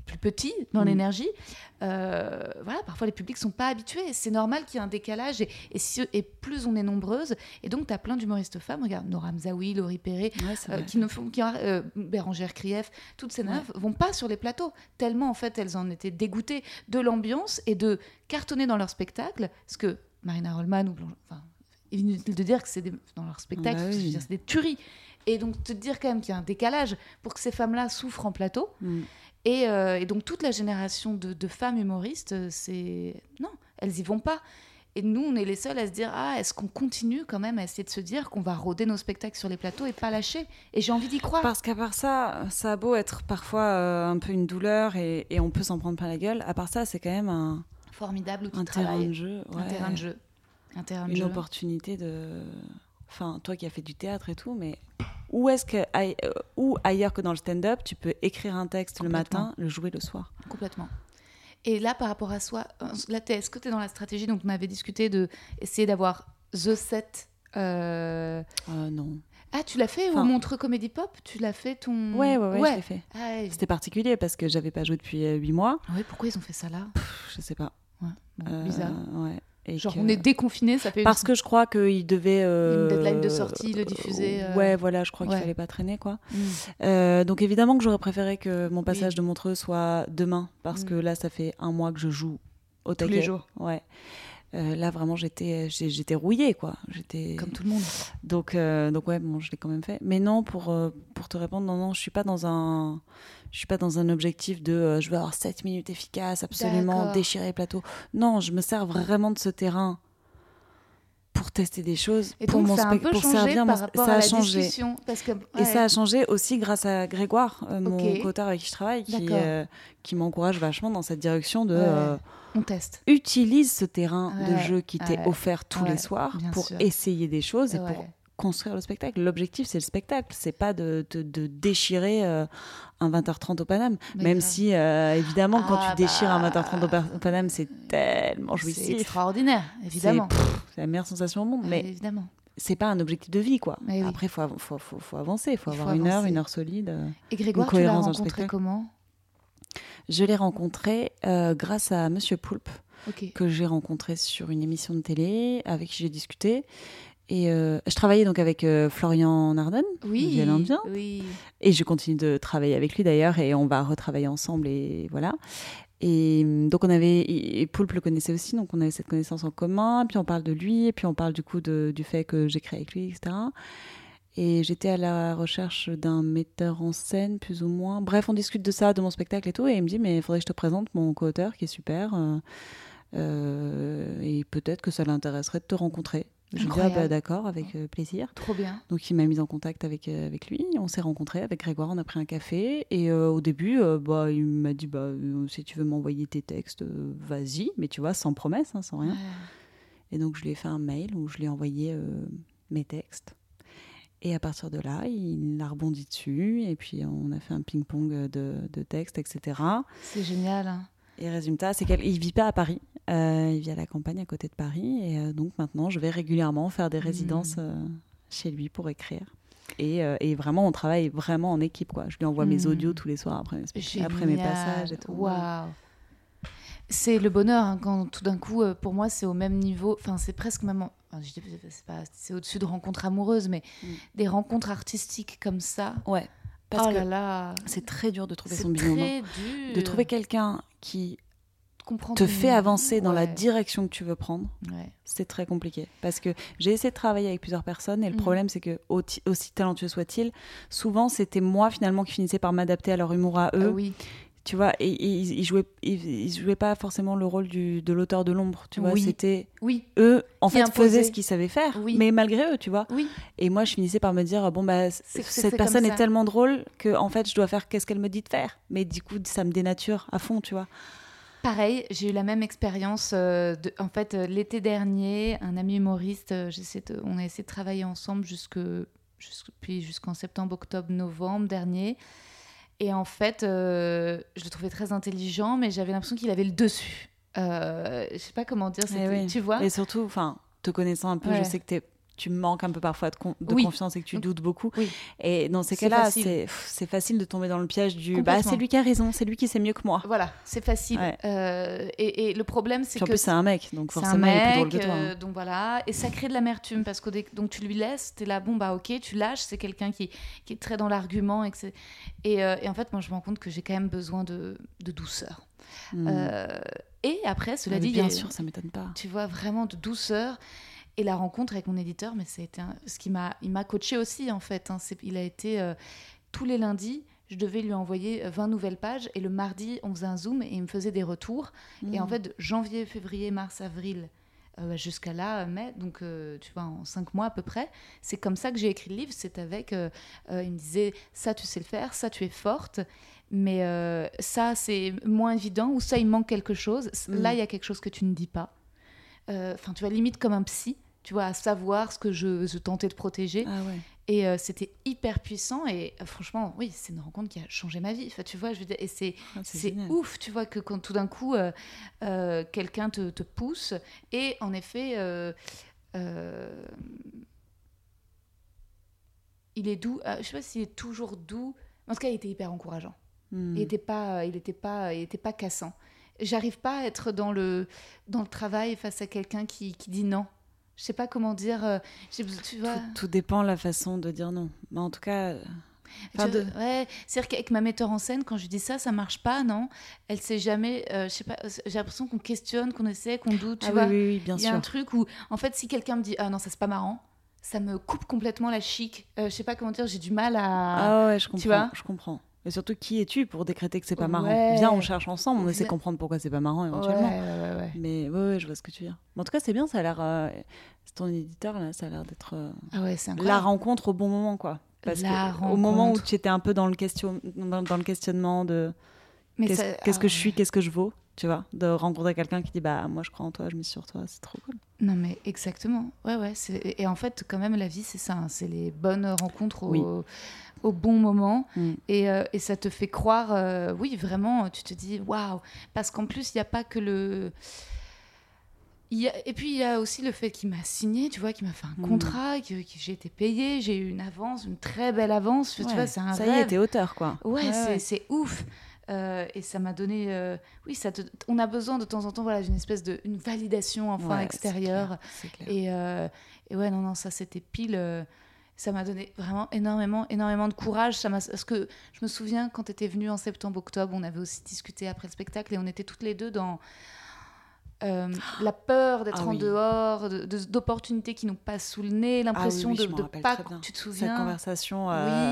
[SPEAKER 1] plus petit dans l'énergie. Voilà, parfois les publics sont pas habitués. C'est normal qu'il y ait un décalage et plus on est nombreuses. Et donc, tu as plein d'humoristes femmes. Regarde, Nora Mzaoui, Laurie Perret, Bérangère Krief, toutes ces nanas vont pas sur les plateaux. Tellement, en fait, elles en étaient dégoûtées de l'ambiance et de cartonner dans leur spectacle. Parce que Marina Rollman ou Blanche... Enfin, inutile de dire que c'est dans leur spectacle, je veux dire, c'est des tueries. Et donc, te dire quand même qu'il y a un décalage pour que ces femmes-là souffrent en plateau. Et donc, toute la génération de femmes humoristes, non, elles y vont pas. Et nous, on est les seuls à se dire, est-ce qu'on continue quand même à essayer de se dire qu'on va rôder nos spectacles sur les plateaux et pas lâcher ? Et j'ai envie d'y croire.
[SPEAKER 2] Parce qu'à part ça a beau être parfois un peu une douleur et on peut s'en prendre plein la gueule. À part ça, c'est quand même un
[SPEAKER 1] formidable outil de
[SPEAKER 2] terrain
[SPEAKER 1] travail.
[SPEAKER 2] de jeu. Ouais.
[SPEAKER 1] Un terrain de jeu.
[SPEAKER 2] Une opportunité de... Enfin, toi qui as fait du théâtre et tout, mais où ailleurs que dans le stand-up, tu peux écrire un texte le matin, le jouer le soir.
[SPEAKER 1] Complètement. Et là, par rapport à soi, là, est-ce que tu es dans la stratégie, donc on avait discuté d'essayer d'avoir The Set
[SPEAKER 2] Non.
[SPEAKER 1] Ah, tu l'as fait au Montreux Comédie Pop ? Tu l'as fait ton...
[SPEAKER 2] Ouais, je l'ai fait.
[SPEAKER 1] C'était
[SPEAKER 2] particulier parce que j'avais pas joué depuis 8 mois.
[SPEAKER 1] Oui, pourquoi ils ont fait ça là ?
[SPEAKER 2] Je sais pas.
[SPEAKER 1] Ouais. Bon, bizarre.
[SPEAKER 2] Ouais. Et
[SPEAKER 1] genre on est déconfinés, ça fait...
[SPEAKER 2] Parce que je crois qu'ils devaient...
[SPEAKER 1] une deadline de sortie, le diffuser...
[SPEAKER 2] Ouais, voilà, je crois qu'il fallait pas traîner, quoi. Donc évidemment que j'aurais préféré que mon passage de Montreux soit demain, parce que là, ça fait 1 mois que je joue au taquet.
[SPEAKER 1] Tous les jours.
[SPEAKER 2] Ouais. Là, vraiment, j'étais rouillée, quoi.
[SPEAKER 1] Comme tout le monde.
[SPEAKER 2] Donc ouais, bon, je l'ai quand même fait. Mais non, pour te répondre, non, je suis pas dans un objectif de je veux avoir 7 minutes efficaces, absolument déchirer les plateaux. Non, je me sers vraiment de ce terrain pour tester des choses.
[SPEAKER 1] Et donc, ça a un peu changé par rapport à la discussion.
[SPEAKER 2] Et ça a changé aussi grâce à Grégoire, mon co-auteur avec qui je travaille, qui m'encourage vachement dans cette direction de...
[SPEAKER 1] on teste.
[SPEAKER 2] Utilise ce terrain de jeu qui t'est offert tous les soirs pour essayer des choses et pour construire le spectacle. L'objectif, c'est le spectacle. C'est pas de déchirer un 20h30 au Paname. Même si, évidemment, quand tu déchires un 20h30 au Paname, c'est tellement jouissif.
[SPEAKER 1] C'est extraordinaire, évidemment.
[SPEAKER 2] C'est la meilleure sensation au monde. Mais
[SPEAKER 1] évidemment.
[SPEAKER 2] C'est pas un objectif de vie, quoi.
[SPEAKER 1] Oui.
[SPEAKER 2] Après, il faut avancer. Il faut avoir une heure solide.
[SPEAKER 1] Et Grégoire, tu l'as rencontré comment ?
[SPEAKER 2] Je l'ai rencontré grâce à Monsieur Poulpe, que j'ai rencontré sur une émission de télé, avec qui j'ai discuté. Et je travaillais donc avec Florian Nardon, Violent Indien.
[SPEAKER 1] Oui.
[SPEAKER 2] Et je continue de travailler avec lui d'ailleurs, et on va retravailler ensemble, et voilà. Et donc et Poulpe le connaissait aussi, donc on avait cette connaissance en commun, puis on parle de lui, et puis on parle du coup du fait que j'ai créé avec lui, etc. Et j'étais à la recherche d'un metteur en scène, plus ou moins. Bref, on discute de ça, de mon spectacle et tout, et il me dit, mais il faudrait que je te présente mon co-auteur, qui est super, et peut-être que ça l'intéresserait de te rencontrer. J'ai dit, d'accord, avec plaisir.
[SPEAKER 1] Trop bien.
[SPEAKER 2] Donc, il m'a mise en contact avec lui. On s'est rencontrés avec Grégoire, on a pris un café. Et au début, il m'a dit, si tu veux m'envoyer tes textes, vas-y. Mais tu vois, sans promesse, sans rien. Et donc, je lui ai fait un mail où je lui ai envoyé mes textes. Et à partir de là, il a rebondi dessus. Et puis, on a fait un ping-pong de textes, etc.
[SPEAKER 1] C'est génial, hein.
[SPEAKER 2] Et résultat, c'est qu'il ne vit pas à Paris. Il vit à la campagne, à côté de Paris. Et donc maintenant, je vais régulièrement faire des résidences chez lui pour écrire. Et vraiment, on travaille vraiment en équipe, quoi. Je lui envoie mes audios tous les soirs après mes passages et tout.
[SPEAKER 1] Waouh. C'est le bonheur, hein, quand tout d'un coup, pour moi, c'est au même niveau. Enfin, c'est presque même... c'est au-dessus de rencontres amoureuses, mais des rencontres artistiques comme ça...
[SPEAKER 2] Ouais. Parce que
[SPEAKER 1] là,
[SPEAKER 2] c'est très dur de trouver son binôme.
[SPEAKER 1] C'est très dur.
[SPEAKER 2] De trouver quelqu'un qui te fait avancer dans la direction que tu veux prendre, c'est très compliqué. Parce que j'ai essayé de travailler avec plusieurs personnes et le problème, c'est que aussi talentueux soit-il, souvent, c'était moi, finalement, qui finissais par m'adapter à leur humour à eux. Tu vois, et ils jouaient pas forcément le rôle de l'auteur de l'ombre, tu vois, c'était eux, en fait, faisaient ce qu'ils savaient faire, mais malgré eux, tu vois. Et moi, je finissais par me dire, cette personne est tellement drôle que, en fait, je dois faire qu'est-ce qu'elle me dit de faire. Mais du coup, ça me dénature à fond, tu vois.
[SPEAKER 1] Pareil, j'ai eu la même expérience. En fait, l'été dernier, un ami humoriste, on a essayé de travailler ensemble jusqu'en septembre, octobre, novembre dernier. Et en fait, je le trouvais très intelligent, mais j'avais l'impression qu'il avait le dessus. Je sais pas comment dire, tu vois.
[SPEAKER 2] Et surtout, te connaissant un peu, je sais que tu manques un peu parfois de
[SPEAKER 1] Oui.
[SPEAKER 2] confiance et que tu doutes beaucoup.
[SPEAKER 1] Oui.
[SPEAKER 2] Et dans ces
[SPEAKER 1] C'est
[SPEAKER 2] cas-là,
[SPEAKER 1] facile.
[SPEAKER 2] c'est facile de tomber dans le piège du
[SPEAKER 1] Complètement.
[SPEAKER 2] c'est lui qui a raison, c'est lui qui sait mieux que moi.
[SPEAKER 1] Voilà, c'est facile.
[SPEAKER 2] Ouais.
[SPEAKER 1] Et le problème, c'est
[SPEAKER 2] Puis en
[SPEAKER 1] que
[SPEAKER 2] plus, c'est un mec, donc
[SPEAKER 1] c'est
[SPEAKER 2] forcément,
[SPEAKER 1] un
[SPEAKER 2] il est plus
[SPEAKER 1] mec,
[SPEAKER 2] drôle que toi. Hein.
[SPEAKER 1] donc voilà, et ça crée de l'amertume parce que donc tu lui laisses, t'es là, bon bah ok, tu lâches, c'est quelqu'un qui est très dans l'argument et en fait moi je me rends compte que j'ai quand même besoin de douceur. Et après, cela dit,
[SPEAKER 2] bien sûr, ça m'étonne pas.
[SPEAKER 1] Tu vois, vraiment de douceur. Et la rencontre avec mon éditeur, mais ça a été il m'a coaché aussi en fait. Hein. Il a été tous les lundis, je devais lui envoyer 20 nouvelles pages et le mardi, on faisait un zoom et il me faisait des retours. Et en fait, de janvier, février, mars, avril, jusqu'à là, mai, donc tu vois, en 5 mois à peu près, c'est comme ça que j'ai écrit le livre. C'est avec, il me disait, ça tu sais le faire, ça tu es forte, mais ça c'est moins évident, ou ça il manque quelque chose. Là, il y a quelque chose que tu ne dis pas. Enfin, tu vois, limite comme un psy, tu vois, à savoir ce que je tentais de protéger.
[SPEAKER 2] Ah ouais.
[SPEAKER 1] Et c'était hyper puissant. Et franchement, oui, c'est une rencontre qui a changé ma vie. Enfin, tu vois, je veux dire, et c'est ouf, tu vois, que quand tout d'un coup, quelqu'un te pousse. Et en effet, il est doux. Je sais pas s'il est toujours doux. En tout cas, il était hyper encourageant. Il était pas cassant. J'arrive pas à être dans le travail face à quelqu'un qui dit non. Je sais pas comment dire. Tu vois.
[SPEAKER 2] Tout dépend de la façon de dire non. Mais en tout cas.
[SPEAKER 1] Ouais, c'est-à-dire qu'avec ma metteur en scène, quand je dis ça marche pas, non. Elle sait jamais. Je sais pas. J'ai l'impression qu'on questionne, qu'on essaie, qu'on doute. Tu vois.
[SPEAKER 2] Oui, bien sûr.
[SPEAKER 1] Il y a un truc où, en fait, si quelqu'un me dit ah non, ça c'est pas marrant, ça me coupe complètement la chic. Je sais pas comment dire. J'ai du mal à.
[SPEAKER 2] Ah ouais, je comprends.
[SPEAKER 1] Tu vois.
[SPEAKER 2] Je comprends. Et surtout, qui es-tu pour décréter que c'est pas marrant ?
[SPEAKER 1] Ouais.
[SPEAKER 2] Viens, on cherche ensemble, on essaie de comprendre pourquoi c'est pas marrant éventuellement.
[SPEAKER 1] Ouais.
[SPEAKER 2] Mais ouais, je vois ce que tu veux dire. Mais en tout cas, c'est bien, ça a l'air. C'est ton éditeur, là, ça a l'air d'être
[SPEAKER 1] Ah ouais, c'est
[SPEAKER 2] la rencontre au bon moment, quoi. Parce au moment où tu étais un peu dans le questionnement de qu'est-ce que je suis, qu'est-ce que je vaux, tu vois, de rencontrer quelqu'un qui dit bah moi je crois en toi, je mise sur toi, c'est trop cool.
[SPEAKER 1] Non mais exactement, ouais. Et en fait quand même la vie c'est ça, hein. C'est les bonnes rencontres au bon moment et ça te fait croire, oui vraiment, tu te dis waouh, parce qu'en plus il n'y a pas que le... Et puis il y a aussi le fait qu'il m'a signé, tu vois, qu'il m'a fait un contrat, que j'ai été payée, j'ai eu une avance, une très belle avance, tu vois, c'est un rêve.
[SPEAKER 2] Ça y est, t'es auteur, quoi.
[SPEAKER 1] Ouais. C'est ouf. Et ça m'a donné... on a besoin de temps en temps d'une espèce une validation extérieure.
[SPEAKER 2] C'est clair.
[SPEAKER 1] Et ouais, non, ça c'était pile... ça m'a donné vraiment énormément de courage. Parce que je me souviens, quand tu étais venue en septembre-octobre, on avait aussi discuté après le spectacle et on était toutes les deux dans... la peur d'être en dehors, d'opportunités qui nous passent sous le nez, l'impression de pas... Tu te souviens
[SPEAKER 2] cette conversation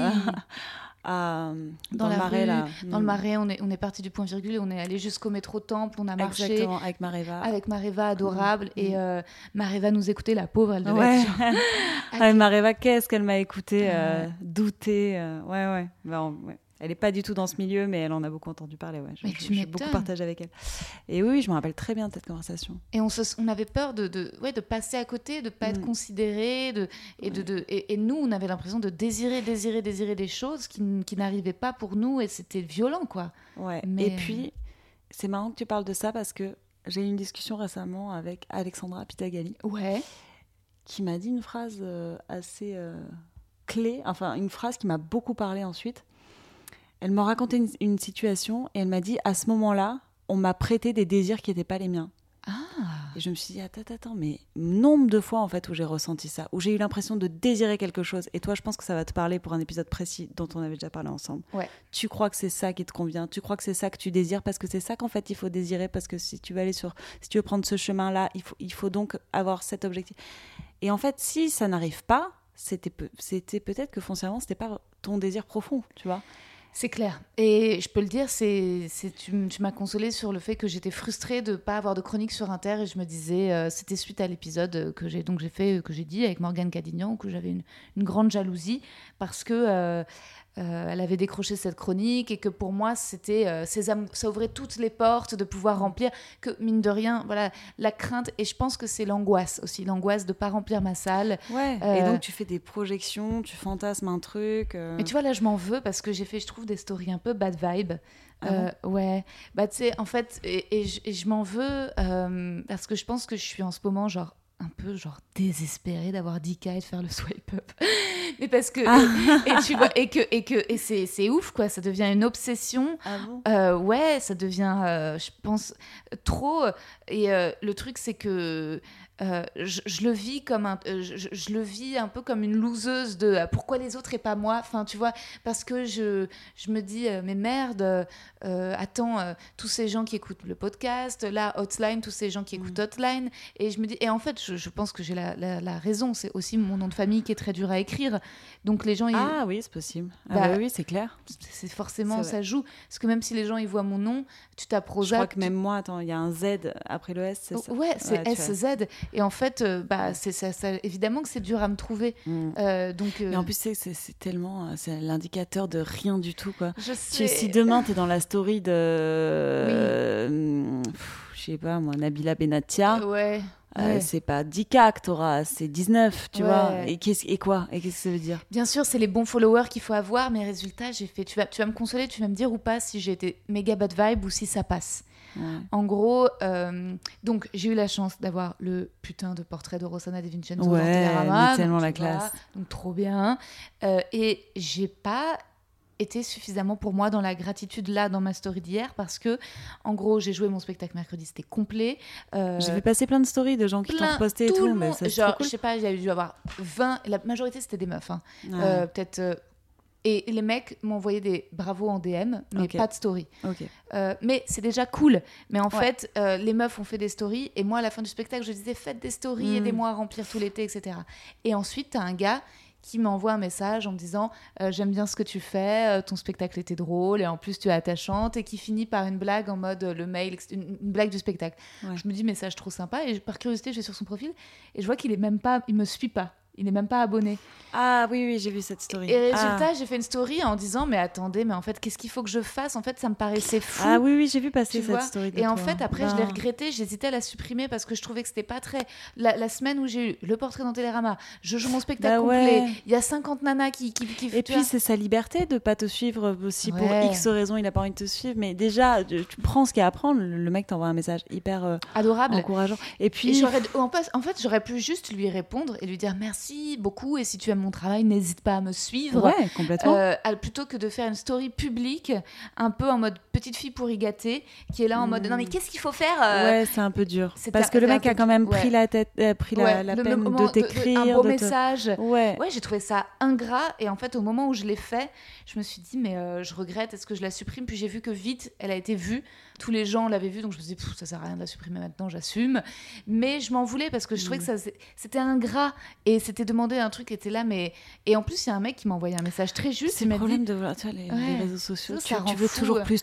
[SPEAKER 1] dans
[SPEAKER 2] le Marais, là.
[SPEAKER 1] Dans le Marais, on est parti du point virgule et on est allé jusqu'au métro Temple, on a marché.
[SPEAKER 2] Exactement, avec Mareva.
[SPEAKER 1] Adorable. Et Mareva nous écoutait, la pauvre, elle devait être...
[SPEAKER 2] Mareva, qu'est-ce qu'elle m'a écouté douter. Ouais. Elle n'est pas du tout dans ce milieu, mais elle en a beaucoup entendu parler. Ouais. J'ai beaucoup partagé avec elle. Et oui, je me rappelle très bien de cette conversation.
[SPEAKER 1] Et on avait peur de passer à côté, de ne pas être considéré. Et nous, on avait l'impression de désirer des choses qui n'arrivaient pas pour nous. Et c'était violent, quoi.
[SPEAKER 2] Ouais. Et puis, c'est marrant que tu parles de ça parce que j'ai eu une discussion récemment avec Alexandra Pitagali.
[SPEAKER 1] Ouais.
[SPEAKER 2] Qui m'a dit une phrase assez clé. Enfin, une phrase qui m'a beaucoup parlé ensuite. Elle m'a raconté une situation et elle m'a dit, à ce moment-là, on m'a prêté des désirs qui n'étaient pas les miens.
[SPEAKER 1] Ah.
[SPEAKER 2] Et je me suis dit, attends, mais nombre de fois en fait où j'ai ressenti ça, où j'ai eu l'impression de désirer quelque chose. Et toi, je pense que ça va te parler pour un épisode précis dont on avait déjà parlé ensemble.
[SPEAKER 1] Ouais.
[SPEAKER 2] Tu crois que c'est ça qui te convient, tu crois que c'est ça que tu désires parce que c'est ça qu'en fait il faut désirer, parce que si tu veux prendre ce chemin-là, il faut donc avoir cet objectif. Et en fait, si ça n'arrive pas, c'était peut-être que foncièrement, c'était pas ton désir profond, tu vois.
[SPEAKER 1] C'est clair. Et je peux le dire, tu m'as consolée sur le fait que j'étais frustrée de ne pas avoir de chronique sur Inter. Et je me disais, c'était suite à l'épisode que j'ai dit avec Morgane Cadignan, que j'avais une grande jalousie parce que elle avait décroché cette chronique et que pour moi, c'était ça ouvrait toutes les portes de pouvoir remplir. Que mine de rien, voilà, la crainte, et je pense que c'est l'angoisse aussi, l'angoisse de ne pas remplir ma salle.
[SPEAKER 2] Ouais. Et donc, tu fais des projections, tu fantasmes un truc.
[SPEAKER 1] Mais tu vois, là, je m'en veux parce que j'ai fait, je trouve, des stories un peu bad vibe. Ouais. Bah, tu sais, en fait, et je m'en veux parce que je pense que je suis en ce moment, genre, un peu genre désespérée d'avoir 10K et de faire le swipe up. Mais parce que et tu vois et c'est ouf quoi, ça devient une obsession.
[SPEAKER 2] Ah bon
[SPEAKER 1] Ouais, ça devient je pense trop et le truc c'est que je le vis comme je le vis un peu comme une loseuse de pourquoi les autres et pas moi, enfin tu vois, parce que je me dis mais merde, attends, tous ces gens qui écoutent le podcast, là Hotline, tous ces gens qui écoutent Hotline, et je me dis, et en fait je pense que j'ai la raison, c'est aussi mon nom de famille qui est très dur à écrire, donc les gens
[SPEAKER 2] ah oui, c'est possible, oui, c'est clair,
[SPEAKER 1] c'est forcément,
[SPEAKER 2] c'est
[SPEAKER 1] ça joue, parce que même si les gens ils voient mon nom, tu tapes Rosa,
[SPEAKER 2] je crois que même moi, attends, il y a un Z après le S, c'est ça?
[SPEAKER 1] Ouais, c'est SZ, et en fait c'est ça, évidemment que c'est dur à me trouver. Donc
[SPEAKER 2] mais en plus c'est tellement c'est l'indicateur de rien du tout quoi.
[SPEAKER 1] Je sais.
[SPEAKER 2] Si demain t'es dans la story de je sais pas moi, Nabila Benatia, c'est pas 10K que t'auras, c'est 19, tu vois. Et qu'est-ce que ça veut dire?
[SPEAKER 1] Bien sûr, c'est les bons followers qu'il faut avoir, mais résultat, j'ai fait. Tu vas me consoler, tu vas me dire ou pas si j'ai été méga bad vibe ou si ça passe. Ouais. En gros, donc j'ai eu la chance d'avoir le putain de portrait de Rossana De Vincenzo dans Télérama,
[SPEAKER 2] tellement la classe.
[SPEAKER 1] Donc trop bien. Et j'ai pas été suffisamment pour moi dans la gratitude là dans ma story d'hier, parce que en gros j'ai joué mon spectacle mercredi, c'était complet.
[SPEAKER 2] J'ai vu passer plein de stories de gens qui t'ont reposté et tout, mais ça, c'est trop cool.
[SPEAKER 1] Je sais pas, il y a dû avoir 20, la majorité c'était des meufs, peut-être. Et les mecs m'ont envoyé des bravos en DM, mais pas de story. Mais c'est déjà cool. Mais en fait, les meufs ont fait des stories. Et moi, à la fin du spectacle, je disais, faites des stories, aidez-moi à remplir tout l'été, etc. Et ensuite, t'as un gars qui m'envoie un message en me disant j'aime bien ce que tu fais, ton spectacle était drôle et en plus tu es attachante, et qui finit par une blague en mode le mail, une blague du spectacle. Je me dis message trop sympa, et par curiosité je vais sur son profil et je vois qu'il me suit pas. Il n'est même pas abonné.
[SPEAKER 2] Ah oui, j'ai vu cette story.
[SPEAKER 1] Et résultat, j'ai fait une story en disant mais attendez, mais en fait, qu'est-ce qu'il faut que je fasse? En fait, ça me paraissait fou.
[SPEAKER 2] Ah oui, j'ai vu passer cette story de
[SPEAKER 1] Et
[SPEAKER 2] toi.
[SPEAKER 1] en fait, après, je l'ai regretté. J'hésitais à la supprimer parce que je trouvais que c'était pas très... La semaine où j'ai eu le portrait dans Télérama, je joue mon spectacle complet, il y a 50 nanas qui
[SPEAKER 2] et puis, c'est sa liberté de pas te suivre aussi pour X raisons. Il a pas envie de te suivre. Mais déjà, tu prends ce qu'il y a à prendre. Le mec t'envoie un message hyper
[SPEAKER 1] adorable,
[SPEAKER 2] encourageant. Et puis...
[SPEAKER 1] en fait, j'aurais pu juste lui répondre et lui dire merci beaucoup. Et si tu aimes mon travail, n'hésite pas à me suivre.
[SPEAKER 2] Ouais, complètement.
[SPEAKER 1] Plutôt que de faire une story publique, un peu en mode petite fille pourri gâtée, qui est là en mode non mais qu'est-ce qu'il faut faire
[SPEAKER 2] Ouais, c'est un peu dur. Parce que le mec a quand même pris la peine de t'écrire.
[SPEAKER 1] Un beau message. Ouais, j'ai trouvé ça ingrat. Et en fait, au moment où je l'ai fait, je me suis dit mais je regrette, est-ce que je la supprime? Puis j'ai vu que vite, elle a été vue. Tous les gens l'avaient vue, donc je me suis dit ça sert à rien de la supprimer maintenant, j'assume. Mais je m'en voulais parce que je trouvais que c'était ingrat et c'était demander un truc qui était là, mais et en plus il y a un mec qui m'a envoyé un message très juste.
[SPEAKER 2] C'est le problème de les réseaux sociaux. Tu veux toujours plus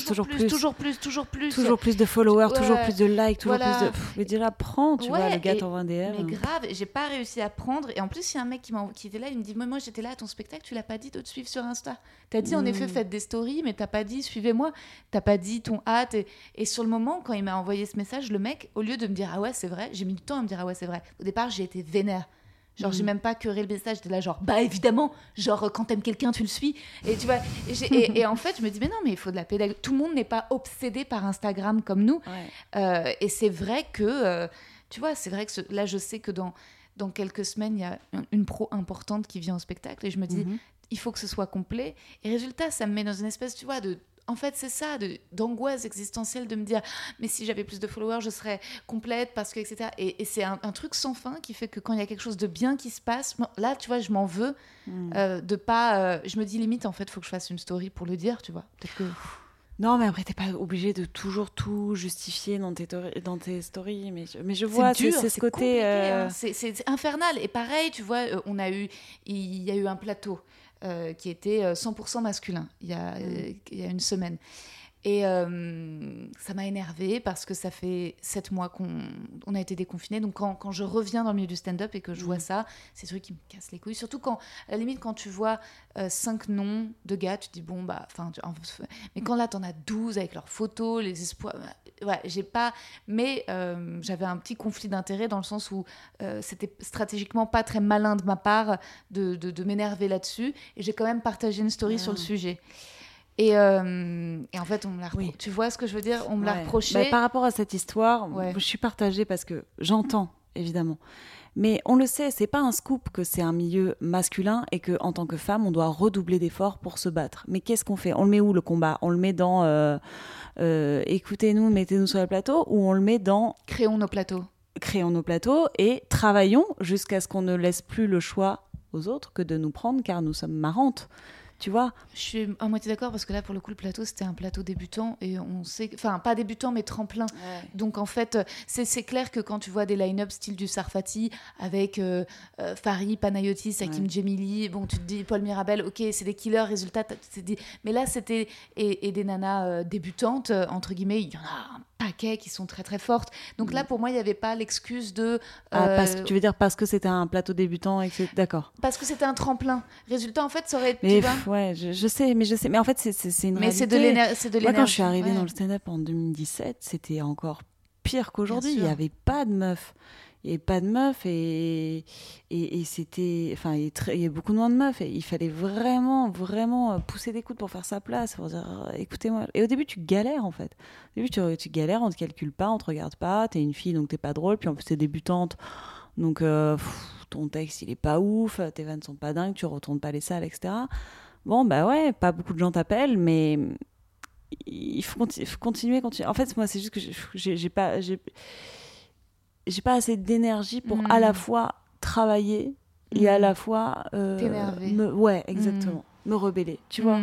[SPEAKER 2] de followers, toujours plus de likes, toujours plus de. Mais déjà prends, tu vois, le gars t'envoie un DM.
[SPEAKER 1] Mais grave, j'ai pas réussi à prendre. Et en plus il y a un mec qui était là, il me dit moi j'étais là à ton spectacle, tu l'as pas dit de te suivre sur Insta. T'as dit en effet faites des stories, mais t'as pas dit suivez-moi. T'as pas dit ton hâte. Et sur le moment quand il m'a envoyé ce message, le mec, au lieu de me dire ah ouais c'est vrai, j'ai mis du temps à me dire ah ouais c'est vrai. Au départ j'ai été vénère. Genre j'ai même pas queré le message, j'étais là genre bah évidemment, genre quand t'aimes quelqu'un tu le suis, et tu vois, et en fait je me dis mais non, mais il faut de la pédagogie, tout le monde n'est pas obsédé par Instagram comme nous. Et c'est vrai que tu vois, c'est vrai que là je sais que dans quelques semaines il y a une pro importante qui vient au spectacle, et je me dis il faut que ce soit complet, et résultat ça me met dans une espèce, tu vois, en fait, c'est ça, d'angoisse existentielle, de me dire mais si j'avais plus de followers, je serais complète, parce que, etc. Et c'est un truc sans fin qui fait que quand il y a quelque chose de bien qui se passe, là, tu vois, je m'en veux de pas... je me dis limite, en fait, il faut que je fasse une story pour le dire, tu vois. Peut-être que...
[SPEAKER 2] Non, mais après, t'es pas obligé de toujours tout justifier dans tes stories. Mais je vois,
[SPEAKER 1] c'est dur,
[SPEAKER 2] c'est ce côté...
[SPEAKER 1] C'est infernal. Et pareil, tu vois, il y a eu un plateau qui était 100% masculin il y a une semaine. Et ça m'a énervée parce que ça fait 7 mois qu'on a été déconfinés. Donc quand je reviens dans le milieu du stand-up et que je vois ça, c'est des trucs qui me cassent les couilles. Surtout quand, à la limite, quand tu vois 5 noms de gars, tu te dis bon, bah, mais quand là, t'en as 12 avec leurs photos, les espoirs. Ouais, j'ai pas. Mais j'avais un petit conflit d'intérêts dans le sens où c'était stratégiquement pas très malin de ma part de m'énerver là-dessus. Et j'ai quand même partagé une story sur le sujet. Et en fait, on me l'a tu vois ce que je veux dire, on me l'a reproché.
[SPEAKER 2] Par rapport à cette histoire, je suis partagée parce que j'entends évidemment. Mais on le sait, c'est pas un scoop que c'est un milieu masculin et que en tant que femme, on doit redoubler d'efforts pour se battre. Mais qu'est-ce qu'on fait ? On le met où le combat ? On le met dans écoutez-nous, mettez-nous sur le plateau, ou on le met dans
[SPEAKER 1] Créons nos plateaux
[SPEAKER 2] et travaillons jusqu'à ce qu'on ne laisse plus le choix aux autres que de nous prendre car nous sommes marrantes. Tu vois ?
[SPEAKER 1] Je suis à moitié d'accord parce que là, pour le coup, le plateau, c'était un plateau débutant et on sait... Enfin, pas débutant, mais tremplin. Ouais. Donc, en fait, c'est clair que quand tu vois des line-up style du Sarfati avec Fari, Panayotis, Hakim Djemili, bon, tu te dis Paul Mirabel, ok, c'est des killers, résultat, tu te dis... Mais là, c'était... Et des nanas débutantes, entre guillemets, il y en a un paquet qui sont très, très fortes. Donc là, pour moi, il n'y avait pas l'excuse de...
[SPEAKER 2] tu veux dire parce que c'était un plateau débutant et que c'est... D'accord.
[SPEAKER 1] Parce que c'était un tremplin. Résultat, en fait, ça aurait...
[SPEAKER 2] Mais ouais, je sais. Mais en fait, c'est une réalité.
[SPEAKER 1] C'est de l'énergie.
[SPEAKER 2] Moi, quand je suis arrivée dans le stand-up en 2017, c'était encore pire qu'aujourd'hui. Il n'y avait pas de meufs. Il n'y avait pas de meufs et c'était... Enfin, il y a beaucoup moins de meufs. Et il fallait vraiment, vraiment pousser des coudes pour faire sa place. Pour dire, écoutez-moi. Et au début, tu galères, en fait. Au début, tu galères, on ne te calcule pas, on ne te regarde pas. Tu es une fille, donc tu n'es pas drôle. Puis en plus, tu es débutante. Donc, ton texte, il n'est pas ouf. Tes vannes ne sont pas dingues. Tu ne retournes pas les salles, etc. Bon, bah ouais, pas beaucoup de gens t'appellent, mais il faut continuer. En fait, moi, c'est juste que j'ai pas assez d'énergie pour à la fois travailler et à la fois...
[SPEAKER 1] t'énerver.
[SPEAKER 2] Ouais, exactement. Me rebeller, tu vois.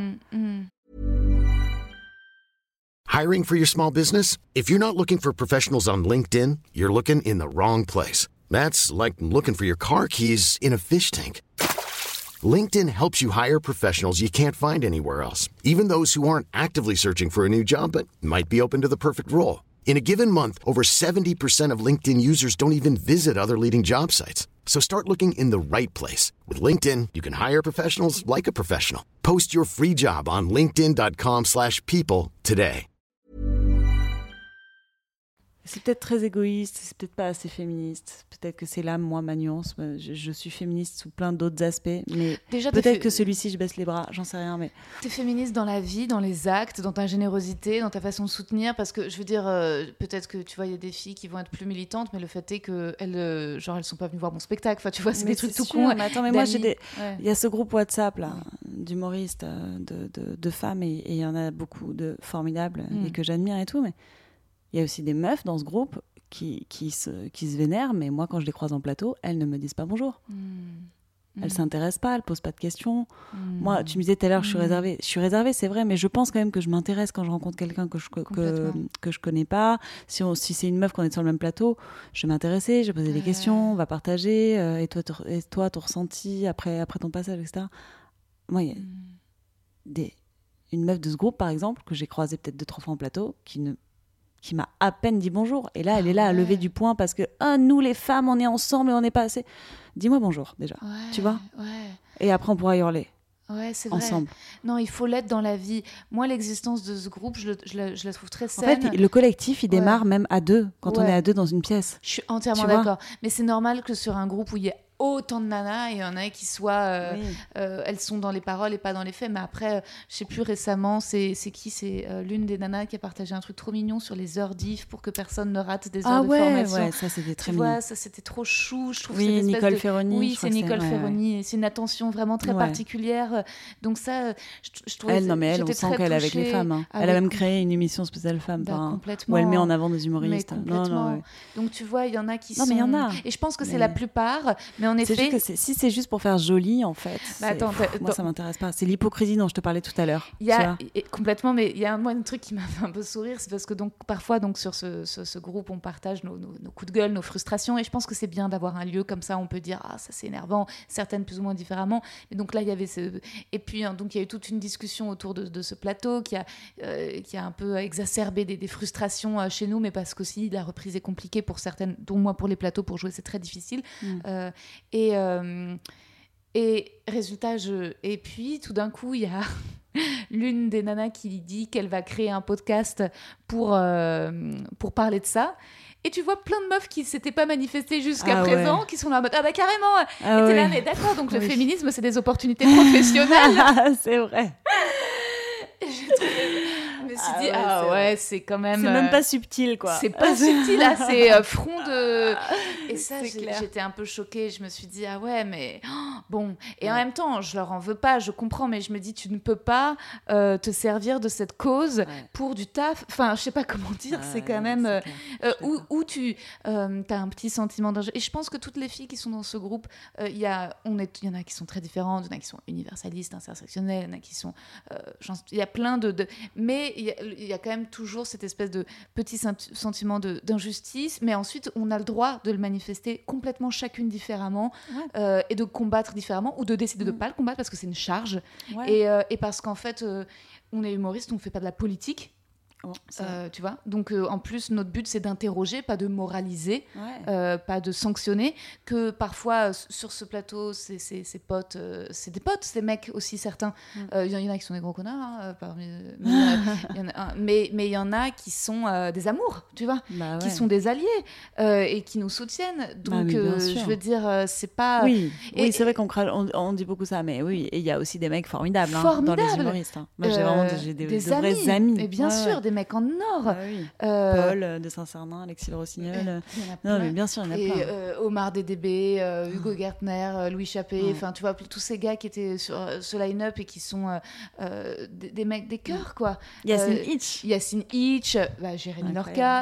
[SPEAKER 4] Hiring for your small business? If you're not looking for professionals on LinkedIn, you're looking in the wrong place. That's like looking for your car keys in a fish tank. LinkedIn helps you hire professionals you can't find anywhere else, even those who aren't actively searching for a new job but might be open to the perfect role. In a given month, over 70% of LinkedIn users don't even visit other leading job sites. So start looking in the right place. With LinkedIn, you can hire professionals like a professional. Post your free job on linkedin.com/people today.
[SPEAKER 2] C'est peut-être très égoïste, c'est peut-être pas assez féministe. Peut-être que c'est là, moi, ma nuance. Je suis féministe sous plein d'autres aspects, mais déjà, peut-être que celui-ci, je baisse les bras, j'en sais rien. Mais
[SPEAKER 1] t'es féministe dans la vie, dans les actes, dans ta générosité, dans ta façon de soutenir, parce que je veux dire, peut-être que tu vois, il y a des filles qui vont être plus militantes, mais le fait est que elles sont pas venues voir mon spectacle. Enfin, tu vois, c'est des trucs tout cons.
[SPEAKER 2] Mais attends, mais moi, il y a ce groupe WhatsApp là, d'humoristes, de femmes, et il y en a beaucoup de formidables et que j'admire et tout, mais il y a aussi des meufs dans ce groupe qui se vénèrent, mais moi, quand je les croise en plateau, elles ne me disent pas bonjour. Elles s'intéressent pas, elles posent pas de questions. Moi, tu me disais tout à l'heure, je suis réservée. Je suis réservée, c'est vrai, mais je pense quand même que je m'intéresse quand je rencontre quelqu'un que je connais pas. Si c'est une meuf qu'on est sur le même plateau, je vais m'intéresser, je vais poser des questions, on va partager. Et toi, ton ressenti après ton passage, etc. Moi, il y a une meuf de ce groupe, par exemple, que j'ai croisée peut-être 2-3 fois en plateau, qui m'a à peine dit bonjour. Et là, elle est là à lever du poing parce que nous, les femmes, on est ensemble et on n'est pas assez. Dis-moi bonjour, déjà. Tu vois ? Et après, on pourra hurler.
[SPEAKER 1] Ouais, c'est
[SPEAKER 2] ensemble.
[SPEAKER 1] Vrai. Non, il faut l'être dans la vie. Moi, l'existence de ce groupe, je la trouve très saine.
[SPEAKER 2] En fait, le collectif, il démarre même à deux, quand on est à deux dans une pièce.
[SPEAKER 1] Je suis entièrement d'accord. Mais c'est normal que sur un groupe où il y a autant de nanas, et il y en a qui soient elles sont dans les paroles et pas dans les faits, mais après je sais plus, récemment c'est l'une des nanas qui a partagé un truc trop mignon sur les heures diff pour que personne ne rate des heures de formation.
[SPEAKER 2] Ça c'était très
[SPEAKER 1] mignon.
[SPEAKER 2] Vois,
[SPEAKER 1] ça c'était trop chou, je trouve.
[SPEAKER 2] Nicole Ferroni.
[SPEAKER 1] Oui, c'est Nicole Ferroni, c'est une attention vraiment très particulière, donc ça je trouve.
[SPEAKER 2] Elle on sent qu'elle est avec les femmes, hein. Elle a même créé une émission spéciale femmes,
[SPEAKER 1] complètement,
[SPEAKER 2] où elle met en avant des humoristes.
[SPEAKER 1] Non, donc tu vois, il y en a qui sont...
[SPEAKER 2] mais il y en a,
[SPEAKER 1] et je pense que c'est la plupart, mais en effet,
[SPEAKER 2] si c'est juste pour faire joli, en fait, moi ça m'intéresse pas. C'est l'hypocrisie dont je te parlais tout à l'heure.
[SPEAKER 1] Complètement, mais il y a un truc qui m'a fait un peu sourire, c'est parce que parfois sur ce groupe on partage nos coups de gueule, nos frustrations, et je pense que c'est bien d'avoir un lieu comme ça, on peut dire ça c'est énervant, certaines plus ou moins différemment, et donc là il y avait et puis donc il y a eu toute une discussion autour de ce plateau qui a un peu exacerbé des frustrations chez nous, mais parce qu'aussi la reprise est compliquée pour certaines, dont moi pour les plateaux, pour jouer c'est très difficile. Et résultat, et puis tout d'un coup, il y a l'une des nanas qui dit qu'elle va créer un podcast pour parler de ça. Et tu vois plein de meufs qui ne s'étaient pas manifestées jusqu'à présent, qui sont là en mode carrément. Et t'es là, mais d'accord, donc le féminisme, c'est des opportunités professionnelles.
[SPEAKER 2] C'est vrai.
[SPEAKER 1] Je me suis dit, c'est quand même...
[SPEAKER 2] C'est même pas subtil, quoi.
[SPEAKER 1] C'est pas subtil, là, c'est front de... Et ça,
[SPEAKER 2] C'est clair.
[SPEAKER 1] j'étais un peu choquée. Je me suis dit, ah ouais, mais bon. Et en même temps, je leur en veux pas, je comprends, mais je me dis, tu ne peux pas te servir de cette cause pour du taf. Enfin, je sais pas comment dire, c'est quand même. Où tu as un petit sentiment d'injustice. Et je pense que toutes les filles qui sont dans ce groupe, il y en a qui sont très différentes, il y en a qui sont universalistes, intersectionnelles, il y en a qui sont. Il y a plein de. Mais il y a quand même toujours cette espèce de petit sentiment d'injustice, mais ensuite on a le droit de le manifester complètement chacune différemment et de combattre différemment ou de décider de ne pas le combattre parce que c'est une charge et parce qu'en fait on est humoriste, on ne fait pas de la politique. Tu vois, donc en plus notre but c'est d'interroger, pas de moraliser, pas de sanctionner, que parfois sur ce plateau ces potes, c'est des potes, ces mecs aussi certains, il y en a qui sont des gros connards mais il y en a qui sont des amours, tu vois, qui sont des alliés et qui nous soutiennent, donc je veux dire c'est pas
[SPEAKER 2] c'est vrai on dit beaucoup ça, mais oui, et il y a aussi des mecs formidables dans les humoristes, hein. Moi j'ai des vrais amis,
[SPEAKER 1] et bien sûr des mecs en or,
[SPEAKER 2] Paul de Saint-Cernin, Alexis Le Rossignol, non mais bien sûr il y en a plein,
[SPEAKER 1] Omar DDB, Hugo Gertner, Louis Chappé, enfin tu vois tous ces gars qui étaient sur ce line-up et qui sont des mecs des cœurs quoi. Yacine Hitch, Jérémy Lorca,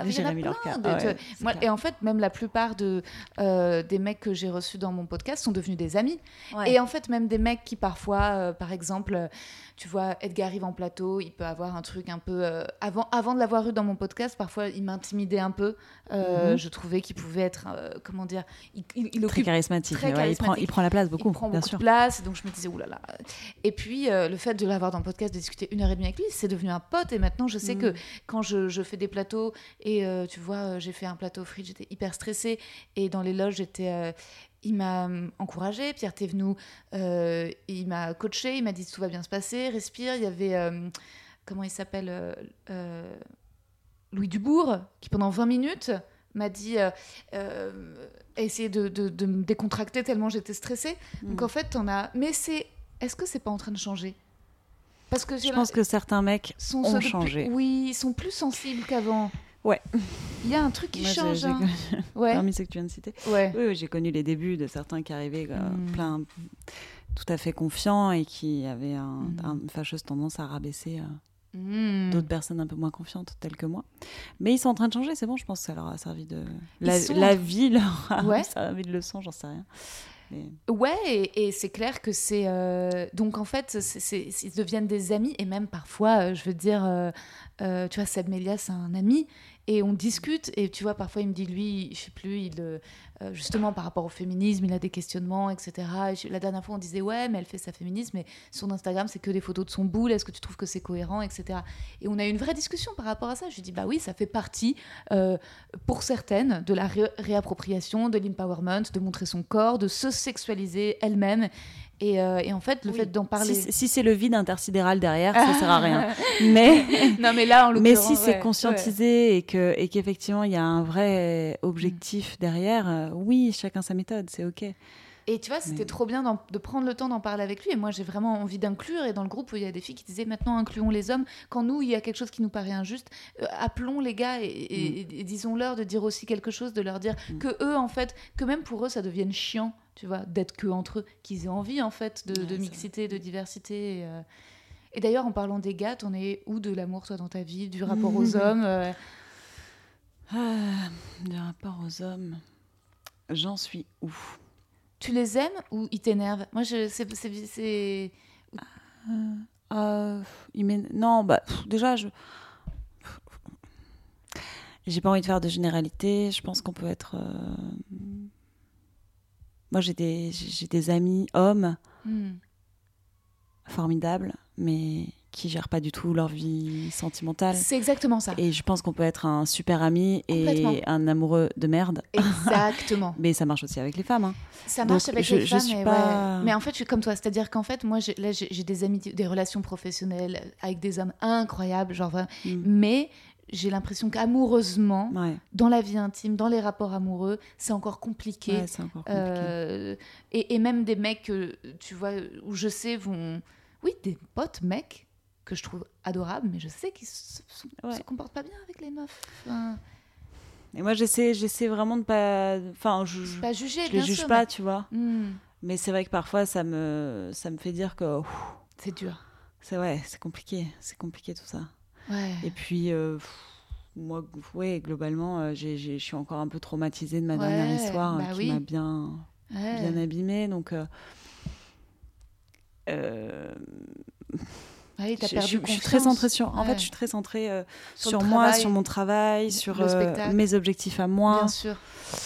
[SPEAKER 1] et en fait même la plupart des mecs que j'ai reçus dans mon podcast sont devenus des amis, et en fait même des mecs qui parfois par exemple tu vois, Edgar arrive en plateau, il peut avoir un truc un peu... avant de l'avoir eu dans mon podcast, parfois, il m'intimidait un peu. Je trouvais qu'il pouvait être... comment dire, il
[SPEAKER 2] très charismatique. Il prend la place beaucoup,
[SPEAKER 1] il prend beaucoup de place, donc je me disais, oulala. Et puis, le fait de l'avoir dans le podcast, de discuter 1h30 avec lui, c'est devenu un pote. Et maintenant, je sais que quand je fais des plateaux, et tu vois, j'ai fait un plateau Free, j'étais hyper stressée. Et dans les loges, il m'a encouragée, Pierre Thévenoud, il m'a coachée, il m'a dit tout va bien se passer, respire. Il y avait, comment il s'appelle, Louis Dubourg, qui pendant 20 minutes m'a dit essayer de me décontracter tellement j'étais stressée. Donc en fait, est-ce que c'est pas en train de changer ? Parce que
[SPEAKER 2] je pense que certains mecs ont changé.
[SPEAKER 1] Oui, ils sont plus sensibles qu'avant.
[SPEAKER 2] Ouais.
[SPEAKER 1] Il y a un truc qui change.
[SPEAKER 2] Parmi ceux que tu viens de citer. Oui, j'ai connu les débuts de certains qui arrivaient plein, tout à fait confiants et qui avaient une fâcheuse tendance à rabaisser d'autres personnes un peu moins confiantes, telles que moi. Mais ils sont en train de changer, c'est bon, je pense que ça leur a servi de... La vie leur a servi de leçon, j'en sais rien.
[SPEAKER 1] Et c'est clair que c'est... Donc en fait, ils deviennent des amis, et même parfois, je veux dire, tu vois, Seb Melia, c'est un ami, et on discute, et tu vois, parfois il me dit, lui, je sais plus, justement par rapport au féminisme, il a des questionnements, etc. Et la dernière fois, on disait, ouais, mais elle fait sa féminisme, mais son Instagram, c'est que des photos de son boule, est-ce que tu trouves que c'est cohérent, etc. Et on a eu une vraie discussion par rapport à ça. Je lui dis, bah oui, ça fait partie, pour certaines, de la réappropriation, de l'empowerment, de montrer son corps, de se sexualiser elle-même. Et en fait, le fait d'en parler...
[SPEAKER 2] Si c'est le vide intersidéral derrière, ça sert à rien. Mais,
[SPEAKER 1] non, mais là, en l'occurrence...
[SPEAKER 2] Mais si c'est conscientisé et qu'effectivement, il y a un vrai objectif derrière, oui, chacun sa méthode, c'est OK.
[SPEAKER 1] Et tu vois, c'était trop bien de prendre le temps d'en parler avec lui. Et moi, j'ai vraiment envie d'inclure. Et dans le groupe, il y a des filles qui disaient, maintenant, incluons les hommes. Quand nous, il y a quelque chose qui nous paraît injuste, appelons les gars et disons-leur de dire aussi quelque chose, de leur dire que eux, en fait, que même pour eux, ça devienne chiant, tu vois, d'être que entre eux, qu'ils aient envie, en fait, de mixité, de diversité. Et d'ailleurs, en parlant des gars, t'en es où de l'amour, toi, dans ta vie, du rapport aux hommes
[SPEAKER 2] Du rapport aux hommes, j'en suis où ?
[SPEAKER 1] Tu les aimes ou ils t'énervent ? Moi,
[SPEAKER 2] non, déjà, j'ai pas envie de faire de généralité. Je pense qu'on peut être... Moi, j'ai des amis hommes formidables, mais qui gèrent pas du tout leur vie sentimentale.
[SPEAKER 1] C'est exactement ça.
[SPEAKER 2] Et je pense qu'on peut être un super ami et un amoureux de merde.
[SPEAKER 1] Exactement.
[SPEAKER 2] Mais ça marche aussi avec les femmes. Hein.
[SPEAKER 1] Ça marche avec les femmes, mais en fait, je suis comme toi. C'est-à-dire qu'en fait, moi, j'ai des amis, des relations professionnelles avec des hommes incroyables, genre, mais j'ai l'impression qu'amoureusement, dans la vie intime, dans les rapports amoureux, c'est encore compliqué.
[SPEAKER 2] Ouais, c'est encore compliqué.
[SPEAKER 1] Et même des mecs, tu vois, où je sais vont... Oui, des potes mecs que je trouve adorables, mais je sais qu'ils se comportent pas bien avec les meufs.
[SPEAKER 2] Et moi, j'essaie vraiment de pas... Enfin,
[SPEAKER 1] pas juger,
[SPEAKER 2] je
[SPEAKER 1] bien
[SPEAKER 2] les juge
[SPEAKER 1] sûr,
[SPEAKER 2] pas,
[SPEAKER 1] mais...
[SPEAKER 2] tu vois. Mais c'est vrai que parfois, ça me fait dire que...
[SPEAKER 1] c'est dur.
[SPEAKER 2] C'est compliqué. C'est compliqué, tout ça.
[SPEAKER 1] Ouais.
[SPEAKER 2] Et puis, moi, globalement, je suis encore un peu traumatisée de ma dernière histoire qui m'a bien abîmée. Donc...
[SPEAKER 1] Oui, t'as perdu confiance.
[SPEAKER 2] Je suis très centrée sur... En fait, je suis très centrée sur moi, sur mon travail, sur mes objectifs à moi.
[SPEAKER 1] Bien sûr.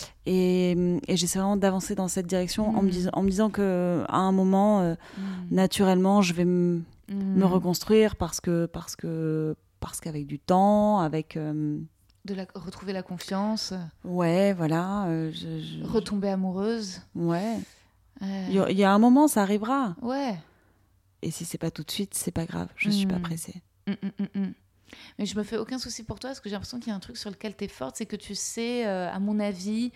[SPEAKER 2] Et j'essaie vraiment d'avancer dans cette direction en me disant qu'à un moment, naturellement, je vais me reconstruire parce qu'avec du temps, avec...
[SPEAKER 1] retrouver la confiance.
[SPEAKER 2] Ouais, voilà.
[SPEAKER 1] Retomber amoureuse.
[SPEAKER 2] Ouais. Il y a un moment, ça arrivera.
[SPEAKER 1] Ouais.
[SPEAKER 2] Et si c'est pas tout de suite, c'est pas grave. Je suis pas pressée.
[SPEAKER 1] Mais je me fais aucun souci pour toi parce que j'ai l'impression qu'il y a un truc sur lequel t'es forte, c'est que tu sais, à mon avis,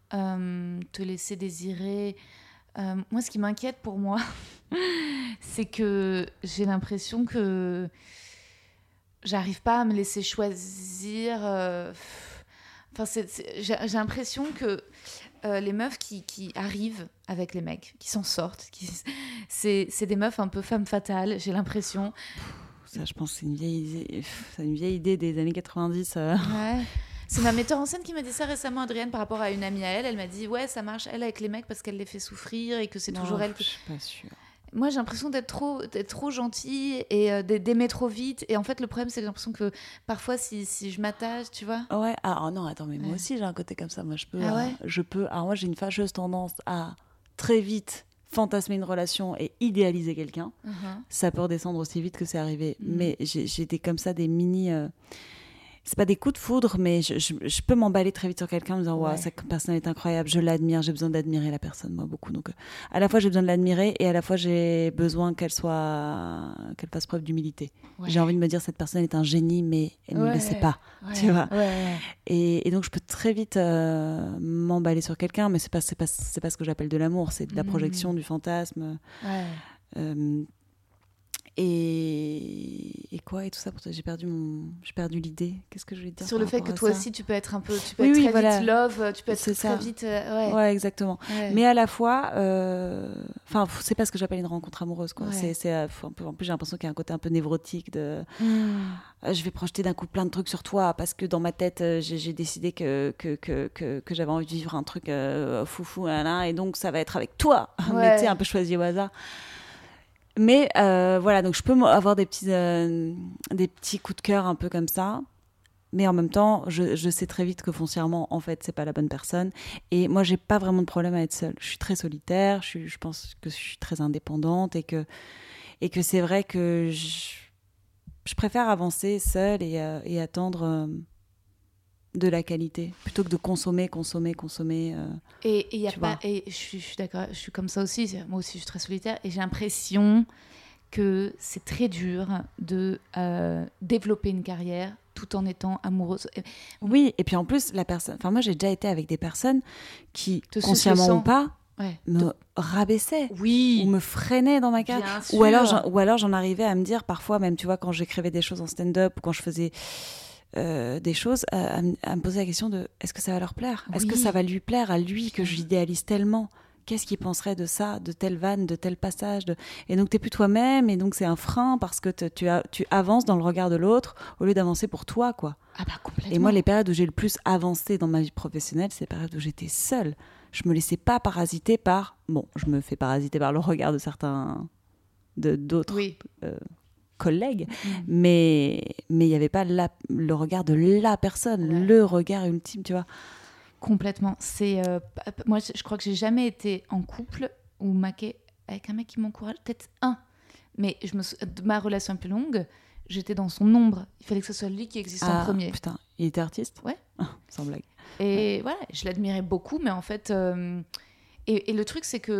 [SPEAKER 1] te laisser désirer. Moi, ce qui m'inquiète pour moi, c'est que j'ai l'impression que j'arrive pas à me laisser choisir. Enfin, j'ai l'impression que les meufs qui arrivent avec les mecs, qui s'en sortent, c'est des meufs un peu femmes fatales, j'ai l'impression.
[SPEAKER 2] Ça, je pense que c'est une vieille idée des années 90.
[SPEAKER 1] Ouais. C'est ma metteur en scène qui m'a dit ça récemment, Adrienne, par rapport à une amie à elle. Elle m'a dit, ouais, ça marche, elle, avec les mecs, parce qu'elle les fait souffrir et que c'est toujours elle.
[SPEAKER 2] Je suis pas sûre.
[SPEAKER 1] Moi, j'ai l'impression d'être trop gentille et d'aimer trop vite. Et en fait, le problème, c'est que j'ai l'impression que parfois, si je m'attache, tu vois.
[SPEAKER 2] Ouais. Ah non, attends, mais moi aussi, j'ai un côté comme ça. Moi, Alors moi, j'ai une fâcheuse tendance à très vite fantasmer une relation et idéaliser quelqu'un. Ça peut redescendre aussi vite que c'est arrivé. Mais j'ai des comme ça, des mini... C'est pas des coups de foudre, mais je peux m'emballer très vite sur quelqu'un en me disant cette personne est incroyable, je l'admire, j'ai besoin d'admirer la personne, moi, beaucoup. Donc, à la fois, j'ai besoin de l'admirer et à la fois, j'ai besoin qu'elle fasse preuve d'humilité. Ouais. J'ai envie de me dire, cette personne est un génie, mais elle ne le sait pas, tu vois. Et donc, je peux très vite m'emballer sur quelqu'un, mais c'est pas ce que j'appelle de l'amour, c'est de la projection, du fantasme. Et quoi et tout ça pour toi, j'ai perdu l'idée. Qu'est-ce que je voulais dire
[SPEAKER 1] sur le fait que toi aussi tu peux être un peu très vite love, tu peux être très vite
[SPEAKER 2] ouais, exactement. Mais à la fois c'est pas ce que j'appelle une rencontre amoureuse, quoi. C'est un peu, en plus j'ai l'impression qu'il y a un côté un peu névrotique de je vais projeter d'un coup plein de trucs sur toi parce que dans ma tête j'ai décidé que j'avais envie de vivre un truc foufou et donc ça va être avec toi. Mais tu sais, un peu choisi au hasard. Mais voilà, donc je peux avoir des petits coups de cœur un peu comme ça. Mais en même temps, je sais très vite que foncièrement, en fait, c'est pas la bonne personne. Et moi, j'ai pas vraiment de problème à être seule. Je suis très solitaire, je pense que je suis très indépendante et que c'est vrai que je préfère avancer seule et attendre de la qualité plutôt que de consommer.
[SPEAKER 1] Et il y a pas, et je suis d'accord, je suis comme ça aussi. Moi aussi, je suis très solitaire et j'ai l'impression que c'est très dur de développer une carrière tout en étant amoureuse.
[SPEAKER 2] Oui, et puis en plus, moi j'ai déjà été avec des personnes qui, consciemment ou pas, me rabaissaient ou me freinaient dans ma carrière. Ou alors j'en arrivais à me dire, parfois même, tu vois, quand j'écrivais des choses en stand-up ou quand je faisais des choses, à me poser la question de est-ce que ça va leur plaire ? Est-ce que ça va lui plaire à lui que j'idéalise tellement ? Qu'est-ce qu'il penserait de ça, de telle vanne, de tel passage Et donc, t'es plus toi-même, et donc c'est un frein parce que tu avances dans le regard de l'autre au lieu d'avancer pour toi, quoi.
[SPEAKER 1] Ah bah, complètement.
[SPEAKER 2] Et moi, les périodes où j'ai le plus avancé dans ma vie professionnelle, c'est les périodes où j'étais seule. Je me laissais pas parasiter je me fais parasiter par le regard de d'autres collègues, mais il n'y avait pas le regard de la personne, le regard ultime, tu vois.
[SPEAKER 1] Complètement. Moi, je crois que j'ai jamais été en couple ou maquée avec un mec qui m'encourage. Peut-être un. Mais de ma relation un peu longue, j'étais dans son ombre. Il fallait que ce soit lui qui existe en premier.
[SPEAKER 2] Putain, il était artiste ?
[SPEAKER 1] Ouais.
[SPEAKER 2] Sans blague.
[SPEAKER 1] Et voilà, je l'admirais beaucoup, mais en fait... Et le truc, c'est que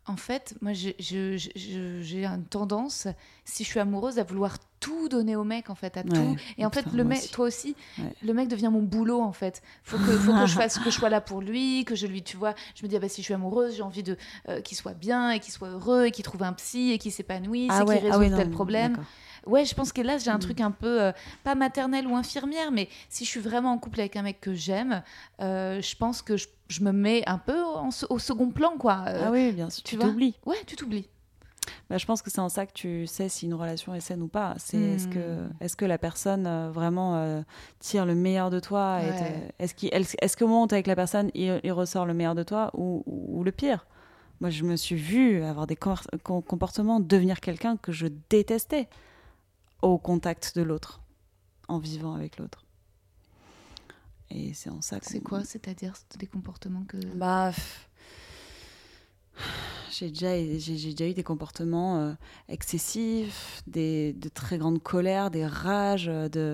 [SPEAKER 1] En fait, moi, j'ai une tendance, si je suis amoureuse, à vouloir tout donner au mec, en fait, à tout. Et en fait, le mec, toi aussi, le mec devient mon boulot, en fait. Faut que je sois là pour lui, que je lui, tu vois. Je me dis, si je suis amoureuse, j'ai envie de qu'il soit bien et qu'il soit heureux et qu'il trouve un psy et qu'il s'épanouisse et qu'il résolve tel problème. D'accord. Ouais, je pense que là, j'ai un truc un peu, pas maternel ou infirmière, mais si je suis vraiment en couple avec un mec que j'aime, je pense que je me mets un peu au second plan, quoi.
[SPEAKER 2] Oui, bien sûr, tu t'oublies.
[SPEAKER 1] Ouais, tu t'oublies.
[SPEAKER 2] Je pense que c'est en ça que tu sais si une relation est saine ou pas. C'est est-ce que la personne vraiment tire le meilleur de toi est-ce qu'au moment où tu es avec la personne, il ressort le meilleur de toi ou le pire? Moi, je me suis vue avoir des comportements, devenir quelqu'un que je détestais au contact de l'autre, en vivant avec l'autre. Et c'est en ça que...
[SPEAKER 1] C'est quoi, c'est-à-dire des comportements que...
[SPEAKER 2] J'ai déjà eu des comportements excessifs, de très grande colère, des rages,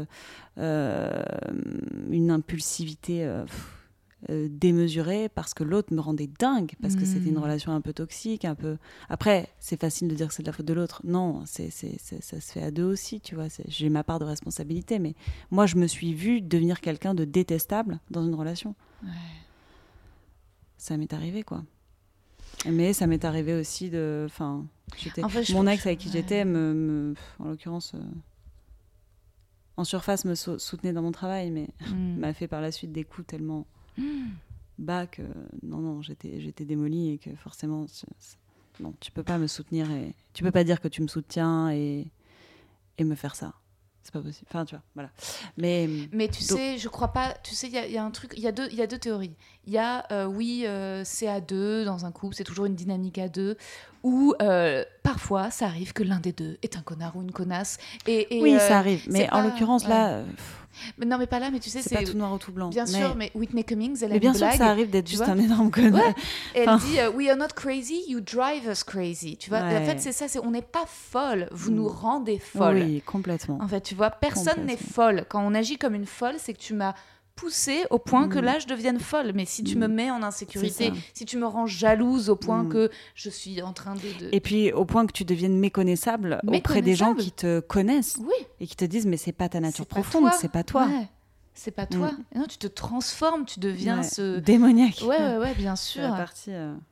[SPEAKER 2] une impulsivité démesurée parce que l'autre me rendait dingue, parce que c'était une relation un peu toxique, un peu... Après, c'est facile de dire que c'est de la faute de l'autre. Non, ça se fait à deux aussi, tu vois. J'ai ma part de responsabilité, mais moi, je me suis vue devenir quelqu'un de détestable dans une relation. Ouais. Ça m'est arrivé, quoi. Mais ça m'est arrivé aussi de... Enfin, mon ex avec qui j'étais, en l'occurrence, en surface, me soutenait dans mon travail, mais m'a fait par la suite des coups tellement bas que non, j'étais démolie et que forcément, non, tu peux pas me soutenir et tu peux pas dire que tu me soutiens et me faire ça. C'est pas possible. Enfin, tu vois, voilà.
[SPEAKER 1] Mais tu sais, je crois pas... Tu sais, il y a un truc... Il y a deux théories. Il y a, c'est à deux dans un couple, c'est toujours une dynamique à deux, où parfois, ça arrive que l'un des deux est un connard ou une connasse.
[SPEAKER 2] Oui, ça arrive. Mais en l'occurrence, là...
[SPEAKER 1] Non, mais pas là, mais tu sais,
[SPEAKER 2] c'est pas tout noir ou tout blanc.
[SPEAKER 1] Bien sûr, mais Whitney Cummings, elle a
[SPEAKER 2] une blague. Mais bien sûr que ça arrive d'être juste un énorme connard.
[SPEAKER 1] Ouais. Elle dit We are not crazy, you drive us crazy. Tu vois, en fait, c'est ça, on n'est pas folle, vous nous rendez folle.
[SPEAKER 2] Oui, complètement.
[SPEAKER 1] En fait, tu vois, personne n'est folle. Quand on agit comme une folle, c'est que tu m'as poussée au point que là, je devienne folle. Mais si tu me mets en insécurité, si tu me rends jalouse au point que je suis en train de...
[SPEAKER 2] Et puis, au point que tu deviennes méconnaissable auprès des gens qui te connaissent et qui te disent, mais c'est pas ta nature profonde, c'est pas toi.
[SPEAKER 1] Ouais. C'est pas toi. Non, tu te transformes, tu deviens
[SPEAKER 2] démoniaque.
[SPEAKER 1] Ouais, bien sûr.
[SPEAKER 2] C'est la partie...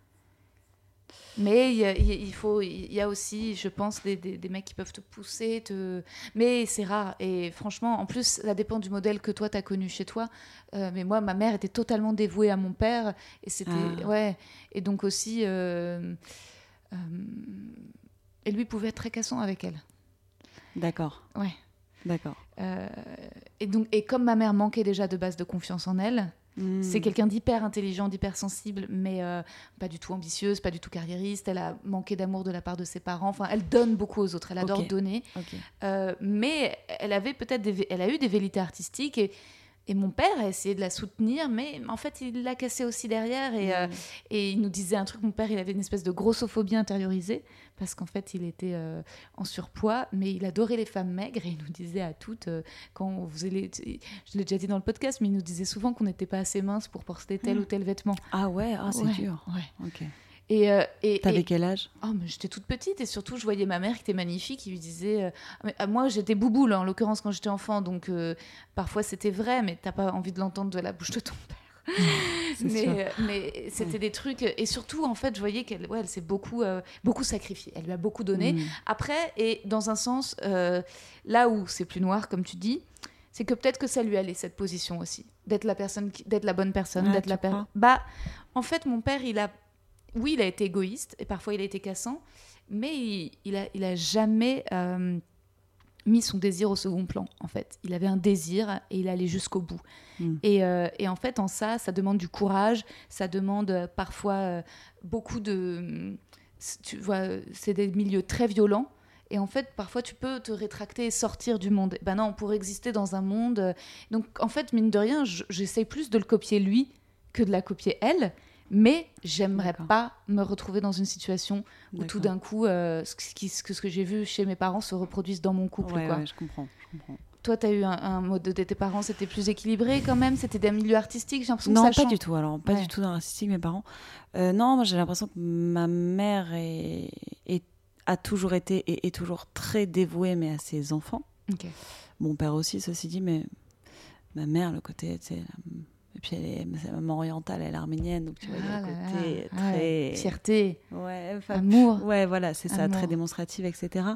[SPEAKER 1] Mais il y a aussi, je pense, des mecs qui peuvent te pousser, mais c'est rare. Et franchement, en plus, ça dépend du modèle que toi, tu as connu chez toi. Mais moi, ma mère était totalement dévouée à mon père. Et c'était... Et donc aussi... et lui pouvait être très cassant avec elle.
[SPEAKER 2] D'accord.
[SPEAKER 1] Ouais.
[SPEAKER 2] D'accord.
[SPEAKER 1] Et comme ma mère manquait déjà de base de confiance en elle... C'est quelqu'un d'hyper intelligent, d'hyper sensible, mais pas du tout ambitieuse, pas du tout carriériste. Elle a manqué d'amour de la part de ses parents. Enfin, elle donne beaucoup aux autres. Elle adore donner. Mais elle a eu des velléités artistiques et mon père a essayé de la soutenir, mais en fait, il l'a cassée aussi derrière. Et il nous disait un truc. Mon père, il avait une espèce de grossophobie intériorisée parce qu'en fait, il était en surpoids, mais il adorait les femmes maigres et il nous disait à toutes, quand on faisait je l'ai déjà dit dans le podcast, mais il nous disait souvent qu'on n'était pas assez mince pour porter tel ou tel vêtement.
[SPEAKER 2] Ah ouais, c'est dur.
[SPEAKER 1] Ouais.
[SPEAKER 2] Ok.
[SPEAKER 1] T'avais
[SPEAKER 2] quel âge ?
[SPEAKER 1] Mais j'étais toute petite et surtout je voyais ma mère qui était magnifique, qui lui disait moi j'étais bouboule en l'occurrence quand j'étais enfant, donc parfois c'était vrai, mais t'as pas envie de l'entendre de la bouche de ton père. Mais c'était des trucs, et surtout en fait je voyais qu'elle elle s'est beaucoup sacrifiée, elle lui a beaucoup donné. Après, et dans un sens là où c'est plus noir comme tu dis, c'est que peut-être que ça lui allait cette position aussi, d'être la bonne personne, en fait mon père il a été égoïste et parfois il a été cassant, mais il a jamais mis son désir au second plan, en fait. Il avait un désir et il allait jusqu'au bout. Et en fait, en ça demande du courage, ça demande parfois beaucoup de... Tu vois, c'est des milieux très violents. Et en fait, parfois, tu peux te rétracter et sortir du monde. Ben non, pour exister dans un monde... Donc, en fait, mine de rien, j'essaye plus de le copier lui que de la copier elle. Mais j'aimerais pas me retrouver dans une situation où tout d'un coup, ce que j'ai vu chez mes parents se reproduise dans mon couple.
[SPEAKER 2] Ouais, je comprends.
[SPEAKER 1] toi, tu as eu un mode de tes parents, c'était plus équilibré quand même? C'était des milieux artistiques? J'ai l'impression que
[SPEAKER 2] Non,
[SPEAKER 1] ça
[SPEAKER 2] pas
[SPEAKER 1] change.
[SPEAKER 2] du tout. Alors, pas du tout dans l'artistique, mes parents. Non, moi, j'ai l'impression que ma mère a toujours été et est toujours très dévouée, mais à ses enfants.
[SPEAKER 1] Ok.
[SPEAKER 2] Mon père aussi, ceci dit, mais ma mère, le côté, tu sais, et puis c'est maman orientale, elle est arménienne, donc tu vois, il y a le côté très...
[SPEAKER 1] Fierté,
[SPEAKER 2] Ouais,
[SPEAKER 1] amour.
[SPEAKER 2] Ouais, voilà, c'est ça,
[SPEAKER 1] Amour.
[SPEAKER 2] très démonstrative, etc.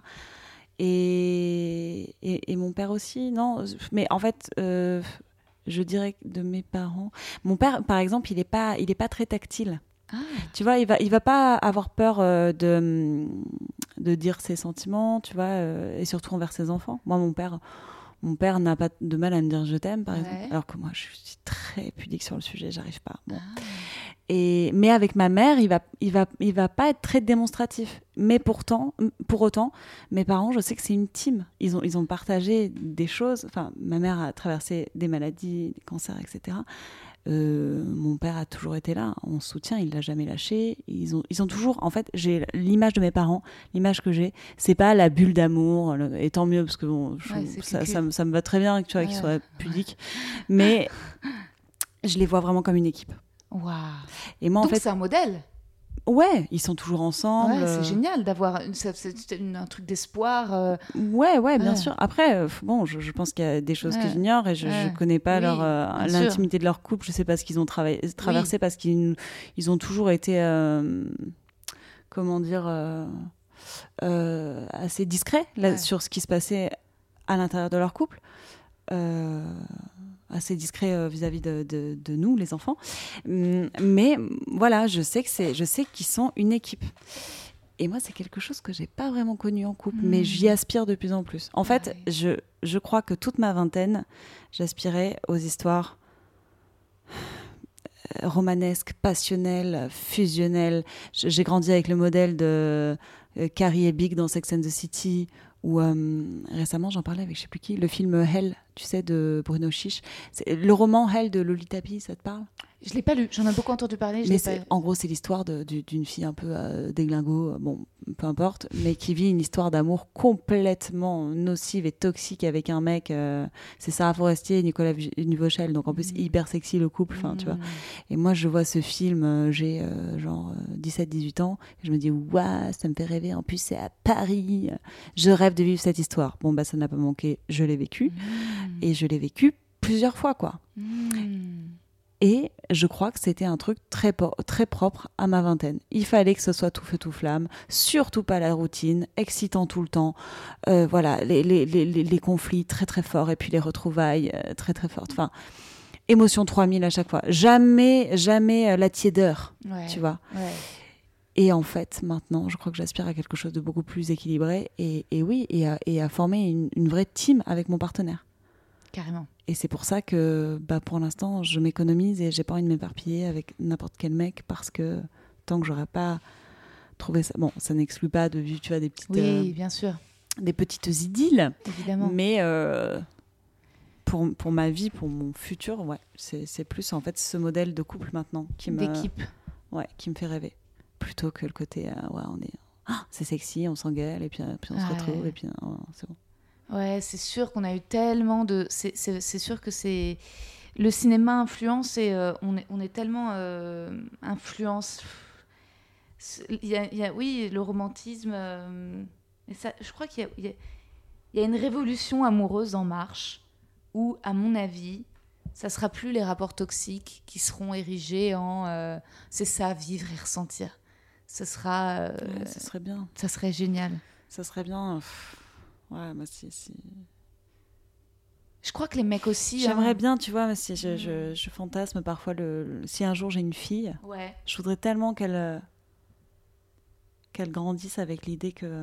[SPEAKER 2] Et mon père aussi, non. Mais en fait, je dirais que de mes parents... Mon père, par exemple, il est pas très tactile.
[SPEAKER 1] Ah.
[SPEAKER 2] Tu vois, il va pas avoir peur de dire ses sentiments, tu vois, et surtout envers ses enfants. Moi, mon père n'a pas de mal à me dire je t'aime, par exemple, alors que moi, je suis très pudique sur le sujet, j'arrive pas. Bon. Mais avec ma mère, il va pas être très démonstratif. Mais pour autant, mes parents, je sais que c'est une team. Ils ont partagé des choses. Enfin, ma mère a traversé des maladies, des cancers, etc. Mon père a toujours été là, on se soutient, il l'a jamais lâché. Ils ont toujours, en fait, j'ai l'image de mes parents, l'image que j'ai, c'est pas la bulle d'amour, et tant mieux parce que bon, ça me va très bien, tu vois, qu'ils soient pudiques, mais je les vois vraiment comme une équipe.
[SPEAKER 1] Waouh.
[SPEAKER 2] Et moi,
[SPEAKER 1] Donc
[SPEAKER 2] en fait,
[SPEAKER 1] c'est un modèle.
[SPEAKER 2] Ouais, ils sont toujours ensemble.
[SPEAKER 1] Ouais, c'est génial d'avoir un truc d'espoir.
[SPEAKER 2] Ouais, bien sûr. Après, bon, je pense qu'il y a des choses que j'ignore et je ne connais pas l'intimité de leur couple. Je ne sais pas ce qu'ils ont traversé parce qu'ils ont toujours été, comment dire, assez discrets sur ce qui se passait à l'intérieur de leur couple. Assez discret vis-à-vis de nous, les enfants. Mais voilà, je sais qu'ils sont une équipe. Et moi, c'est quelque chose que j'ai pas vraiment connu en couple, mais j'y aspire de plus en plus. En fait, je crois que toute ma vingtaine, j'aspirais aux histoires romanesques, passionnelles, fusionnelles. J'ai grandi avec le modèle de Carrie et Big dans Sex and the City, ou récemment j'en parlais avec je sais plus qui, le film Hell, tu sais, de Bruno Chiche, le roman Hell de Lolita Py, ça te parle?
[SPEAKER 1] Je l'ai pas lu, j'en ai beaucoup entendu parler.
[SPEAKER 2] En gros c'est l'histoire d'une fille un peu déglingo, bon peu importe, mais qui vit une histoire d'amour complètement nocive et toxique avec un mec, c'est Sarah Forestier et Nicolas Vauchel, donc en plus hyper sexy le couple, enfin tu vois. Et moi je vois ce film, j'ai genre 17-18 ans, et je me dis waouh, ça me fait rêver, en plus c'est à Paris, je rêve de vivre cette histoire. Bon bah ça n'a pas manqué, je l'ai vécu, et je l'ai vécu plusieurs fois quoi. Et je crois que c'était un truc très propre à ma vingtaine. Il fallait que ce soit tout feu tout flamme, surtout pas la routine, excitant tout le temps. Voilà, les conflits très très forts et puis les retrouvailles très très fortes. Enfin, émotion 3000 à chaque fois. Jamais la tiédeur, tu vois. Ouais. Et en fait, maintenant, je crois que j'aspire à quelque chose de beaucoup plus équilibré et à former une vraie team avec mon partenaire.
[SPEAKER 1] Carrément.
[SPEAKER 2] Et c'est pour ça que, pour l'instant, je m'économise et j'ai pas envie de m'éparpiller avec n'importe quel mec parce que tant que j'aurai pas trouvé ça, bon, ça n'exclut pas de vivre, tu vois, des petites,
[SPEAKER 1] bien sûr,
[SPEAKER 2] des petites idylles.
[SPEAKER 1] Évidemment.
[SPEAKER 2] Mais pour ma vie, pour mon futur, ouais, c'est plus en fait ce modèle de couple maintenant
[SPEAKER 1] d'équipe,
[SPEAKER 2] qui me fait rêver, plutôt que le côté, c'est sexy, on s'engueule et puis on se retrouve et puis c'est bon.
[SPEAKER 1] Ouais, c'est sûr qu'on a eu tellement de... C'est sûr que c'est... Le cinéma influence et on est tellement influence... Il y a, oui, le romantisme... et ça, je crois qu'il y a une révolution amoureuse en marche où, à mon avis, ça sera plus les rapports toxiques qui seront érigés en... c'est ça, vivre et ressentir. Ce sera...
[SPEAKER 2] ça serait bien.
[SPEAKER 1] Ça serait génial.
[SPEAKER 2] Ça serait bien... Ouais, moi, si.
[SPEAKER 1] Je crois que les mecs aussi...
[SPEAKER 2] J'aimerais bien, tu vois, si je fantasme parfois, si un jour j'ai une fille, je voudrais tellement qu'elle grandisse avec l'idée que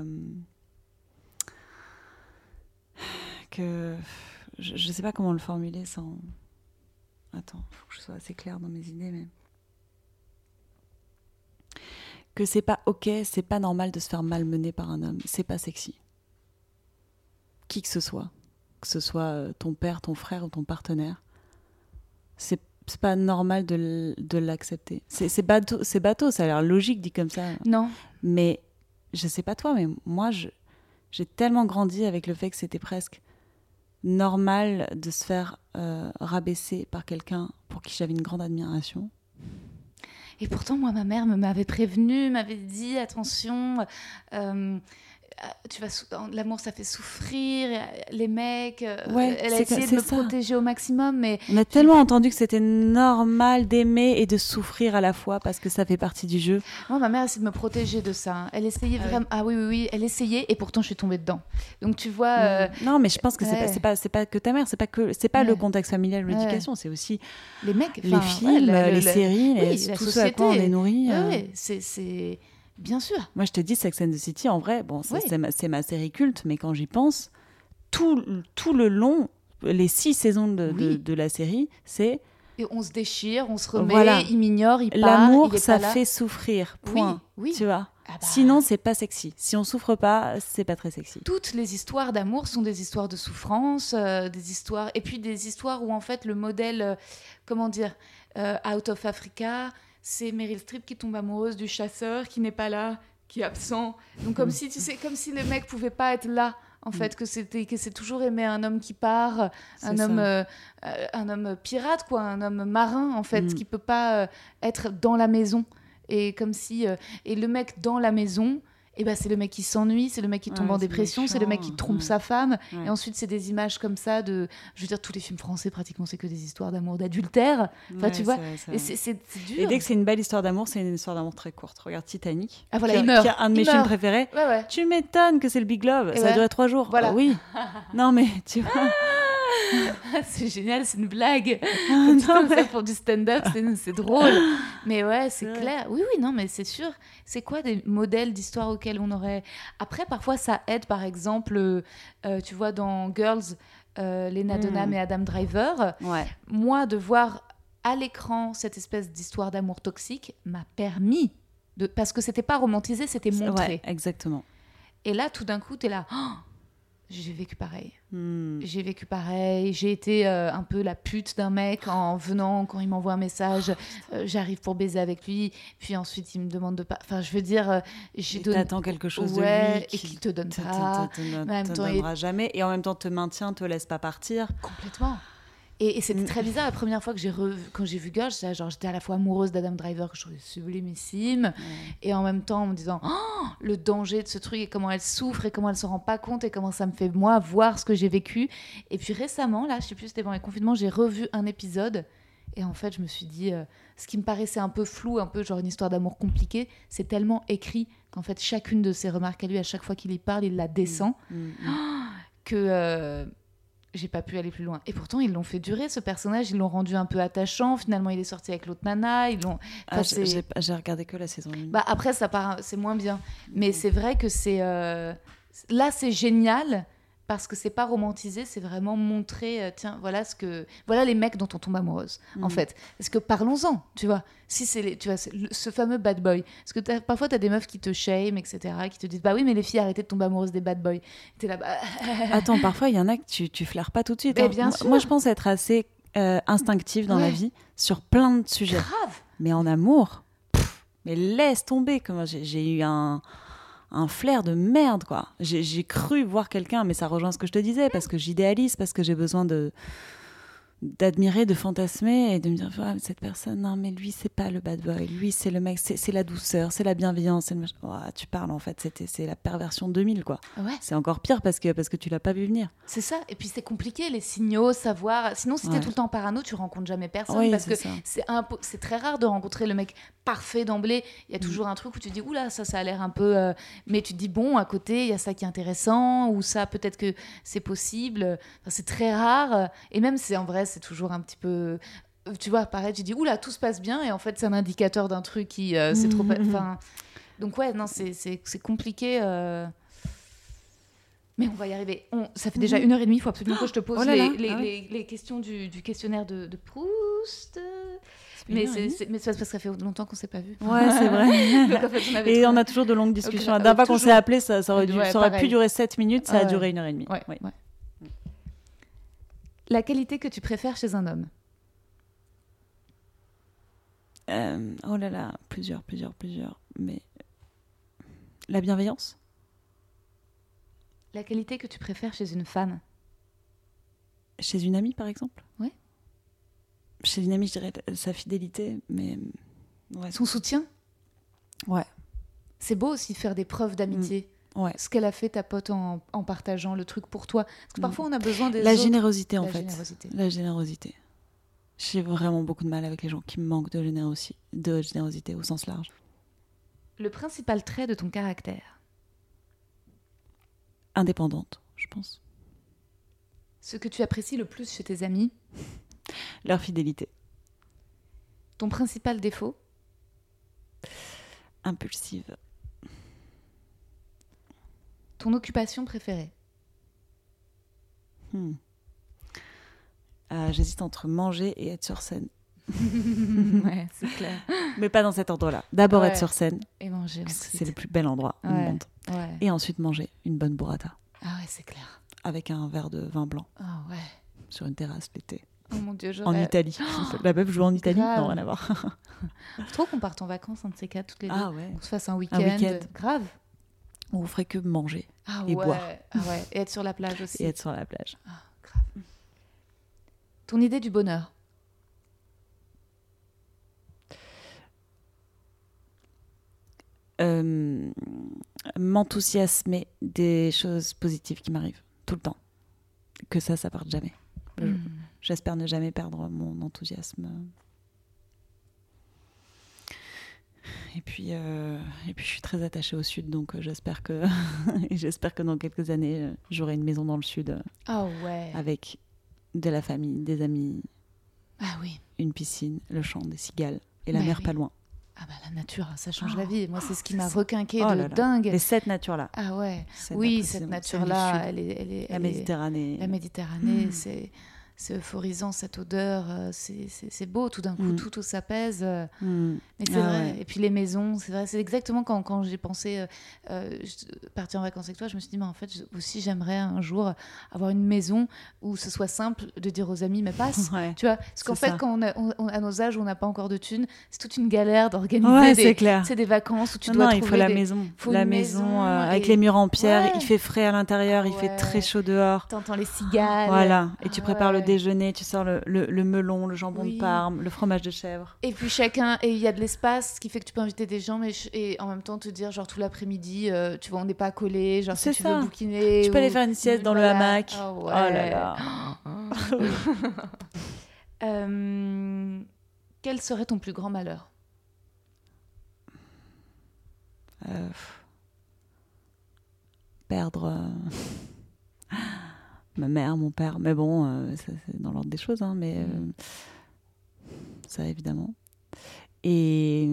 [SPEAKER 2] je sais pas comment le formuler sans... Attends, faut que je sois assez claire dans mes idées, mais... Que c'est pas ok, c'est pas normal de se faire malmener par un homme, c'est pas sexy. Qui que ce soit ton père, ton frère ou ton partenaire, c'est pas normal de l'accepter. C'est bateau, ça a l'air logique dit comme ça.
[SPEAKER 1] Non.
[SPEAKER 2] Mais je sais pas toi, mais moi j'ai tellement grandi avec le fait que c'était presque normal de se faire rabaisser par quelqu'un pour qui j'avais une grande admiration.
[SPEAKER 1] Et pourtant, moi, ma mère m'avait prévenue, m'avait dit attention, l'amour ça fait souffrir, les mecs. Elle a essayé de me protéger au maximum, mais
[SPEAKER 2] on a tellement entendu que c'était normal d'aimer et de souffrir à la fois parce que ça fait partie du jeu.
[SPEAKER 1] Moi, ma mère essayait de me protéger de ça. Elle essayait vraiment. Ah oui, elle essayait et pourtant je suis tombée dedans. Donc tu vois.
[SPEAKER 2] Non, mais je pense que c'est pas que ta mère, c'est pas le contexte familial ou l'éducation, c'est aussi
[SPEAKER 1] les mecs,
[SPEAKER 2] les films, les séries, tout ce à quoi on est nourri.
[SPEAKER 1] Oui, c'est bien sûr.
[SPEAKER 2] Moi, je te dis, Sex and the City, en vrai, bon, c'est ma série culte, mais quand j'y pense, tout le long, les 6 saisons de la série, c'est...
[SPEAKER 1] Et on se déchire, on se remet, il m'ignore, il part,
[SPEAKER 2] l'amour,
[SPEAKER 1] il est
[SPEAKER 2] ça
[SPEAKER 1] pas là.
[SPEAKER 2] fait souffrir, point.
[SPEAKER 1] Oui.
[SPEAKER 2] Tu vois.
[SPEAKER 1] Ah bah...
[SPEAKER 2] Sinon, c'est pas sexy. Si on souffre pas, c'est pas très sexy.
[SPEAKER 1] Toutes les histoires d'amour sont des histoires de souffrance, des histoires... Et puis des histoires où, en fait, le modèle, Out of Africa... C'est Meryl Streep qui tombe amoureuse du chasseur, qui n'est pas là, qui est absent. Donc comme si le mec pouvait pas être là, en fait, que c'est toujours aimé un homme qui part, un homme pirate, quoi, un homme marin, en fait, qui peut pas être dans la maison. Et comme si et le mec dans la maison, et ben c'est le mec qui s'ennuie, c'est le mec qui tombe en dépression,
[SPEAKER 2] méchant,
[SPEAKER 1] c'est le mec qui trompe sa femme.
[SPEAKER 2] Ouais.
[SPEAKER 1] Et ensuite, c'est des images comme ça de... Je veux dire, tous les films français, pratiquement, c'est que des histoires d'amour, d'adultère. Enfin, tu vois, et c'est dur.
[SPEAKER 2] Et dès que c'est une belle histoire d'amour, c'est une histoire d'amour très courte. Regarde Titanic,
[SPEAKER 1] ah, voilà, il meurt.
[SPEAKER 2] Qui est un de mes films préférés.
[SPEAKER 1] Ouais.
[SPEAKER 2] Tu m'étonnes que c'est le Big Love.
[SPEAKER 1] Et
[SPEAKER 2] ça a duré 3 jours.
[SPEAKER 1] Voilà.
[SPEAKER 2] Oui. Non, mais tu vois...
[SPEAKER 1] c'est génial, c'est une blague.
[SPEAKER 2] Non, mais...
[SPEAKER 1] pour du stand-up, c'est drôle. Mais ouais, c'est clair. Oui, non, mais c'est sûr. C'est quoi des modèles d'histoire auxquels on aurait... Après, parfois, ça aide, par exemple, tu vois, dans Girls, Lena Dunham et Adam Driver.
[SPEAKER 2] Ouais.
[SPEAKER 1] Moi, de voir à l'écran cette espèce d'histoire d'amour toxique m'a permis de... Parce que c'était pas romantisé, c'était montré.
[SPEAKER 2] Ouais, exactement.
[SPEAKER 1] Et là, tout d'un coup, t'es là... J'ai vécu pareil. J'ai vécu pareil. J'ai été un peu la pute d'un mec en venant, quand il m'envoie un message, j'arrive pour baiser avec lui. Puis ensuite, il me demande de pas... Enfin, je veux dire...
[SPEAKER 2] T'attends quelque chose de lui
[SPEAKER 1] et qu'il te donne pas.
[SPEAKER 2] Te donnera jamais. Et en même temps, te maintient, te laisse pas partir.
[SPEAKER 1] Complètement. Et c'était très bizarre. La première fois que quand j'ai vu Girls, j'étais à la fois amoureuse d'Adam Driver, que je trouvais sublimissime, et en même temps en me disant le danger de ce truc et comment elle souffre et comment elle se rend pas compte et comment ça me fait moi voir ce que j'ai vécu. Et puis récemment, là, je sais plus, c'était pendant les confinements, j'ai revu un épisode et en fait, je me suis dit, ce qui me paraissait un peu flou, un peu genre une histoire d'amour compliquée, c'est tellement écrit qu'en fait, chacune de ses remarques à lui, à chaque fois qu'il y parle, il la descend, que... j'ai pas pu aller plus loin. Et pourtant, ils l'ont fait durer, ce personnage. Ils l'ont rendu un peu attachant. Finalement, il est sorti avec l'autre nana.
[SPEAKER 2] J'ai regardé que la saison 1.
[SPEAKER 1] Bah, après, c'est moins bien. Mais c'est vrai que c'est... Là, c'est génial parce que c'est pas romantisé. C'est vraiment montrer... tiens, voilà les mecs dont on tombe amoureuse, en fait. Parce que parlons-en, tu vois. Si c'est ce fameux bad boy. Parce que parfois, t'as des meufs qui te shame, etc., qui te disent, bah oui, mais les filles, arrêtez de tomber amoureuses des bad boys. T'es là, bah...
[SPEAKER 2] Attends, parfois, il y en a que tu flaires pas tout de suite.
[SPEAKER 1] Mais bien sûr.
[SPEAKER 2] Moi, je pense être assez instinctive dans la vie sur plein de sujets.
[SPEAKER 1] Grave.
[SPEAKER 2] Mais en amour, mais laisse tomber. J'ai eu un flair de merde, quoi. J'ai cru voir quelqu'un, mais ça rejoint ce que je te disais, parce que j'idéalise, parce que j'ai besoin d'admirer, de fantasmer et de me dire cette personne, non mais lui c'est pas le bad boy, lui c'est le mec, c'est la douceur, c'est la bienveillance, c'est tu parles en fait, c'est la perversion 2000 quoi.
[SPEAKER 1] Ouais.
[SPEAKER 2] C'est encore pire parce que tu l'as pas vu venir.
[SPEAKER 1] C'est ça, et puis c'est compliqué les signaux, savoir, sinon si t'es tout le temps parano tu rencontres jamais personne, parce que c'est très rare de rencontrer le mec parfait d'emblée. Il y a toujours un truc où tu dis oula, ça a l'air un peu mais tu te dis bon, à côté il y a ça qui est intéressant, ou ça peut-être que c'est possible. Enfin, c'est très rare, et même c'est en vrai c'est toujours un petit peu, tu vois, pareil, tu dis oula, tout se passe bien, et en fait c'est un indicateur d'un truc qui c'est trop, enfin, donc ouais, non, c'est compliqué, mais on va y arriver. Ça fait déjà 1h30, il faut absolument que je te pose les questions du questionnaire de Proust. Mais c'est parce que ça fait longtemps qu'on ne s'est pas vu.
[SPEAKER 2] Ouais, c'est vrai.
[SPEAKER 1] Donc, en fait,
[SPEAKER 2] et on a toujours de longues discussions. La dernière fois qu'on s'est appelé, ça aurait pu durer 7 minutes, ça a duré 1h30.
[SPEAKER 1] Ouais. La qualité que tu préfères chez un homme?
[SPEAKER 2] Oh là là, plusieurs. Mais la bienveillance.
[SPEAKER 1] La qualité que tu préfères chez une femme?
[SPEAKER 2] Chez une amie, par exemple ?
[SPEAKER 1] Ouais.
[SPEAKER 2] Chez une amie, je dirais sa fidélité, mais... Ouais.
[SPEAKER 1] Son soutien ?
[SPEAKER 2] Ouais.
[SPEAKER 1] C'est beau aussi de faire des preuves d'amitié.
[SPEAKER 2] Ouais.
[SPEAKER 1] Ce qu'elle a fait, ta pote, en partageant le truc pour toi. Parce que parfois, on a besoin des
[SPEAKER 2] La
[SPEAKER 1] autres.
[SPEAKER 2] générosité, en
[SPEAKER 1] La
[SPEAKER 2] fait.
[SPEAKER 1] générosité.
[SPEAKER 2] La générosité. J'ai vraiment beaucoup de mal avec les gens qui manquent de générosité au sens large.
[SPEAKER 1] Le principal trait de ton caractère ?
[SPEAKER 2] Indépendante, je pense.
[SPEAKER 1] Ce que tu apprécies le plus chez tes amis ?
[SPEAKER 2] Leur fidélité.
[SPEAKER 1] Ton principal défaut ?
[SPEAKER 2] Impulsive.
[SPEAKER 1] Ton occupation préférée ?
[SPEAKER 2] J'hésite entre manger et être sur scène.
[SPEAKER 1] Ouais, c'est clair.
[SPEAKER 2] Mais pas dans cet ordre-là. D'abord
[SPEAKER 1] Ouais.
[SPEAKER 2] être sur scène,
[SPEAKER 1] Et manger
[SPEAKER 2] parce que
[SPEAKER 1] ensuite.
[SPEAKER 2] c'est le plus bel endroit au
[SPEAKER 1] Ouais.
[SPEAKER 2] monde.
[SPEAKER 1] Ouais.
[SPEAKER 2] Et ensuite manger une bonne burrata
[SPEAKER 1] Ah ouais, c'est clair.
[SPEAKER 2] avec un verre de vin blanc
[SPEAKER 1] Ah ouais.
[SPEAKER 2] sur une terrasse l'été.
[SPEAKER 1] Oh mon Dieu, je
[SPEAKER 2] En
[SPEAKER 1] rêve.
[SPEAKER 2] Italie. La meuf joue en Italie ?
[SPEAKER 1] Grave.
[SPEAKER 2] Non, rien à voir.
[SPEAKER 1] Faut trop qu'on parte en vacances, un de ces quatre, toutes les deux.
[SPEAKER 2] Ah ouais.
[SPEAKER 1] Qu'on se fasse un week-end.
[SPEAKER 2] week-end.
[SPEAKER 1] Grave.
[SPEAKER 2] On ferait que manger
[SPEAKER 1] Ah
[SPEAKER 2] et
[SPEAKER 1] ouais.
[SPEAKER 2] boire.
[SPEAKER 1] Ah ouais. Et être sur la plage aussi.
[SPEAKER 2] et être sur la plage.
[SPEAKER 1] Ah, grave. Ton idée du bonheur ?
[SPEAKER 2] M'enthousiasmer des choses positives qui m'arrivent tout le temps. Que ça parte jamais. J'espère ne jamais perdre mon enthousiasme. Et puis je suis très attachée au sud, donc j'espère que dans quelques années j'aurai une maison dans le sud
[SPEAKER 1] Ah ouais.
[SPEAKER 2] avec de la famille, des amis,
[SPEAKER 1] Ah oui.
[SPEAKER 2] une piscine, le chant des cigales et la
[SPEAKER 1] Bah
[SPEAKER 2] mer
[SPEAKER 1] oui.
[SPEAKER 2] pas loin.
[SPEAKER 1] Ah bah la nature, ça change la vie. Moi, c'est ce qui m'a
[SPEAKER 2] ça.
[SPEAKER 1] requinqué
[SPEAKER 2] Oh
[SPEAKER 1] de
[SPEAKER 2] là là.
[SPEAKER 1] dingue.
[SPEAKER 2] Les 7 natures-là.
[SPEAKER 1] Ah ouais.
[SPEAKER 2] Celle
[SPEAKER 1] Oui,
[SPEAKER 2] d'après,
[SPEAKER 1] cette
[SPEAKER 2] c'est
[SPEAKER 1] nature-là,
[SPEAKER 2] celle du sud.
[SPEAKER 1] elle est...
[SPEAKER 2] La Méditerranée.
[SPEAKER 1] La Méditerranée, c'est euphorisant, cette odeur, c'est beau, tout d'un coup, tout s'apaise. Mais c'est
[SPEAKER 2] Ah
[SPEAKER 1] vrai.
[SPEAKER 2] ouais.
[SPEAKER 1] Et puis les maisons, c'est vrai, c'est exactement quand j'ai pensé partir en vacances avec toi, je me suis dit, mais en fait, aussi, j'aimerais un jour avoir une maison où ce soit simple de dire aux amis, mais passe.
[SPEAKER 2] Ouais.
[SPEAKER 1] Tu vois, parce qu'en
[SPEAKER 2] C'est
[SPEAKER 1] fait,
[SPEAKER 2] ça.
[SPEAKER 1] quand à nos âges où on n'a pas encore de thunes, c'est toute une galère d'organiser
[SPEAKER 2] Ouais, c'est clair.
[SPEAKER 1] des vacances où tu
[SPEAKER 2] Non,
[SPEAKER 1] dois
[SPEAKER 2] non,
[SPEAKER 1] trouver
[SPEAKER 2] il faut la
[SPEAKER 1] des-
[SPEAKER 2] maison.
[SPEAKER 1] faut
[SPEAKER 2] La
[SPEAKER 1] une
[SPEAKER 2] maison avec
[SPEAKER 1] et-
[SPEAKER 2] les murs en pierre.
[SPEAKER 1] Ouais.
[SPEAKER 2] Il fait frais à l'intérieur,
[SPEAKER 1] Ah
[SPEAKER 2] il fait
[SPEAKER 1] ouais.
[SPEAKER 2] très chaud dehors.
[SPEAKER 1] T'entends les cigales.
[SPEAKER 2] Voilà. Et
[SPEAKER 1] Ah
[SPEAKER 2] tu prépares le
[SPEAKER 1] ouais.
[SPEAKER 2] déjeuner, tu sors le melon, le jambon
[SPEAKER 1] Oui.
[SPEAKER 2] de Parme, le fromage de chèvre.
[SPEAKER 1] Et puis chacun, et il y a de l'espace, ce qui fait que tu peux inviter des gens, et en même temps te dire, genre tout l'après-midi, tu vois, on n'est pas collés, genre si
[SPEAKER 2] C'est
[SPEAKER 1] tu
[SPEAKER 2] ça.
[SPEAKER 1] veux bouquiner.
[SPEAKER 2] Tu peux aller
[SPEAKER 1] ou-
[SPEAKER 2] faire une sieste dans le
[SPEAKER 1] voilà.
[SPEAKER 2] hamac.
[SPEAKER 1] Ah ouais.
[SPEAKER 2] Oh là là.
[SPEAKER 1] Quel serait ton plus grand malheur ?
[SPEAKER 2] Perdre ma mère, mon père. Mais bon, ça, c'est dans l'ordre des choses, hein, mais ça évidemment. Et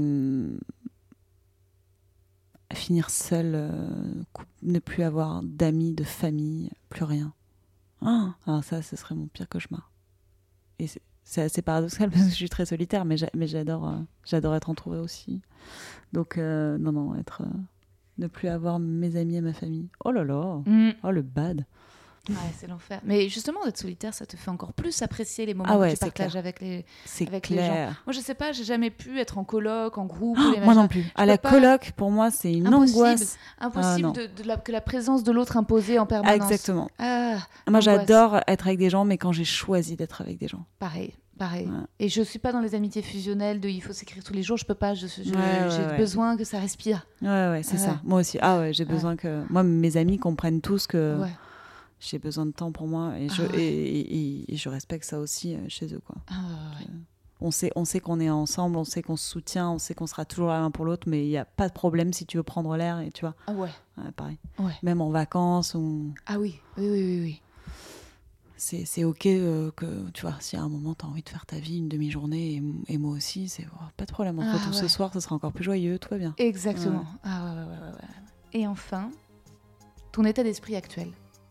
[SPEAKER 2] finir seule, ne plus avoir d'amis, de famille, plus rien. Alors ça, ce serait mon pire cauchemar. Et c'est assez paradoxal parce que je suis très solitaire, mais j'adore être entourée aussi. Donc non, ne plus avoir mes amis et ma famille. Oh là là, oh le bad.
[SPEAKER 1] Ouais, c'est l'enfer. Mais justement, d'être solitaire, ça te fait encore plus apprécier les moments
[SPEAKER 2] Ah ouais,
[SPEAKER 1] que tu
[SPEAKER 2] c'est
[SPEAKER 1] partages
[SPEAKER 2] clair.
[SPEAKER 1] avec les
[SPEAKER 2] C'est
[SPEAKER 1] gens.
[SPEAKER 2] clair.
[SPEAKER 1] Moi, je sais pas, j'ai jamais pu être en coloc, en groupe.
[SPEAKER 2] Oh,
[SPEAKER 1] les
[SPEAKER 2] moi non
[SPEAKER 1] machins.
[SPEAKER 2] plus.
[SPEAKER 1] Je
[SPEAKER 2] À la
[SPEAKER 1] peux pas.
[SPEAKER 2] coloc, pour moi, c'est une
[SPEAKER 1] Impossible.
[SPEAKER 2] angoisse.
[SPEAKER 1] Impossible
[SPEAKER 2] non.
[SPEAKER 1] que la présence de l'autre imposée en permanence.
[SPEAKER 2] Exactement.
[SPEAKER 1] Ah,
[SPEAKER 2] Moi,
[SPEAKER 1] angoisse.
[SPEAKER 2] j'adore être avec des gens, mais quand j'ai choisi d'être avec des gens.
[SPEAKER 1] Pareil.
[SPEAKER 2] Ouais.
[SPEAKER 1] Et je suis pas dans les amitiés fusionnelles de il faut s'écrire tous les jours, je peux pas, j'ai
[SPEAKER 2] Ouais.
[SPEAKER 1] besoin que ça respire.
[SPEAKER 2] Ouais, c'est
[SPEAKER 1] Ouais.
[SPEAKER 2] ça. Moi aussi. Ah ouais, j'ai besoin que... Moi, mes amis comprennent tous que
[SPEAKER 1] Ouais.
[SPEAKER 2] j'ai besoin de temps pour moi et je respecte ça aussi chez eux, quoi.
[SPEAKER 1] Ah, ouais.
[SPEAKER 2] On sait qu'on est ensemble, on sait qu'on se soutient, on sait qu'on sera toujours l'un pour l'autre, mais il n'y a pas de problème si tu veux prendre l'air, et tu vois.
[SPEAKER 1] Ah ouais.
[SPEAKER 2] Ouais, pareil.
[SPEAKER 1] Ouais.
[SPEAKER 2] Même en vacances,
[SPEAKER 1] Ah oui. Oui.
[SPEAKER 2] c'est ok que, tu vois, si à un moment tu as envie de faire ta vie une demi-journée, et moi aussi, c'est pas de problème. On se retrouve ce soir, ce sera encore plus joyeux, tout va bien.
[SPEAKER 1] Exactement.
[SPEAKER 2] Ouais.
[SPEAKER 1] Ah ouais. Et enfin, ton état d'esprit actuel.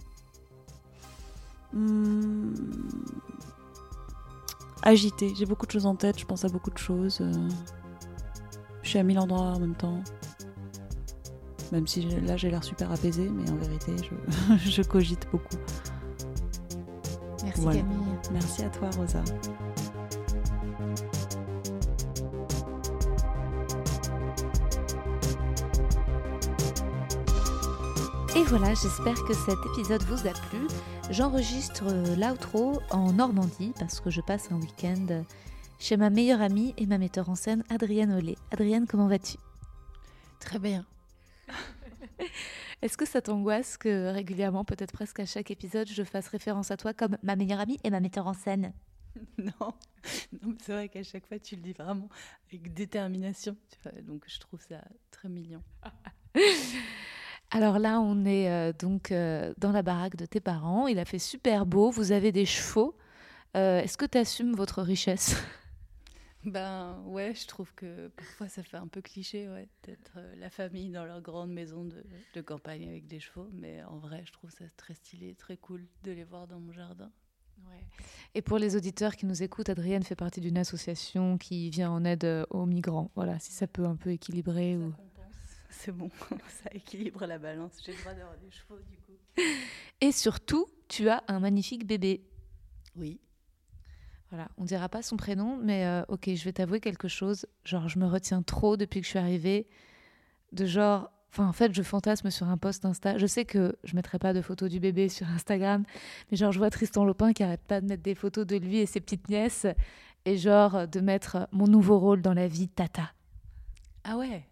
[SPEAKER 2] Agité, j'ai beaucoup de choses en tête, je pense à beaucoup de choses. Je suis à 1000 endroits en même temps. Même si là j'ai l'air super apaisée, mais en vérité je cogite beaucoup.
[SPEAKER 1] Merci
[SPEAKER 2] Voilà.
[SPEAKER 1] Camille.
[SPEAKER 2] Merci à toi, Rosa.
[SPEAKER 1] Et voilà, j'espère que cet épisode vous a plu. J'enregistre l'outro en Normandie parce que je passe un week-end chez ma meilleure amie et ma metteur en scène, Adrienne Ollet. Adrienne, comment vas-tu ?
[SPEAKER 5] Très bien.
[SPEAKER 1] Est-ce que ça t'angoisse que régulièrement, peut-être presque à chaque épisode, je fasse référence à toi comme ma meilleure amie et ma metteur en scène ?
[SPEAKER 5] Non, mais c'est vrai qu'à chaque fois, tu le dis vraiment avec détermination. Tu vois, donc, je trouve ça très mignon.
[SPEAKER 1] Alors là, on est dans la baraque de tes parents. Il a fait super beau. Vous avez des chevaux. Est-ce que tu assumes votre richesse ?
[SPEAKER 5] Ben ouais, je trouve que parfois ça fait un peu cliché d'être la famille dans leur grande maison de campagne avec des chevaux. Mais en vrai, je trouve ça très stylé, très cool de les voir dans mon jardin.
[SPEAKER 1] Ouais. Et pour les auditeurs qui nous écoutent, Adrienne fait partie d'une association qui vient en aide aux migrants. Voilà, si ça peut un peu équilibrer.
[SPEAKER 5] Ça compense. C'est bon, ça équilibre la balance. J'ai le droit d'avoir des chevaux du coup.
[SPEAKER 1] Et surtout, tu as un magnifique bébé.
[SPEAKER 5] Oui.
[SPEAKER 1] Voilà, on dira pas son prénom, mais ok, je vais t'avouer quelque chose. Genre, je me retiens trop depuis que je suis arrivée. En fait, je fantasme sur un post Insta. Je sais que je mettrai pas de photos du bébé sur Instagram, mais genre, je vois Tristan Lopin qui arrête pas de mettre des photos de lui et ses petites nièces, et genre, de mettre mon nouveau rôle dans la vie, Tata.
[SPEAKER 5] Ah ouais.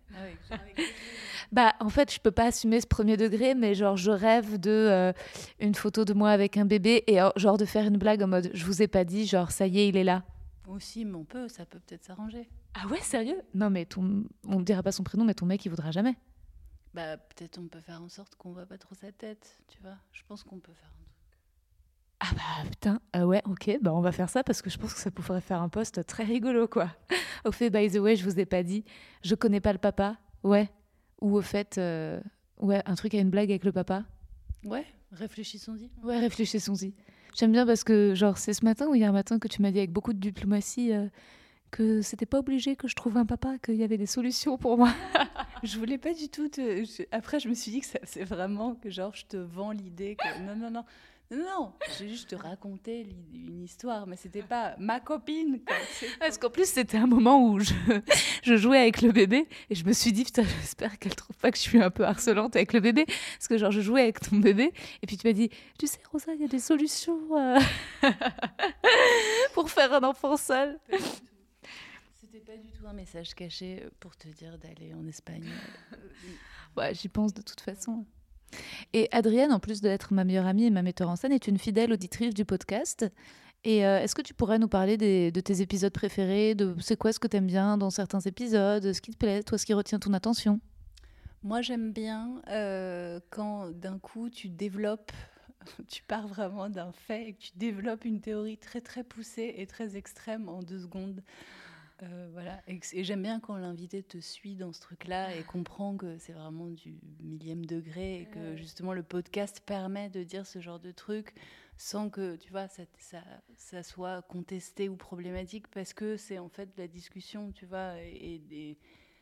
[SPEAKER 1] Bah, en fait, je peux pas assumer ce premier degré, mais genre, je rêve de une photo de moi avec un bébé et genre de faire une blague en mode, je vous ai pas dit, genre, ça y est, il est là.
[SPEAKER 5] Aussi, mais ça peut peut-être s'arranger.
[SPEAKER 1] Ah ouais, sérieux ? Non, mais on ne dira pas son prénom, mais ton mec, il voudra jamais.
[SPEAKER 5] Bah, peut-être on peut faire en sorte qu'on voit pas trop sa tête, tu vois. Je pense qu'on peut faire un truc.
[SPEAKER 1] Ah bah putain, ouais, ok, bah on va faire ça parce que je pense que ça pourrait faire un post très rigolo, quoi. Au fait, by the way, je vous ai pas dit, je connais pas le papa, ouais. Ou au fait, ouais, un truc à une blague avec le papa.
[SPEAKER 5] Ouais, réfléchissons-y.
[SPEAKER 1] Ouais, réfléchissons-y. J'aime bien parce que, genre, c'est ce matin ou hier matin que tu m'as dit avec beaucoup de diplomatie que c'était pas obligé que je trouve un papa, qu'il y avait des solutions pour moi.
[SPEAKER 5] Je voulais pas du tout Après, je me suis dit que c'est vraiment que, genre, je te vends l'idée que... Non, j'ai juste te raconté une histoire, mais c'était pas ma copine.
[SPEAKER 1] Parce qu'en plus, c'était un moment où je jouais avec le bébé et je me suis dit, putain, j'espère qu'elle trouve pas que je suis un peu harcelante avec le bébé. Parce que genre, je jouais avec ton bébé et puis tu m'as dit, tu sais, Rosa, il y a des solutions pour faire un enfant seul.
[SPEAKER 5] C'était pas du tout un message caché pour te dire d'aller en Espagne.
[SPEAKER 1] Ouais, j'y pense de toute façon. Et Adrienne, en plus d'être ma meilleure amie et ma metteur en scène, est une fidèle auditrice du podcast. Et est-ce que tu pourrais nous parler de tes épisodes préférés, de c'est quoi ce que tu aimes bien dans certains épisodes, ce qui te plaît, toi, ce qui retient ton attention ?
[SPEAKER 5] Moi, j'aime bien quand d'un coup tu développes, tu pars vraiment d'un fait et que tu développes une théorie très très poussée et très extrême en 2 secondes. Voilà. Et j'aime bien quand l'invité te suit dans ce truc-là et comprend que c'est vraiment du millième degré et que justement le podcast permet de dire ce genre de truc sans que, tu vois, ça soit contesté ou problématique parce que c'est en fait de la discussion, tu vois, et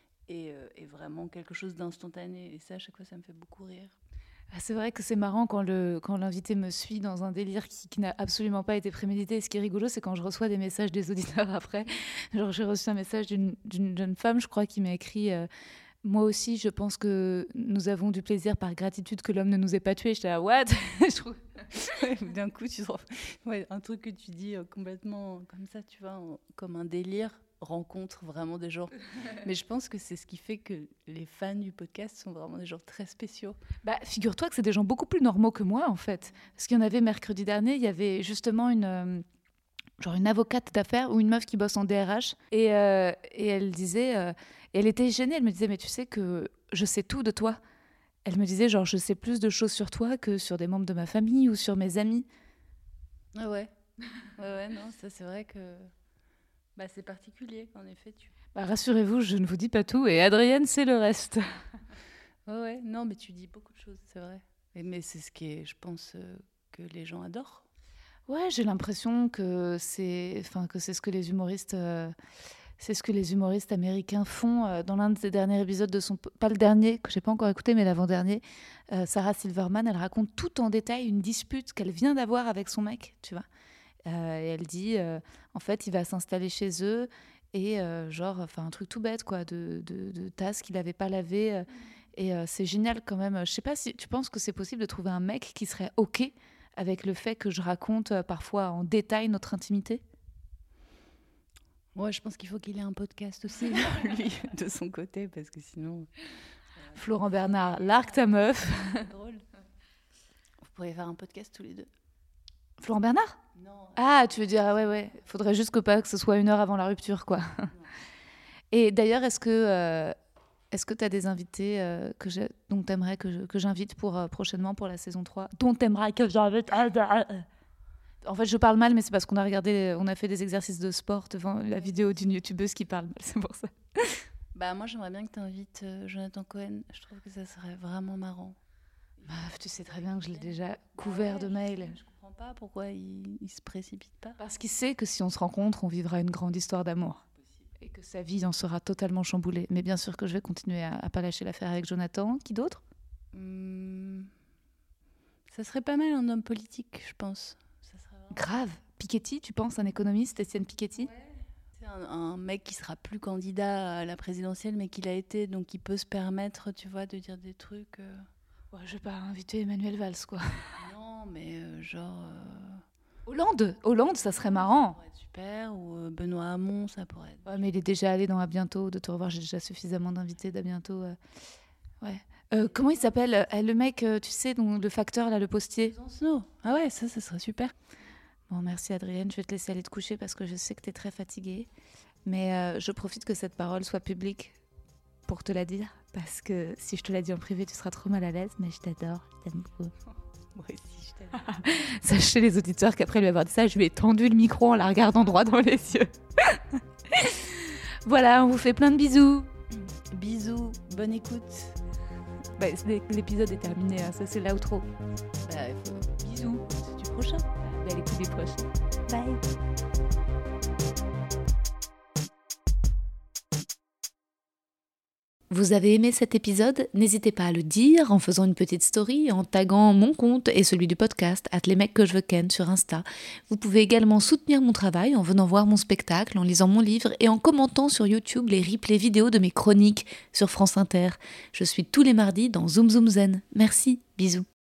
[SPEAKER 5] vraiment quelque chose d'instantané. Et ça, à chaque fois, ça me fait beaucoup rire.
[SPEAKER 1] Ah, c'est vrai que c'est marrant quand l'invité me suit dans un délire qui n'a absolument pas été prémédité. Et ce qui est rigolo, c'est quand je reçois des messages des auditeurs après. Genre, j'ai reçu un message d'une jeune femme, je crois, qui m'a écrit moi aussi, je pense que nous avons du plaisir par gratitude que l'homme ne nous ait pas tués. J'étais là, what ? Je trouve...
[SPEAKER 5] D'un coup, tu trouves un truc que tu dis complètement comme ça, tu vois, comme un délire, rencontre vraiment des gens. Mais je pense que c'est ce qui fait que les fans du podcast sont vraiment des gens très spéciaux.
[SPEAKER 1] Bah, figure-toi que c'est des gens beaucoup plus normaux que moi, en fait. Parce qu'il y en avait mercredi dernier, il y avait justement une avocate d'affaires ou une meuf qui bosse en DRH. Et elle disait... elle était gênée, elle me disait, mais tu sais que je sais tout de toi. Elle me disait, genre, je sais plus de choses sur toi que sur des membres de ma famille ou sur mes amis.
[SPEAKER 5] Ah ouais. Ouais, non, ça c'est vrai que... Bah, c'est particulier, en effet.
[SPEAKER 1] Bah, rassurez-vous, je ne vous dis pas tout, et Adrienne, c'est le reste.
[SPEAKER 5] Ouais, non, mais tu dis beaucoup de choses, c'est vrai. Mais c'est ce qui est, je pense, que les gens adorent.
[SPEAKER 1] Ouais, j'ai l'impression que c'est ce que les humoristes... c'est ce que les humoristes américains font dans l'un de ses derniers épisodes de son... Pas le dernier, que j'ai pas encore écouté, mais l'avant-dernier. Sarah Silverman, elle raconte tout en détail une dispute qu'elle vient d'avoir avec son mec, tu vois. Et elle dit, en fait, il va s'installer chez eux et un truc tout bête, quoi, de tasses qu'il n'avait pas lavées. Et c'est génial quand même. Je sais pas si tu penses que c'est possible de trouver un mec qui serait OK avec le fait que je raconte parfois en détail notre intimité.
[SPEAKER 5] Ouais, je pense qu'il faut qu'il ait un podcast aussi, lui, de son côté, parce que sinon...
[SPEAKER 1] Florent Bernard, largue ta meuf.
[SPEAKER 5] Drôle. Vous pourriez faire un podcast tous les deux.
[SPEAKER 1] Florent Bernard ?
[SPEAKER 5] Non.
[SPEAKER 1] Ah, tu veux dire, ouais. Faudrait juste que ce soit 1 heure avant la rupture, quoi. Et d'ailleurs, est-ce que tu as des invités dont tu aimerais que j'invite prochainement pour la saison 3 ? Dont tu aimerais que j'invite... En fait, je parle mal, mais c'est parce qu'on a fait des exercices de sport devant la vidéo d'une youtubeuse qui parle mal, c'est pour ça.
[SPEAKER 5] Bah, moi, j'aimerais bien que tu invites Jonathan Cohen. Je trouve que ça serait vraiment marrant.
[SPEAKER 1] Bah, tu sais très bien que je l'ai déjà couvert de mails.
[SPEAKER 5] Je comprends pas pourquoi il se précipite pas.
[SPEAKER 1] Parce qu'il sait que si on se rencontre, on vivra une grande histoire d'amour. Et que sa vie en sera totalement chamboulée. Mais bien sûr que je vais continuer à pas lâcher l'affaire avec Jonathan. Qui d'autre ?
[SPEAKER 5] Ça serait pas mal un homme politique, je pense. Ça serait vraiment...
[SPEAKER 1] Grave. Piketty, tu penses, un économiste, Étienne Piketty ?
[SPEAKER 5] Ouais. C'est un mec qui sera plus candidat à la présidentielle, mais qui l'a été, donc il peut se permettre, tu vois, de dire des trucs...
[SPEAKER 1] Ouais, je vais pas inviter Emmanuel Valls, quoi.
[SPEAKER 5] Non, mais genre...
[SPEAKER 1] Hollande, ça serait marrant.
[SPEAKER 5] Ça pourrait être super, ou Benoît Hamon, ça pourrait être...
[SPEAKER 1] Ouais, mais il est déjà allé dans À bientôt, de te revoir, j'ai déjà suffisamment d'invités d'À bientôt. Ouais. Comment il s'appelle le mec, tu sais, donc, le facteur, là, le postier.
[SPEAKER 5] Besancenot. Ah ouais, ça serait super.
[SPEAKER 1] Bon, merci Adrienne, je vais te laisser aller te coucher parce que je sais que tu es très fatiguée. Mais je profite que cette parole soit publique pour te la dire. Parce que si je te la dis en privé, tu seras trop mal à l'aise. Mais je t'adore, je t'aime beaucoup.
[SPEAKER 5] Moi aussi, je t'adore.
[SPEAKER 1] Sachez les auditeurs qu'après lui avoir dit ça, je lui ai tendu le micro en la regardant droit dans les yeux. Voilà, on vous fait plein de bisous.
[SPEAKER 5] Bisous, bonne écoute.
[SPEAKER 1] Bah, l'épisode est terminé, hein, ça c'est l'outro.
[SPEAKER 5] Bisous, c'est du prochain.
[SPEAKER 1] Belle écoute des prochains. Bye. Vous avez aimé cet épisode ? N'hésitez pas à le dire en faisant une petite story, en taguant mon compte et celui du podcast @lesmecsquejeveuxken sur Insta. Vous pouvez également soutenir mon travail en venant voir mon spectacle, en lisant mon livre et en commentant sur YouTube les replays vidéo de mes chroniques sur France Inter. Je suis tous les mardis dans Zoom Zoom Zen. Merci, bisous.